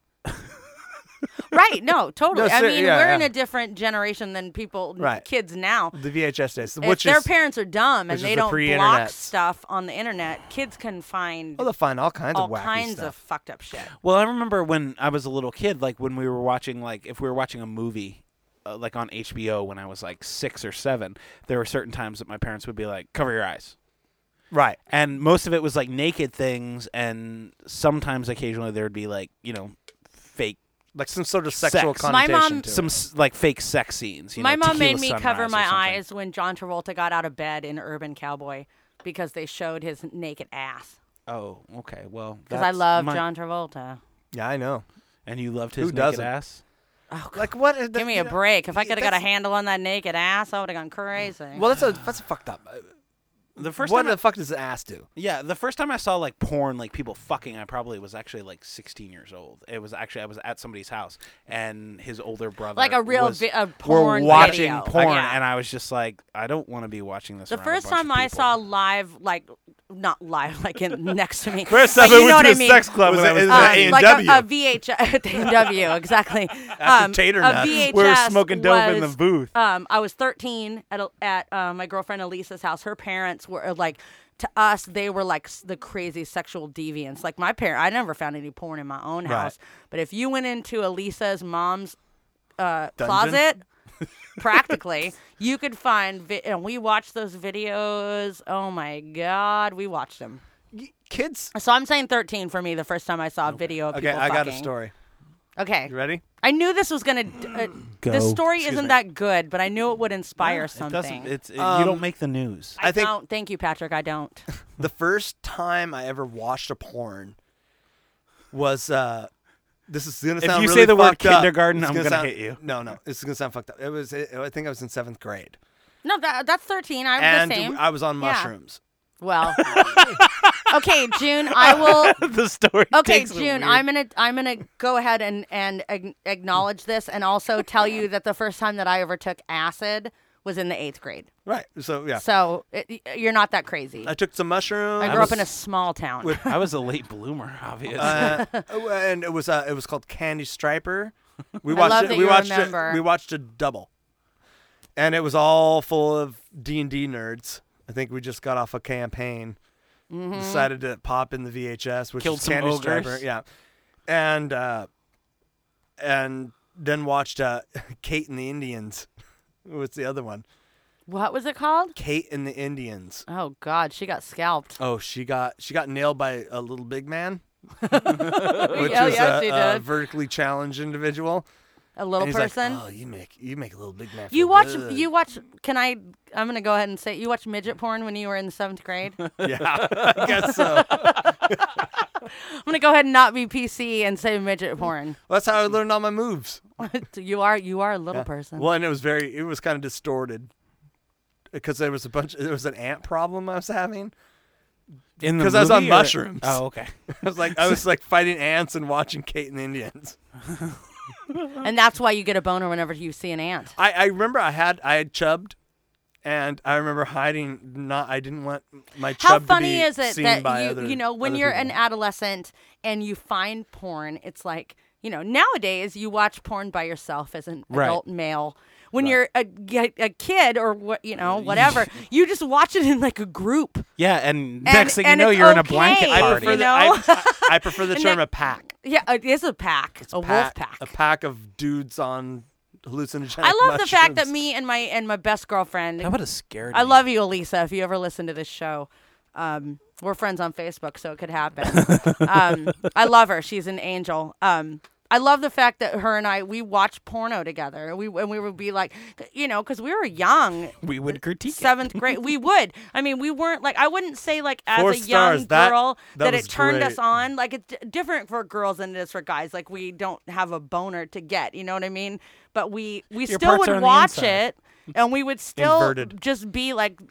S4: Right? No, totally.
S14: No,
S4: I
S14: ser-
S4: mean,
S14: yeah,
S4: we're
S14: yeah.
S4: in a different generation than people,
S14: Right.
S4: kids now.
S14: The V H S days,
S4: If
S14: which
S4: their
S14: is
S4: parents are dumb
S14: which
S4: and
S14: is
S4: they
S14: the
S4: don't block
S14: pre-internet.
S4: stuff on the internet, kids can find
S14: Oh, they'll find all kinds
S4: all
S14: of wacky
S4: kinds
S14: stuff.
S4: of fucked up shit.
S5: Well, I remember when I was a little kid, like when we were watching, like if we were watching a movie, uh, like on H B O when I was like six or seven, there were certain times that my parents would be like, "Cover your eyes."
S14: Right.
S5: And most of it was like naked things, and sometimes, occasionally, there would be like you know, fake.
S14: Like some sort of sexual
S5: sex.
S14: connotation
S4: My mom-
S14: to
S5: Some
S14: it.
S5: s- like fake sex scenes. You
S4: My
S5: know,
S4: mom made
S5: Tequila
S4: me
S5: Sunrise
S4: cover
S5: or
S4: my
S5: something.
S4: eyes when John Travolta got out of bed in Urban Cowboy because they showed his naked ass.
S5: Oh, okay. Well,
S4: Because I
S5: that's
S4: love
S5: my-
S4: John Travolta.
S14: Yeah, I know.
S5: And you loved his
S14: Who
S5: naked
S14: doesn't?
S5: ass.
S4: Oh,
S14: Like what? is the-
S4: give me
S14: you
S4: a
S14: know,
S4: break. If I could have got a
S14: that's-
S4: handle on that naked ass, I would have gone crazy.
S14: Well, that's a that's fucked up.
S5: The first
S14: what
S5: time
S14: the
S5: I-
S14: fuck does the ass do?
S5: Yeah, the first time I saw like porn, like people fucking, I probably was actually like sixteen years old. It was actually I was at somebody's house, and his older brother,
S4: Like a real
S5: was,
S4: vi- a
S5: were
S4: porn
S5: watching
S4: video.
S5: porn,
S4: Yeah.
S5: and I was just like, I don't want to be watching this.
S4: The
S5: around a
S4: first
S5: bunch of
S4: time I
S5: people.
S4: saw live, like not live, like in next to me.
S5: First
S4: but
S5: time I
S4: you
S5: went
S4: know
S5: to
S4: what
S5: a
S4: I mean.
S5: sex club
S14: Was
S5: when I
S14: it-
S5: was
S14: is it
S4: Um,
S14: A and
S4: like
S14: W?
S4: a, a V H S, A and W, exactly.
S14: After tater
S4: a
S14: nuts.
S4: V H S
S5: We were smoking dope in the
S4: was,
S5: booth.
S4: Um, I was thirteen at a, at uh, my girlfriend Elisa's house. Her parents were uh, like, to us, they were like s- the crazy sexual deviants. Like my parent, I never found any porn in my own
S14: Right.
S4: house. But if you went into Elisa's mom's uh,
S14: Dungeon?
S4: closet, practically, you could find, vi- and we watched those videos. Oh my God, we watched them.
S14: Kids.
S4: So I'm saying thirteen for me the first time I saw a video of
S14: Okay,
S4: people
S14: I got a
S4: fucking.
S14: story.
S4: Okay.
S14: You ready?
S4: I knew this was going to... Uh,
S5: Go.
S4: this story
S14: Excuse
S4: isn't
S14: me.
S4: that good, but I knew it would inspire
S5: It
S4: something.
S5: doesn't. It's it, you
S14: Um,
S5: don't make the news.
S4: I,
S14: I think-
S4: don't. Thank you, Patrick. I don't.
S14: The first time I ever watched a porn was uh this is gonna
S5: If
S14: sound
S5: you
S14: really
S5: say the word
S14: fucked up.
S5: kindergarten,
S14: It's
S5: I'm gonna
S14: sound-
S5: hit you.
S14: No, no, this is gonna sound fucked up. It was. It, I think I was in seventh grade,
S4: No, that, that's thirteen. I'm
S14: and
S4: the same.
S14: I was on
S4: Yeah.
S14: mushrooms.
S4: Well, okay, June. I will.
S5: the story.
S4: Okay,
S5: takes a
S4: June.
S5: weird-
S4: I'm gonna. I'm gonna go ahead and and ag- acknowledge this, and also tell you that the first time that I ever took acid was in the eighth grade.
S14: Right. So yeah,
S4: So it, you're not that crazy.
S14: I took some mushrooms.
S4: I grew up in a small town.
S14: with-
S5: I was a late bloomer, obviously.
S14: uh, and it was uh, it was called Candy Striper. We
S4: I
S14: watched
S4: love
S14: it.
S4: that
S14: we
S4: you
S14: watched
S4: remember.
S14: it. We watched a double, and it was all full of D and D nerds. I think we just got off a campaign.
S4: Mhm.
S14: Decided to pop in the V H S, which
S5: Killed
S14: is
S5: some
S14: Candy
S5: ogres.
S14: Striper. Yeah, and uh, and then watched uh, Kate and the Indians. What's the other one?
S4: What was it called?
S14: Kate and the Indians.
S4: Oh God, she got scalped.
S14: Oh, she got she got nailed by a little big man, which
S4: Yeah,
S14: was
S4: yeah,
S14: a,
S4: she
S14: a
S4: did.
S14: vertically challenged individual.
S4: A little
S14: And he's like,
S4: person.
S14: oh, you make you make a little big man.
S4: You
S14: feel
S4: watch.
S14: good."
S4: You watch. Can I? I'm gonna go ahead and say you watched midget porn when you were in the seventh grade.
S14: Yeah, I guess so.
S4: I'm gonna go ahead and not be P C and say midget porn.
S14: Well, that's how I learned all my moves.
S4: you are. You are a little
S14: Yeah.
S4: person.
S14: Well, and it was very, it was kind of distorted because there was a bunch, there was an ant problem I was having.
S5: In the
S14: Because I was on
S5: movie or-
S14: mushrooms.
S5: Oh, okay.
S14: I was like, I was like fighting ants and watching Kate and the Indians.
S4: And that's why you get a boner whenever you see an ant.
S14: I, I remember I had, I had chubbed, and I remember hiding. Not, I didn't want my chub
S4: How
S14: to
S4: funny
S14: be
S4: is it
S14: seen
S4: that
S14: by
S4: you,
S14: other,
S4: you know, when
S14: other
S4: you're
S14: people.
S4: an adolescent and you find porn, it's like, you know, nowadays you watch porn by yourself as an
S5: Right.
S4: adult male. When you're a, a kid or what, you know, whatever, you just watch it in like a group.
S5: Yeah, and next thing you
S4: and
S5: know,
S4: it's
S5: you're in a
S4: okay,
S5: blanket
S14: I
S5: party.
S14: prefer
S4: you
S14: the,
S4: know?
S14: I, I prefer the
S4: And
S14: term
S4: then-
S14: a pack.
S4: Yeah, it is a pack, a wolf pack.
S14: A pack of dudes on hallucinogenic
S4: I love the fact that
S14: mushrooms.
S4: me and my and my best girlfriend.
S5: That would have scared
S4: I
S5: me.
S4: love you, Elisa. If you ever listen to this show, um, we're friends on Facebook, so it could happen. um, I love her. She's an angel. Um, I love the fact that her and I we watch porno together. We and we would be like, you know, because we were young.
S5: We would critique it.
S4: Seventh grade. We would. I mean, we weren't like. I wouldn't say like as
S14: Four
S4: a young
S14: stars. That-
S4: girl
S14: that
S4: that,
S14: was
S4: it turned
S14: great.
S4: us on. Like it's d- different for girls than it is for guys. Like we don't have a boner to get. You know what I mean? But we we
S5: Your
S4: still
S5: parts are
S4: would
S5: on the
S4: watch
S5: inside.
S4: it, and we would still
S14: Inverted.
S4: just be like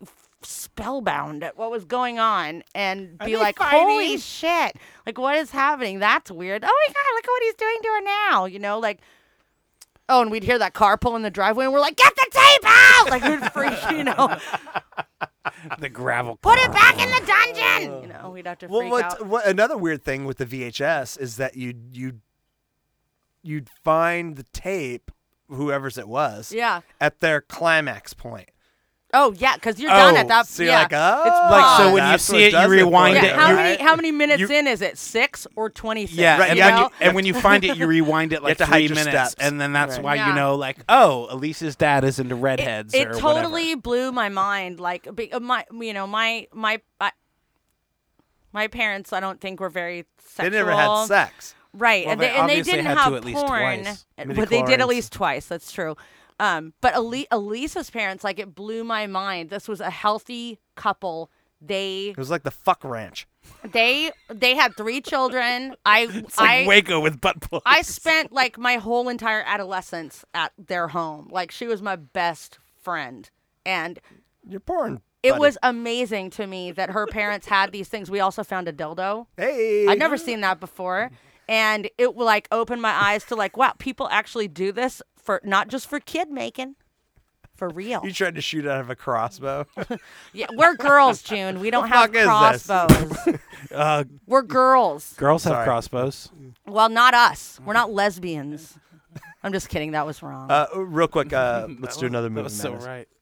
S4: spellbound at what was going on and
S14: Are
S4: be
S14: they
S4: like,
S14: fighting?
S4: holy shit, like what is happening? That's weird. Oh my God, look at what he's doing to her now. You know, like, oh, and we'd hear that car pull in the driveway and we're like, get the tape out! Like we'd freak, you know.
S5: The gravel.
S4: Put it back in the dungeon! You know, we'd have to
S14: Well,
S4: freak
S14: what,
S4: out.
S14: what another weird thing with the V H S is that you you you'd find the tape, whoever's it was,
S4: Yeah.
S14: at their climax point.
S4: Oh yeah, because you're done at that.
S14: so you're
S4: yeah.
S14: like, oh,
S4: it's
S5: Like, so
S4: paused.
S5: when you
S14: that's
S5: see
S14: what
S5: it, you
S14: does for
S5: rewind
S14: you,
S5: it.
S4: How
S5: you-
S4: many how many minutes
S5: you-
S4: in is it? Six or twenty-six?
S5: Yeah,
S14: Right,
S5: and,
S14: you
S5: when
S14: have
S5: you, and when you find it, you rewind it
S14: You
S5: like
S14: have to hide
S5: three
S14: your
S5: minutes,
S14: steps.
S5: and then that's
S14: Right.
S5: why
S4: Yeah.
S5: you know, like, oh, Elise's dad is into
S4: It,
S5: redheads
S4: it
S5: or
S4: totally blew my mind. Like be- uh, my, you know, my my I, my parents, I don't think were very sexual.
S14: They never had sex.
S4: Right,
S5: Well,
S4: and
S5: they
S4: they, and they
S5: obviously
S4: didn't
S5: had to
S4: have
S5: at least
S4: porn,
S5: twice.
S4: but they did at
S14: Midi-chlorians.
S4: least twice. That's true. Um, but Ali- Elisa's parents, like, it blew my mind. This was a healthy couple. They
S14: It was like the fuck ranch.
S4: they they had three children. I
S5: It's like
S4: I
S5: Waco with butt plugs.
S4: I spent like my whole entire adolescence at their home. Like she was my best friend, and
S14: You're porn.
S4: it
S14: buddy.
S4: was amazing to me that her parents had these things. We also found a dildo.
S14: Hey.
S4: I'd never seen that before. And it will like open my eyes to like, wow, people actually do this for not just for kid making, for real.
S14: You tried to shoot out of a crossbow.
S4: Yeah, we're girls, June. We don't
S14: The
S4: have
S14: fuck is
S4: crossbows.
S5: Uh,
S4: We're girls.
S5: girls have
S14: Sorry.
S5: crossbows.
S4: Well, not us. We're not lesbians. I'm just kidding. That was wrong.
S14: Uh, real quick, uh, let's
S5: That
S14: do
S5: was-
S14: another
S5: That
S14: movie.
S5: was so
S14: Madness.
S5: right.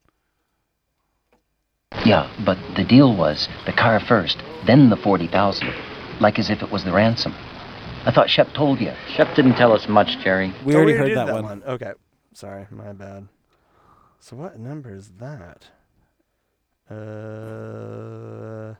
S17: Yeah, but the deal was the car first, then the forty thousand, like as if it was the ransom. I thought Shep told you.
S18: Shep didn't tell us much, Jerry.
S5: We
S14: Oh,
S5: already
S14: we
S5: heard
S14: did
S5: that, one.
S14: Okay, sorry, my bad. So what number is that? Uh,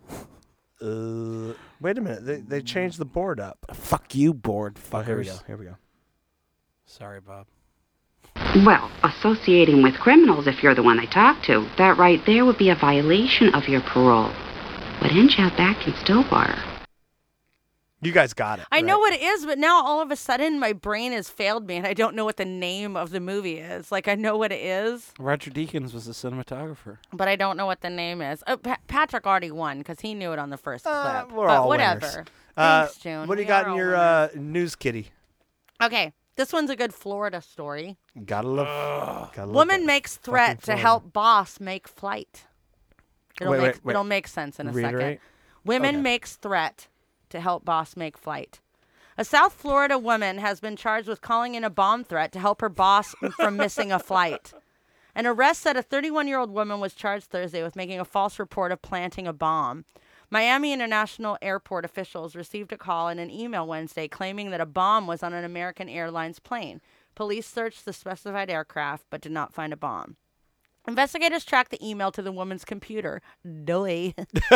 S14: uh, wait a minute. They they changed the board up.
S5: Fuck you, bored
S14: Oh,
S5: fuckers.
S14: here we go. Here we go.
S5: Sorry, Bob.
S3: Well, associating with criminals if you're the one they talk to, that right there would be a violation of your parole. Would end you out back in Stillwater.
S14: You guys got it.
S4: I
S14: right?
S4: know what it is, but now all of a sudden my brain has failed me and I don't know what the name of the movie is. Like I know what it is,
S5: Roger Deakins was the cinematographer.
S4: but I don't know what the name is. Oh, Pa- Patrick already won because he knew it on the first
S14: Uh,
S4: clip.
S14: we're
S4: but
S14: all
S4: whatever.
S14: winners. Uh,
S4: Thanks, June.
S14: what do you
S4: We
S14: got
S4: are
S14: in
S4: all
S14: your
S4: winners.
S14: uh, news kitty?
S4: Okay, this one's a good Florida story.
S14: Gotta love. gotta love
S4: Woman
S14: that.
S4: makes
S14: Fucking
S4: threat to
S14: Florida.
S4: help boss make flight. It'll
S14: Wait,
S4: make
S14: wait, wait.
S4: it'll make sense in a second.
S14: Reiterate?
S4: Women
S14: Okay.
S4: makes threat to help boss make flight. A South Florida woman has been charged with calling in a bomb threat to help her boss from missing a flight. An arrest said a thirty-one-year-old woman was charged Thursday with making a false report of planting a bomb. Miami International Airport officials received a call and an email Wednesday claiming that a bomb was on an American Airlines plane. Police searched the specified aircraft but did not find a bomb. Investigators tracked the email to the woman's computer. Doy.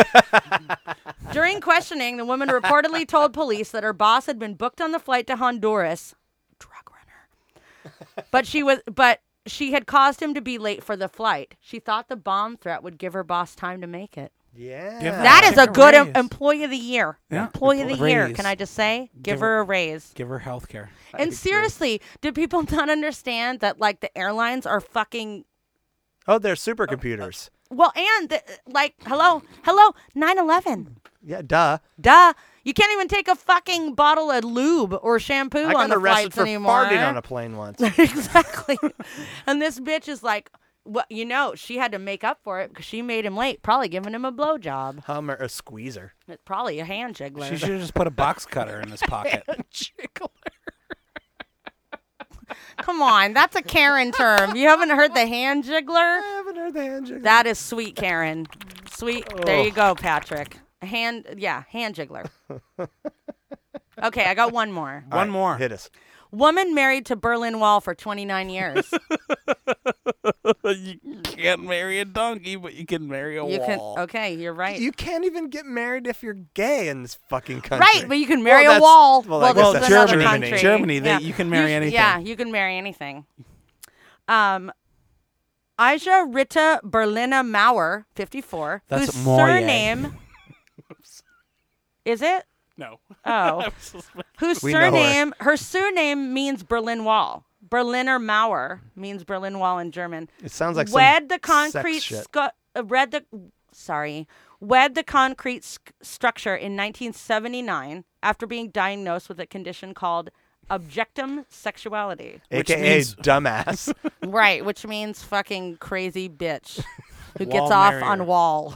S4: During questioning, the woman reportedly told police that her boss had been booked on the flight to Honduras, drug runner. But she was but she had caused him to be late for the flight. She thought the bomb threat would give her boss time to make it.
S14: Yeah.
S5: Give
S4: That is
S5: chick
S4: a good em-
S5: raise.
S4: employee of the year.
S5: Yeah.
S4: Employee of the year.
S5: Raise.
S4: Can I just say? Give,
S5: Give
S4: her
S5: her-
S4: a raise.
S5: Give her health care.
S4: And seriously, do people not understand that like the airlines are fucking
S14: Oh, they're supercomputers.
S4: well and the, like hello, hello, nine eleven.
S14: Yeah, duh.
S4: Duh. You can't even take a fucking bottle of lube or shampoo
S14: I
S4: on
S14: got
S4: the
S14: arrested
S4: flights
S14: for
S4: anymore.
S14: farting on a plane once.
S4: Exactly. And this bitch is like, well, you know, she had to make up for it because she made him late, probably giving him a blowjob.
S14: Hummer, a squeezer.
S4: It's probably a hand jiggler.
S5: She should have just put a box cutter in his pocket.
S4: Come on, that's a Karen term. You haven't heard the hand jiggler?
S14: I haven't heard the hand jiggler.
S4: That is sweet, Karen. Sweet. There you go, Patrick. A hand, yeah, hand jiggler. Okay, I got one more.
S5: One more.
S14: Hit us.
S4: Woman married to Berlin Wall for twenty-nine years.
S5: You can't marry a donkey, but you can marry a
S4: You can.
S5: wall.
S4: Okay, you're right.
S14: You can't even get married if you're gay in this fucking country.
S4: Right, but you can marry
S14: Well,
S4: a
S14: that's-
S4: wall.
S14: Well,
S4: Well,
S14: I guess
S4: this is
S14: that's
S4: another
S5: Germany.
S4: country.
S5: Germany, they-
S4: Yeah.
S5: you can marry
S4: sh-
S5: anything.
S4: Yeah, you can marry anything. Um, Aja Rita Berlina Mauer, fifty-four,
S5: That's
S4: whose
S5: Moye.
S4: surname is it?
S5: No.
S4: Oh, whose
S14: We know her.
S4: surname? Her surname means Berlin Wall. Berliner Mauer means Berlin Wall in German.
S14: It sounds like some
S4: Wed the
S14: sex
S4: concrete
S14: shit.
S4: scu- uh, read the sorry wed the concrete sk- structure in nineteen seventy-nine after being diagnosed with a condition called objectum sexuality,
S14: A K A
S5: means-
S14: dumbass.
S4: right? Which means fucking crazy bitch who
S5: Wall
S4: gets off
S5: marrier.
S4: on wall.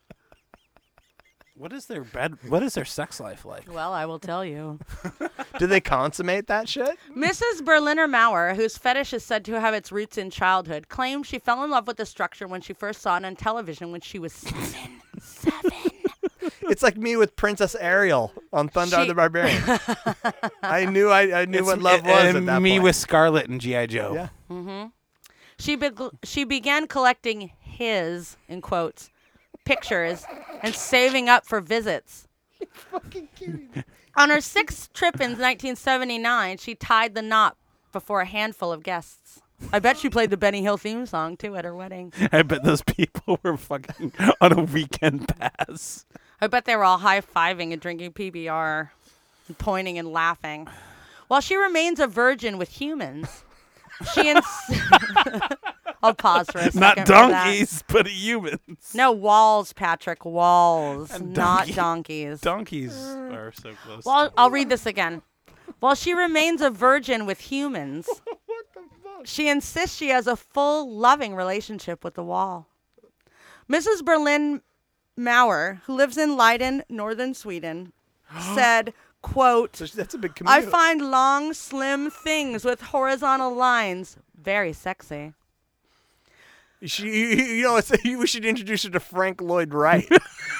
S5: What is their bed? What is their sex life like?
S4: Well, I will tell you.
S14: Do they consummate that shit?
S4: Missus Berliner Maurer, whose fetish is said to have its roots in childhood, claimed she fell in love with the structure when she first saw it on television when she was seven. Seven.
S14: It's like me with Princess Ariel on Thunder
S4: She-
S14: the Barbarian. I knew I, I knew
S5: It's-
S14: what love was
S5: and
S14: at that
S5: me
S14: point.
S5: with Scarlet and G I Joe.
S14: Yeah.
S4: Mm-hmm. She be- she began collecting his, in quotes, pictures and saving up for visits.
S6: Fucking kidding me.
S4: On her sixth trip in nineteen seventy-nine, she tied the knot before a handful of guests. I bet she played the Benny Hill theme song, too, at her wedding.
S5: I bet those people were fucking on a weekend pass.
S4: I bet they were all high-fiving and drinking P B R and pointing and laughing. While she remains a virgin with humans, she ins- I'll pause for a second.
S5: Not
S4: for that.
S5: donkeys, but humans.
S4: No, walls, Patrick, walls,
S5: And
S4: not
S5: donkey-
S4: donkeys.
S5: Donkeys are so close.
S4: Well, I'll read this again. While she remains a virgin with humans, she insists she has a full, loving relationship with the wall. Missus Berlin Maurer, who lives in Leiden, northern Sweden, said, quote,
S14: So that's a big
S4: I
S14: commute.
S4: find long, slim things with horizontal lines very sexy.
S14: She, you, you know, it's, we should introduce her to Frank Lloyd Wright.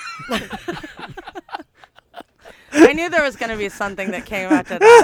S4: I knew there was going to be something that came after that.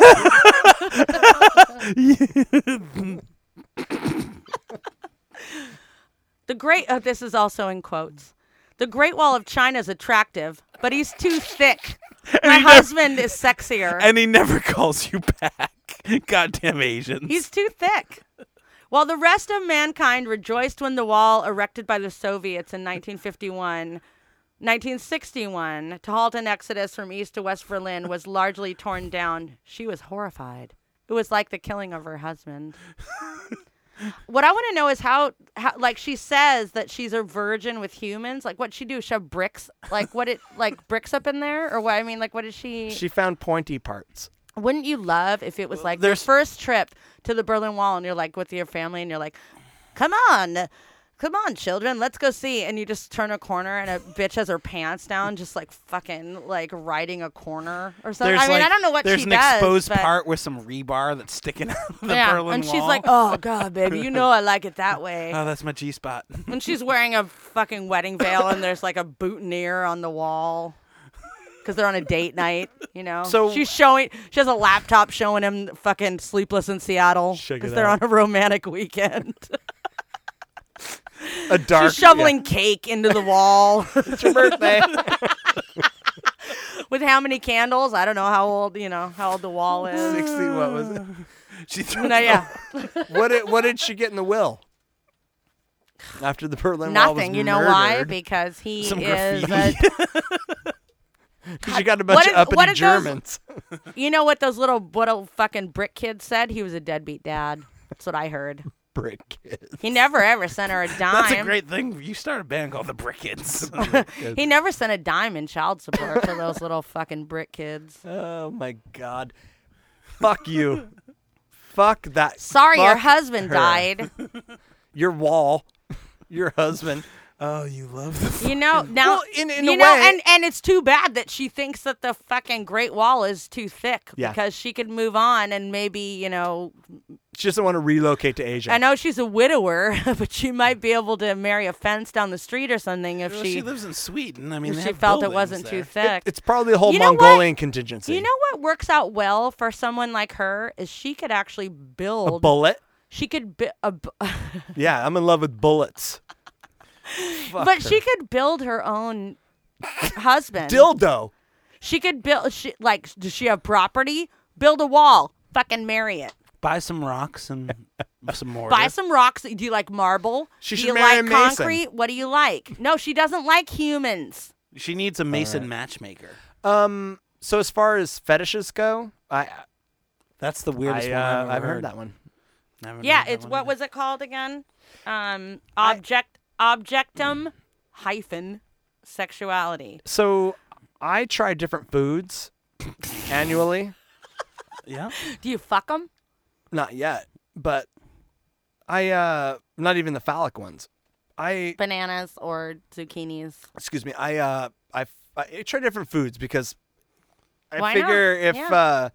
S4: The great, oh, this is also in quotes. The Great Wall of China is attractive, but he's too thick. My
S5: he never-
S4: husband is sexier.
S5: And he never calls you back. Goddamn Asians.
S4: He's too thick. While the rest of mankind rejoiced when the wall erected by the Soviets in nineteen fifty-one, nineteen sixty-one, to halt an exodus from East to West Berlin was largely torn down, she was horrified. It was like the killing of her husband. What I want to know is how, how, like, she says that she's a virgin with humans. Like, what'd she do? Shove bricks? Like, what it, like, bricks up in there? Or what? I mean, like, what did she...
S14: She found pointy parts.
S4: Wouldn't you love if it was like their first trip to the Berlin Wall and you're like with your family and you're like, come on, come on, children, let's go see. And you just turn a corner and a bitch has her pants down, just like fucking like riding a corner or something.
S5: There's
S4: I mean,
S5: like-
S4: I don't know what
S5: There's
S4: she
S5: an
S4: does.
S5: exposed
S4: but
S5: part with some rebar that's sticking out of the
S4: yeah,
S5: Berlin
S4: and
S5: Wall.
S4: she's like, oh, God, baby, you know I like it that way.
S5: Oh, that's my G-spot.
S4: And she's wearing a fucking wedding veil and there's like a boutonniere on the wall. Because they're on a date night, you know.
S14: So-
S4: she's showing. She has a laptop showing him fucking Sleepless in Seattle
S14: Check
S4: because
S14: it
S4: they're
S14: out.
S4: on a romantic weekend.
S14: A dark.
S4: she's shoveling cake into the wall.
S14: It's your birthday.
S4: With how many candles? I don't know how old. You know how old the wall is.
S14: sixty. What was it?
S5: She throws
S4: No, yeah.
S14: What did What did she get in the will? After the Berlin Wall was
S4: Nothing. You know why?
S14: murdered?
S4: Because he
S14: Some
S4: is.
S14: graffiti.
S4: A,
S14: Because you got a bunch
S4: What
S14: of
S4: did-
S14: uppity
S4: what did those-
S14: Germans.
S4: you know what those little little fucking brick kids said? He was a deadbeat dad. That's what I heard.
S14: Brick kids.
S4: He never ever sent her a dime.
S5: That's a great thing. You start a band called the Brick Kids.
S4: He never sent a dime in child support to those little fucking brick kids.
S14: Oh my God! Fuck you! Fuck that!
S4: Sorry, your
S14: Fuck
S4: husband
S14: her.
S4: died.
S14: Your wall. Your husband.
S5: Oh, you love the.
S4: You know now.
S14: Well, in- in
S4: you
S14: a
S4: know,
S14: way-
S4: and and it's too bad that she thinks that the fucking Great Wall is too thick
S14: Yeah.
S4: because she could move on and maybe you know.
S14: She doesn't want to relocate to Asia.
S4: I know she's a widower, but she might be able to marry a fence down the street or something if
S5: Well,
S4: she.
S5: she lives in Sweden. I mean,
S4: if
S5: they
S4: she
S5: have
S4: felt it
S5: buildings
S4: wasn't
S5: there.
S4: too thick.
S14: It's probably a whole
S4: You know what?
S14: Mongolian contingency.
S4: You know what works out well for someone like her is she could actually
S14: a
S4: build.
S14: bullet?
S4: She could build a. bu-
S14: Yeah, I'm in love with bullets. Fuck
S4: but
S14: her.
S4: she could build her own husband.
S14: dildo.
S4: She could build. She, like, does she have property? Build a wall. Fucking marry it.
S5: Buy some rocks and some mortar.
S4: Buy some rocks. Do you like marble?
S14: She
S4: do
S14: should
S4: you
S14: marry
S4: like
S14: a mason.
S4: concrete? What do you like? No, she doesn't like humans.
S5: She needs a Mason
S14: right.
S5: matchmaker.
S14: Um. So as far as fetishes go, I
S5: That's the weirdest
S14: I,
S5: one I've
S14: uh,
S5: ever
S14: I've heard
S5: heard
S14: that one.
S5: Never
S4: Yeah,
S5: heard that
S4: it's
S5: one
S4: what
S5: either.
S4: was it called again? Um, object objectum hyphen sexuality.
S14: So I try different foods annually.
S5: Yeah.
S4: Do you fuck them?
S14: Not yet, but I uh not even the phallic ones. I
S4: Bananas or zucchinis.
S14: excuse me. I uh I, I try different foods because I
S4: Why
S14: figure
S4: not?
S14: if
S4: Yeah.
S14: uh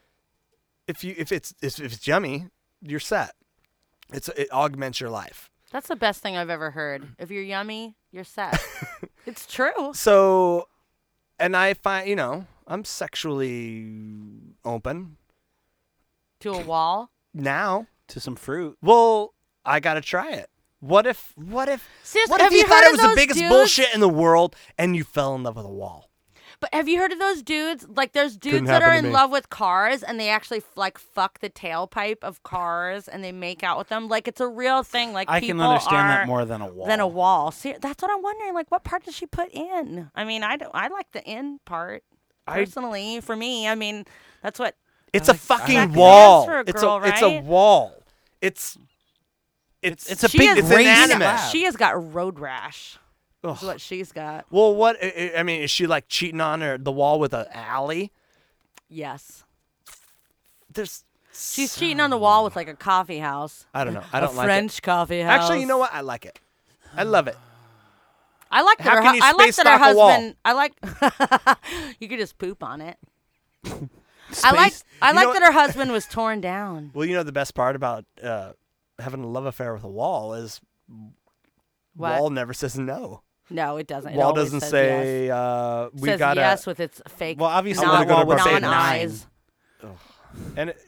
S14: if you if it's if, if it's yummy, you're set. It's it augments your life.
S4: That's the best thing I've ever heard. If you're yummy, you're set. It's true.
S14: So, and I find you know I'm sexually open
S4: To a wall.
S14: now.
S5: To some fruit.
S14: Well, I gotta try it. What if? What if?
S4: Seriously,
S14: what
S4: have
S14: if you,
S4: you
S14: thought
S4: heard
S14: it was
S4: of
S14: the
S4: those
S14: biggest
S4: dudes?
S14: bullshit in the world and you fell in love with a wall?
S4: But have you heard of those dudes? Like, there's dudes
S14: Couldn't
S4: that are
S14: happen to
S4: in
S14: me.
S4: love with cars and they actually f- like fuck the tailpipe of cars and they make out with them. Like, it's a real thing. Like,
S5: I can
S4: people
S5: understand that
S4: are-
S5: more than a wall.
S4: Than a wall. See, that's what I'm wondering. Like, what part does she put in? I mean, I don't, I like the in part
S14: I-
S4: personally. For me, I mean, that's what.
S14: It's a
S4: Sex
S14: fucking
S4: is
S14: wall.
S4: for a
S14: It's
S4: girl,
S14: a it's a
S4: right?
S14: wall. It's it's
S5: it's a
S4: She
S5: big
S4: has-
S14: it's
S5: raised
S14: inanimate.
S5: slab.
S4: She has got road rash.
S14: Ugh.
S4: That's what she's got.
S14: Well, what I I mean, is she like cheating on her the wall with an alley?
S4: Yes.
S14: There's
S4: She's cheating on the wall with like a coffee house.
S14: I don't know. I
S4: A
S14: don't like
S4: French
S14: it.
S4: coffee house.
S14: Actually, you know what? I like it. I love it.
S4: I like that.
S14: How
S4: Her,
S14: can
S4: hu-
S14: you
S4: I like
S14: space
S4: that her
S14: dock a wall?
S4: husband. I like. You could just poop on it. I like.
S14: Space-
S4: I
S14: you
S4: like
S14: know
S4: that
S14: what-
S4: her husband was torn down.
S14: Well, you know the best part about uh, having a love affair with a wall is
S4: What?
S14: wall never says no.
S4: No, it doesn't. It
S14: Wall
S4: always
S14: doesn't
S4: says
S14: say
S4: yes.
S14: uh, we
S4: says
S14: got
S4: yes with its fake.
S5: Well, obviously
S4: non,
S5: that wall would say
S4: non
S5: nine.
S4: eyes.
S14: and it,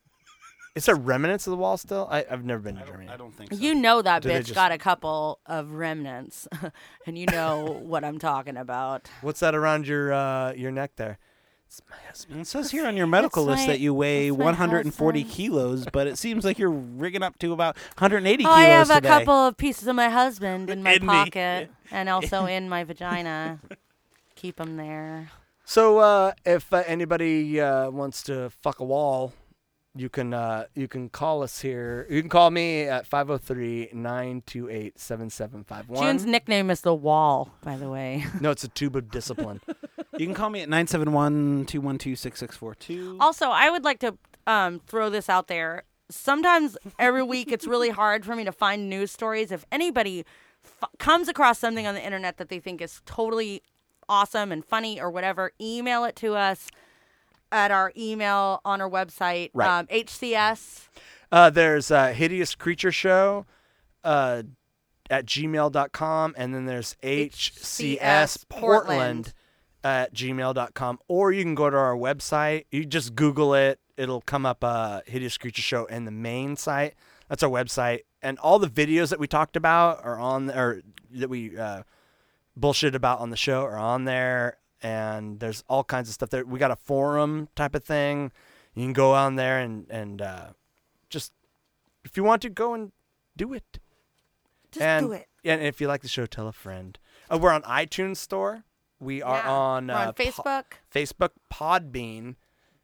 S14: is there remnants of the wall still? I, I've never been to Germany.
S5: I don't think so.
S4: You know that
S14: Do they
S4: bitch
S14: just-
S4: got a couple of remnants, and you know what I'm talking about.
S14: What's that around your uh, your neck there?
S5: And it says here on your medical
S4: That's
S5: list
S4: my-
S5: that you weigh
S4: that's my
S5: one hundred forty
S4: husband.
S5: kilos, but it seems like you're rigging up to about one hundred eighty
S4: Oh,
S5: kilos
S4: I have a
S5: today.
S4: couple of pieces of my husband in my
S5: In me.
S4: pocket, and also in my vagina. Keep them there.
S14: So uh, if uh, anybody uh, wants to fuck a wall, you can uh, you can call us here. You can call me at five oh three, nine two eight, seven seven five one.
S4: June's nickname is the Wall, by the way.
S14: No, it's a tube of discipline.
S5: You can call me at nine seven one, two one two, six six four two.
S4: Also, I would like to um, throw this out there. Sometimes every week it's really hard for me to find news stories. If anybody f- comes across something on the internet that they think is totally awesome and funny or whatever, email it to us at our email on our website,
S14: Right.
S4: um, H C S.
S14: Uh, there's uh, Hideous Creature Show uh, at gmail dot com, and then there's H C S Portland at gmail dot com. Or you can go to our website. You just Google it. It'll come up uh, Hideous Creature Show in the main site. That's our website. And all the videos that we talked about are on, or that we uh, bullshit about on the show are on there. And there's all kinds of stuff there. We got a forum type of thing. You can go on there and, and uh, just, if you want to, go and do it.
S4: Just
S14: and,
S4: do it.
S14: And if you like the show, tell a friend. Uh, we're on iTunes Store. We are
S4: Yeah.
S14: on,
S4: We're
S14: uh,
S4: on Facebook.
S14: Po- Facebook, Podbean,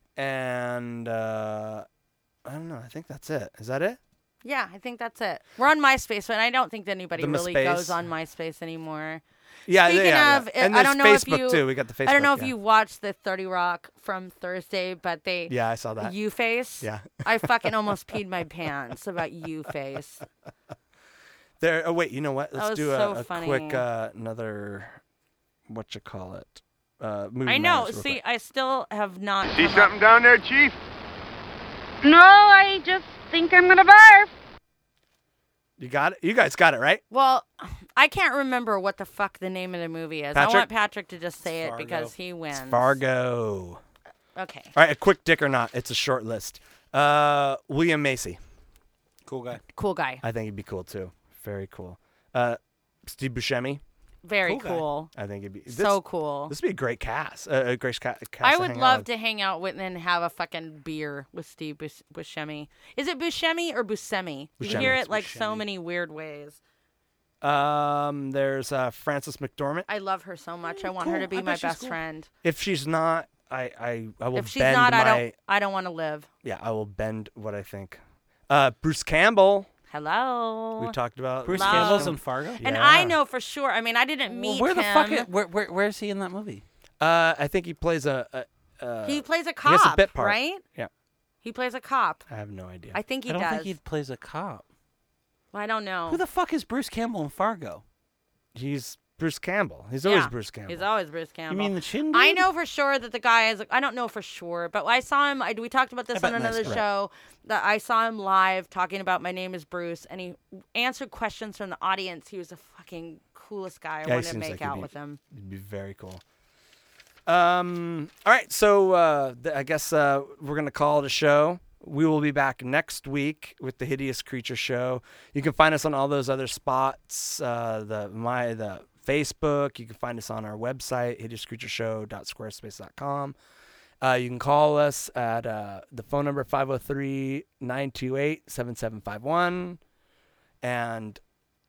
S14: and uh, I don't know. I think that's it. Is that it?
S4: Yeah, I think that's it. We're on MySpace, but I don't think that anybody
S14: The
S4: really
S14: MySpace.
S4: goes on MySpace anymore.
S14: Yeah,
S4: Speaking
S14: yeah,
S4: of,
S14: yeah. And
S4: I
S14: there's
S4: don't know
S14: Facebook
S4: if you
S14: too. We got the
S4: I don't know
S14: Facebook,
S4: if
S14: yeah.
S4: you watched the thirty Rock from Thursday, but they
S14: Yeah, I saw that.
S4: You face.
S14: Yeah.
S4: I fucking almost peed my pants about you face.
S14: There. Oh wait, you know what?
S4: That
S14: Let's
S4: was
S14: do a,
S4: so
S14: a
S4: funny.
S14: quick uh, another. What you call it? Uh, movie
S4: I know.
S14: matters real
S4: See,
S14: quick.
S4: I still have not.
S20: See
S4: come
S20: something
S4: up-
S20: down there, Chief?
S3: No, I just think I'm gonna barf.
S14: You got it. You guys got it right.
S4: Well, I can't remember what the fuck the name of the movie is.
S14: Patrick?
S4: I want Patrick to just say
S14: Fargo.
S4: it because he wins.
S14: It's Fargo.
S4: Okay.
S14: All right, a quick dick or not. It's a short list. Uh, William Macy.
S5: Cool guy.
S4: Cool guy.
S14: I think he'd be cool too. Very cool. Uh, Steve Buscemi.
S4: Very
S14: Cool guy.
S4: cool.
S14: I think it'd be
S4: So
S14: this-
S4: cool.
S14: This would be a great cast. Uh, a great ca- cast.
S4: I
S14: to
S4: would
S14: hang out
S4: love
S14: with.
S4: to hang out with and have a fucking beer with Steve Bus- Buscemi. Is it Buscemi or Buscemi? You
S14: Buscemi.
S4: hear
S14: It's
S4: it like so
S14: Buscemi.
S4: many weird ways.
S14: Um, there's uh, Frances McDormand.
S4: I love her so much. I want her
S14: cool.
S4: to be
S14: I
S4: my
S14: bet she's
S4: best
S14: cool.
S4: friend.
S14: If she's not, I I, I will
S4: If she's
S14: bend
S4: not,
S14: my
S4: I don't. I don't want to live.
S14: yeah. I will bend what I think. Uh, Bruce Campbell.
S4: Hello.
S14: We talked about
S5: Bruce
S4: Love.
S5: Campbell's in Fargo.
S4: And
S14: Yeah.
S4: I know for sure. I mean, I didn't
S5: Well,
S4: meet
S5: where the
S4: him.
S5: fuck? Is, where, where where is he in that movie?
S14: Uh, I think he plays a. a uh,
S4: He plays a
S14: He has
S4: cop,
S14: a bit part.
S4: right?
S14: Yeah.
S4: He plays a cop.
S14: I have no idea.
S4: I think he
S5: I don't
S4: does.
S5: think he plays a cop.
S4: Well, I don't know.
S5: Who the fuck is Bruce Campbell in Fargo?
S14: He's Bruce Campbell. He's always
S4: Yeah,
S14: Bruce Campbell.
S4: He's always Bruce Campbell.
S5: mean the chin
S4: I
S5: dude?
S4: know for sure that the guy is. I don't know for sure, but I saw him. I, we talked about this
S5: I
S4: on
S5: bet nice
S4: another
S5: guy.
S4: show. That I saw him live talking about my name is Bruce, and he answered questions from the audience. He was the fucking coolest guy. I
S14: Yeah, he
S4: wanted to
S14: seems
S4: make
S14: like he'd
S4: out
S14: be-
S4: with him.
S14: It'd be very cool. Um. All right. So uh, th- I guess uh, we're gonna call it a show. We will be back next week with the Hideous Creature Show. You can find us on all those other spots. Uh, the my the Facebook. You can find us on our website, hideous creature show dot squarespace dot com. Uh, you can call us at uh, the phone number five oh three, nine two eight, seven seven five one and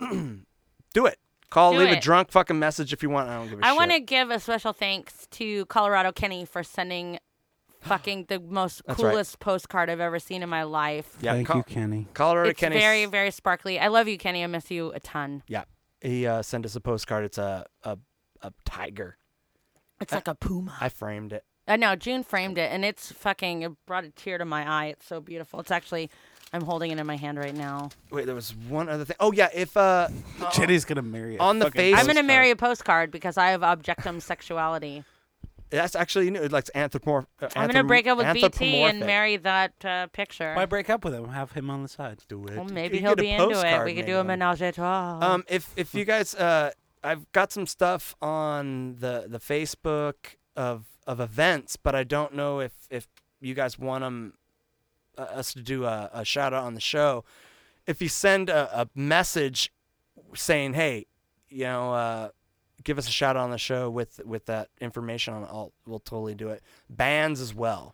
S14: do it. Call,
S4: Do
S14: leave a
S4: it.
S14: drunk fucking message if you want. I don't give a
S4: I
S14: shit.
S4: want to give a special thanks to Colorado Kenny for sending fucking the most
S14: That's right.
S4: coolest postcard I've ever seen in my life.
S14: Yeah,
S5: Thank
S14: Col-
S5: you, Kenny.
S14: Colorado
S4: It's
S14: Kenny.
S4: very, very sparkly. I love you, Kenny. I miss you a ton.
S14: Yeah, he uh, sent us a postcard. It's a a, a tiger.
S4: It's like a puma.
S14: I framed it.
S4: I know. June framed it, and it's fucking. It brought a tear to my eye. It's so beautiful. It's actually. I'm holding it in my hand right now.
S14: Wait, there was one other thing. Oh yeah, if uh,
S5: Jenny's gonna marry a
S14: on the
S5: fucking
S14: face.
S4: I'm gonna marry a postcard because I have objectum sexuality.
S14: That's actually you know, like anthropomorph. Uh,
S4: I'm gonna break up with B T and
S14: anthropomorphic.
S4: marry that uh, picture.
S5: Why break up with him? Have him on the side.
S14: Do it.
S4: Well,
S14: You
S4: maybe
S14: could
S4: he'll
S14: get a
S4: be into it.
S14: postcard
S4: We could
S14: made
S4: do a
S14: of him.
S4: menage a trois.
S14: Um, if if you guys, uh, I've got some stuff on the the Facebook of of events, but I don't know if if you guys want 'em, uh, us to do a, a shout out on the show. If you send a, a message saying, "Hey, you know, uh, give us a shout out on the show with with that information on, I'll we'll totally do it. Bands as well.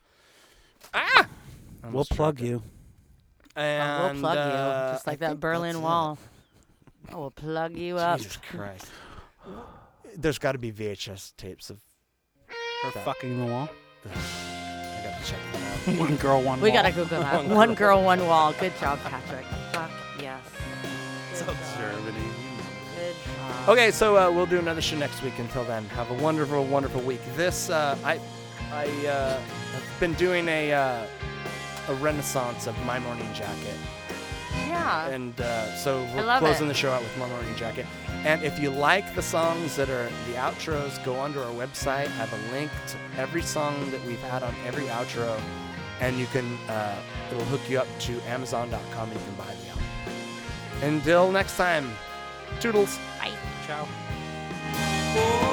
S14: Ah,
S5: We'll plug you.
S14: And
S4: we'll plug
S14: uh,
S4: you, just like
S14: I
S4: that
S14: think
S4: Berlin
S14: that's it.
S4: Wall. I will plug you up.
S14: Jesus Christ. There's got to be V H S tapes of
S5: Her fucking the wall.
S14: I gotta check that out.
S5: One girl, one
S4: We
S5: wall.
S4: gotta Google that. One girl, one wall. Good job, Patrick. Fuck yes. Good job.
S5: Germany.
S4: Good job.
S14: Okay, so uh, we'll do another show next week. Until then, have a wonderful, wonderful week. This uh, I I uh, have been doing a uh, a renaissance of My Morning Jacket.
S4: Yeah.
S14: And uh, so
S4: I
S14: we're
S4: love
S14: closing
S4: it.
S14: the show out with My Morning Jacket. And if you like the songs that are the outros, go onto our website. I have a link to every song that we've had on every outro. And you can, uh, it'll hook you up to amazon dot com and you can buy the album. Until next time, toodles.
S4: Bye.
S14: Ciao.
S15: Oh,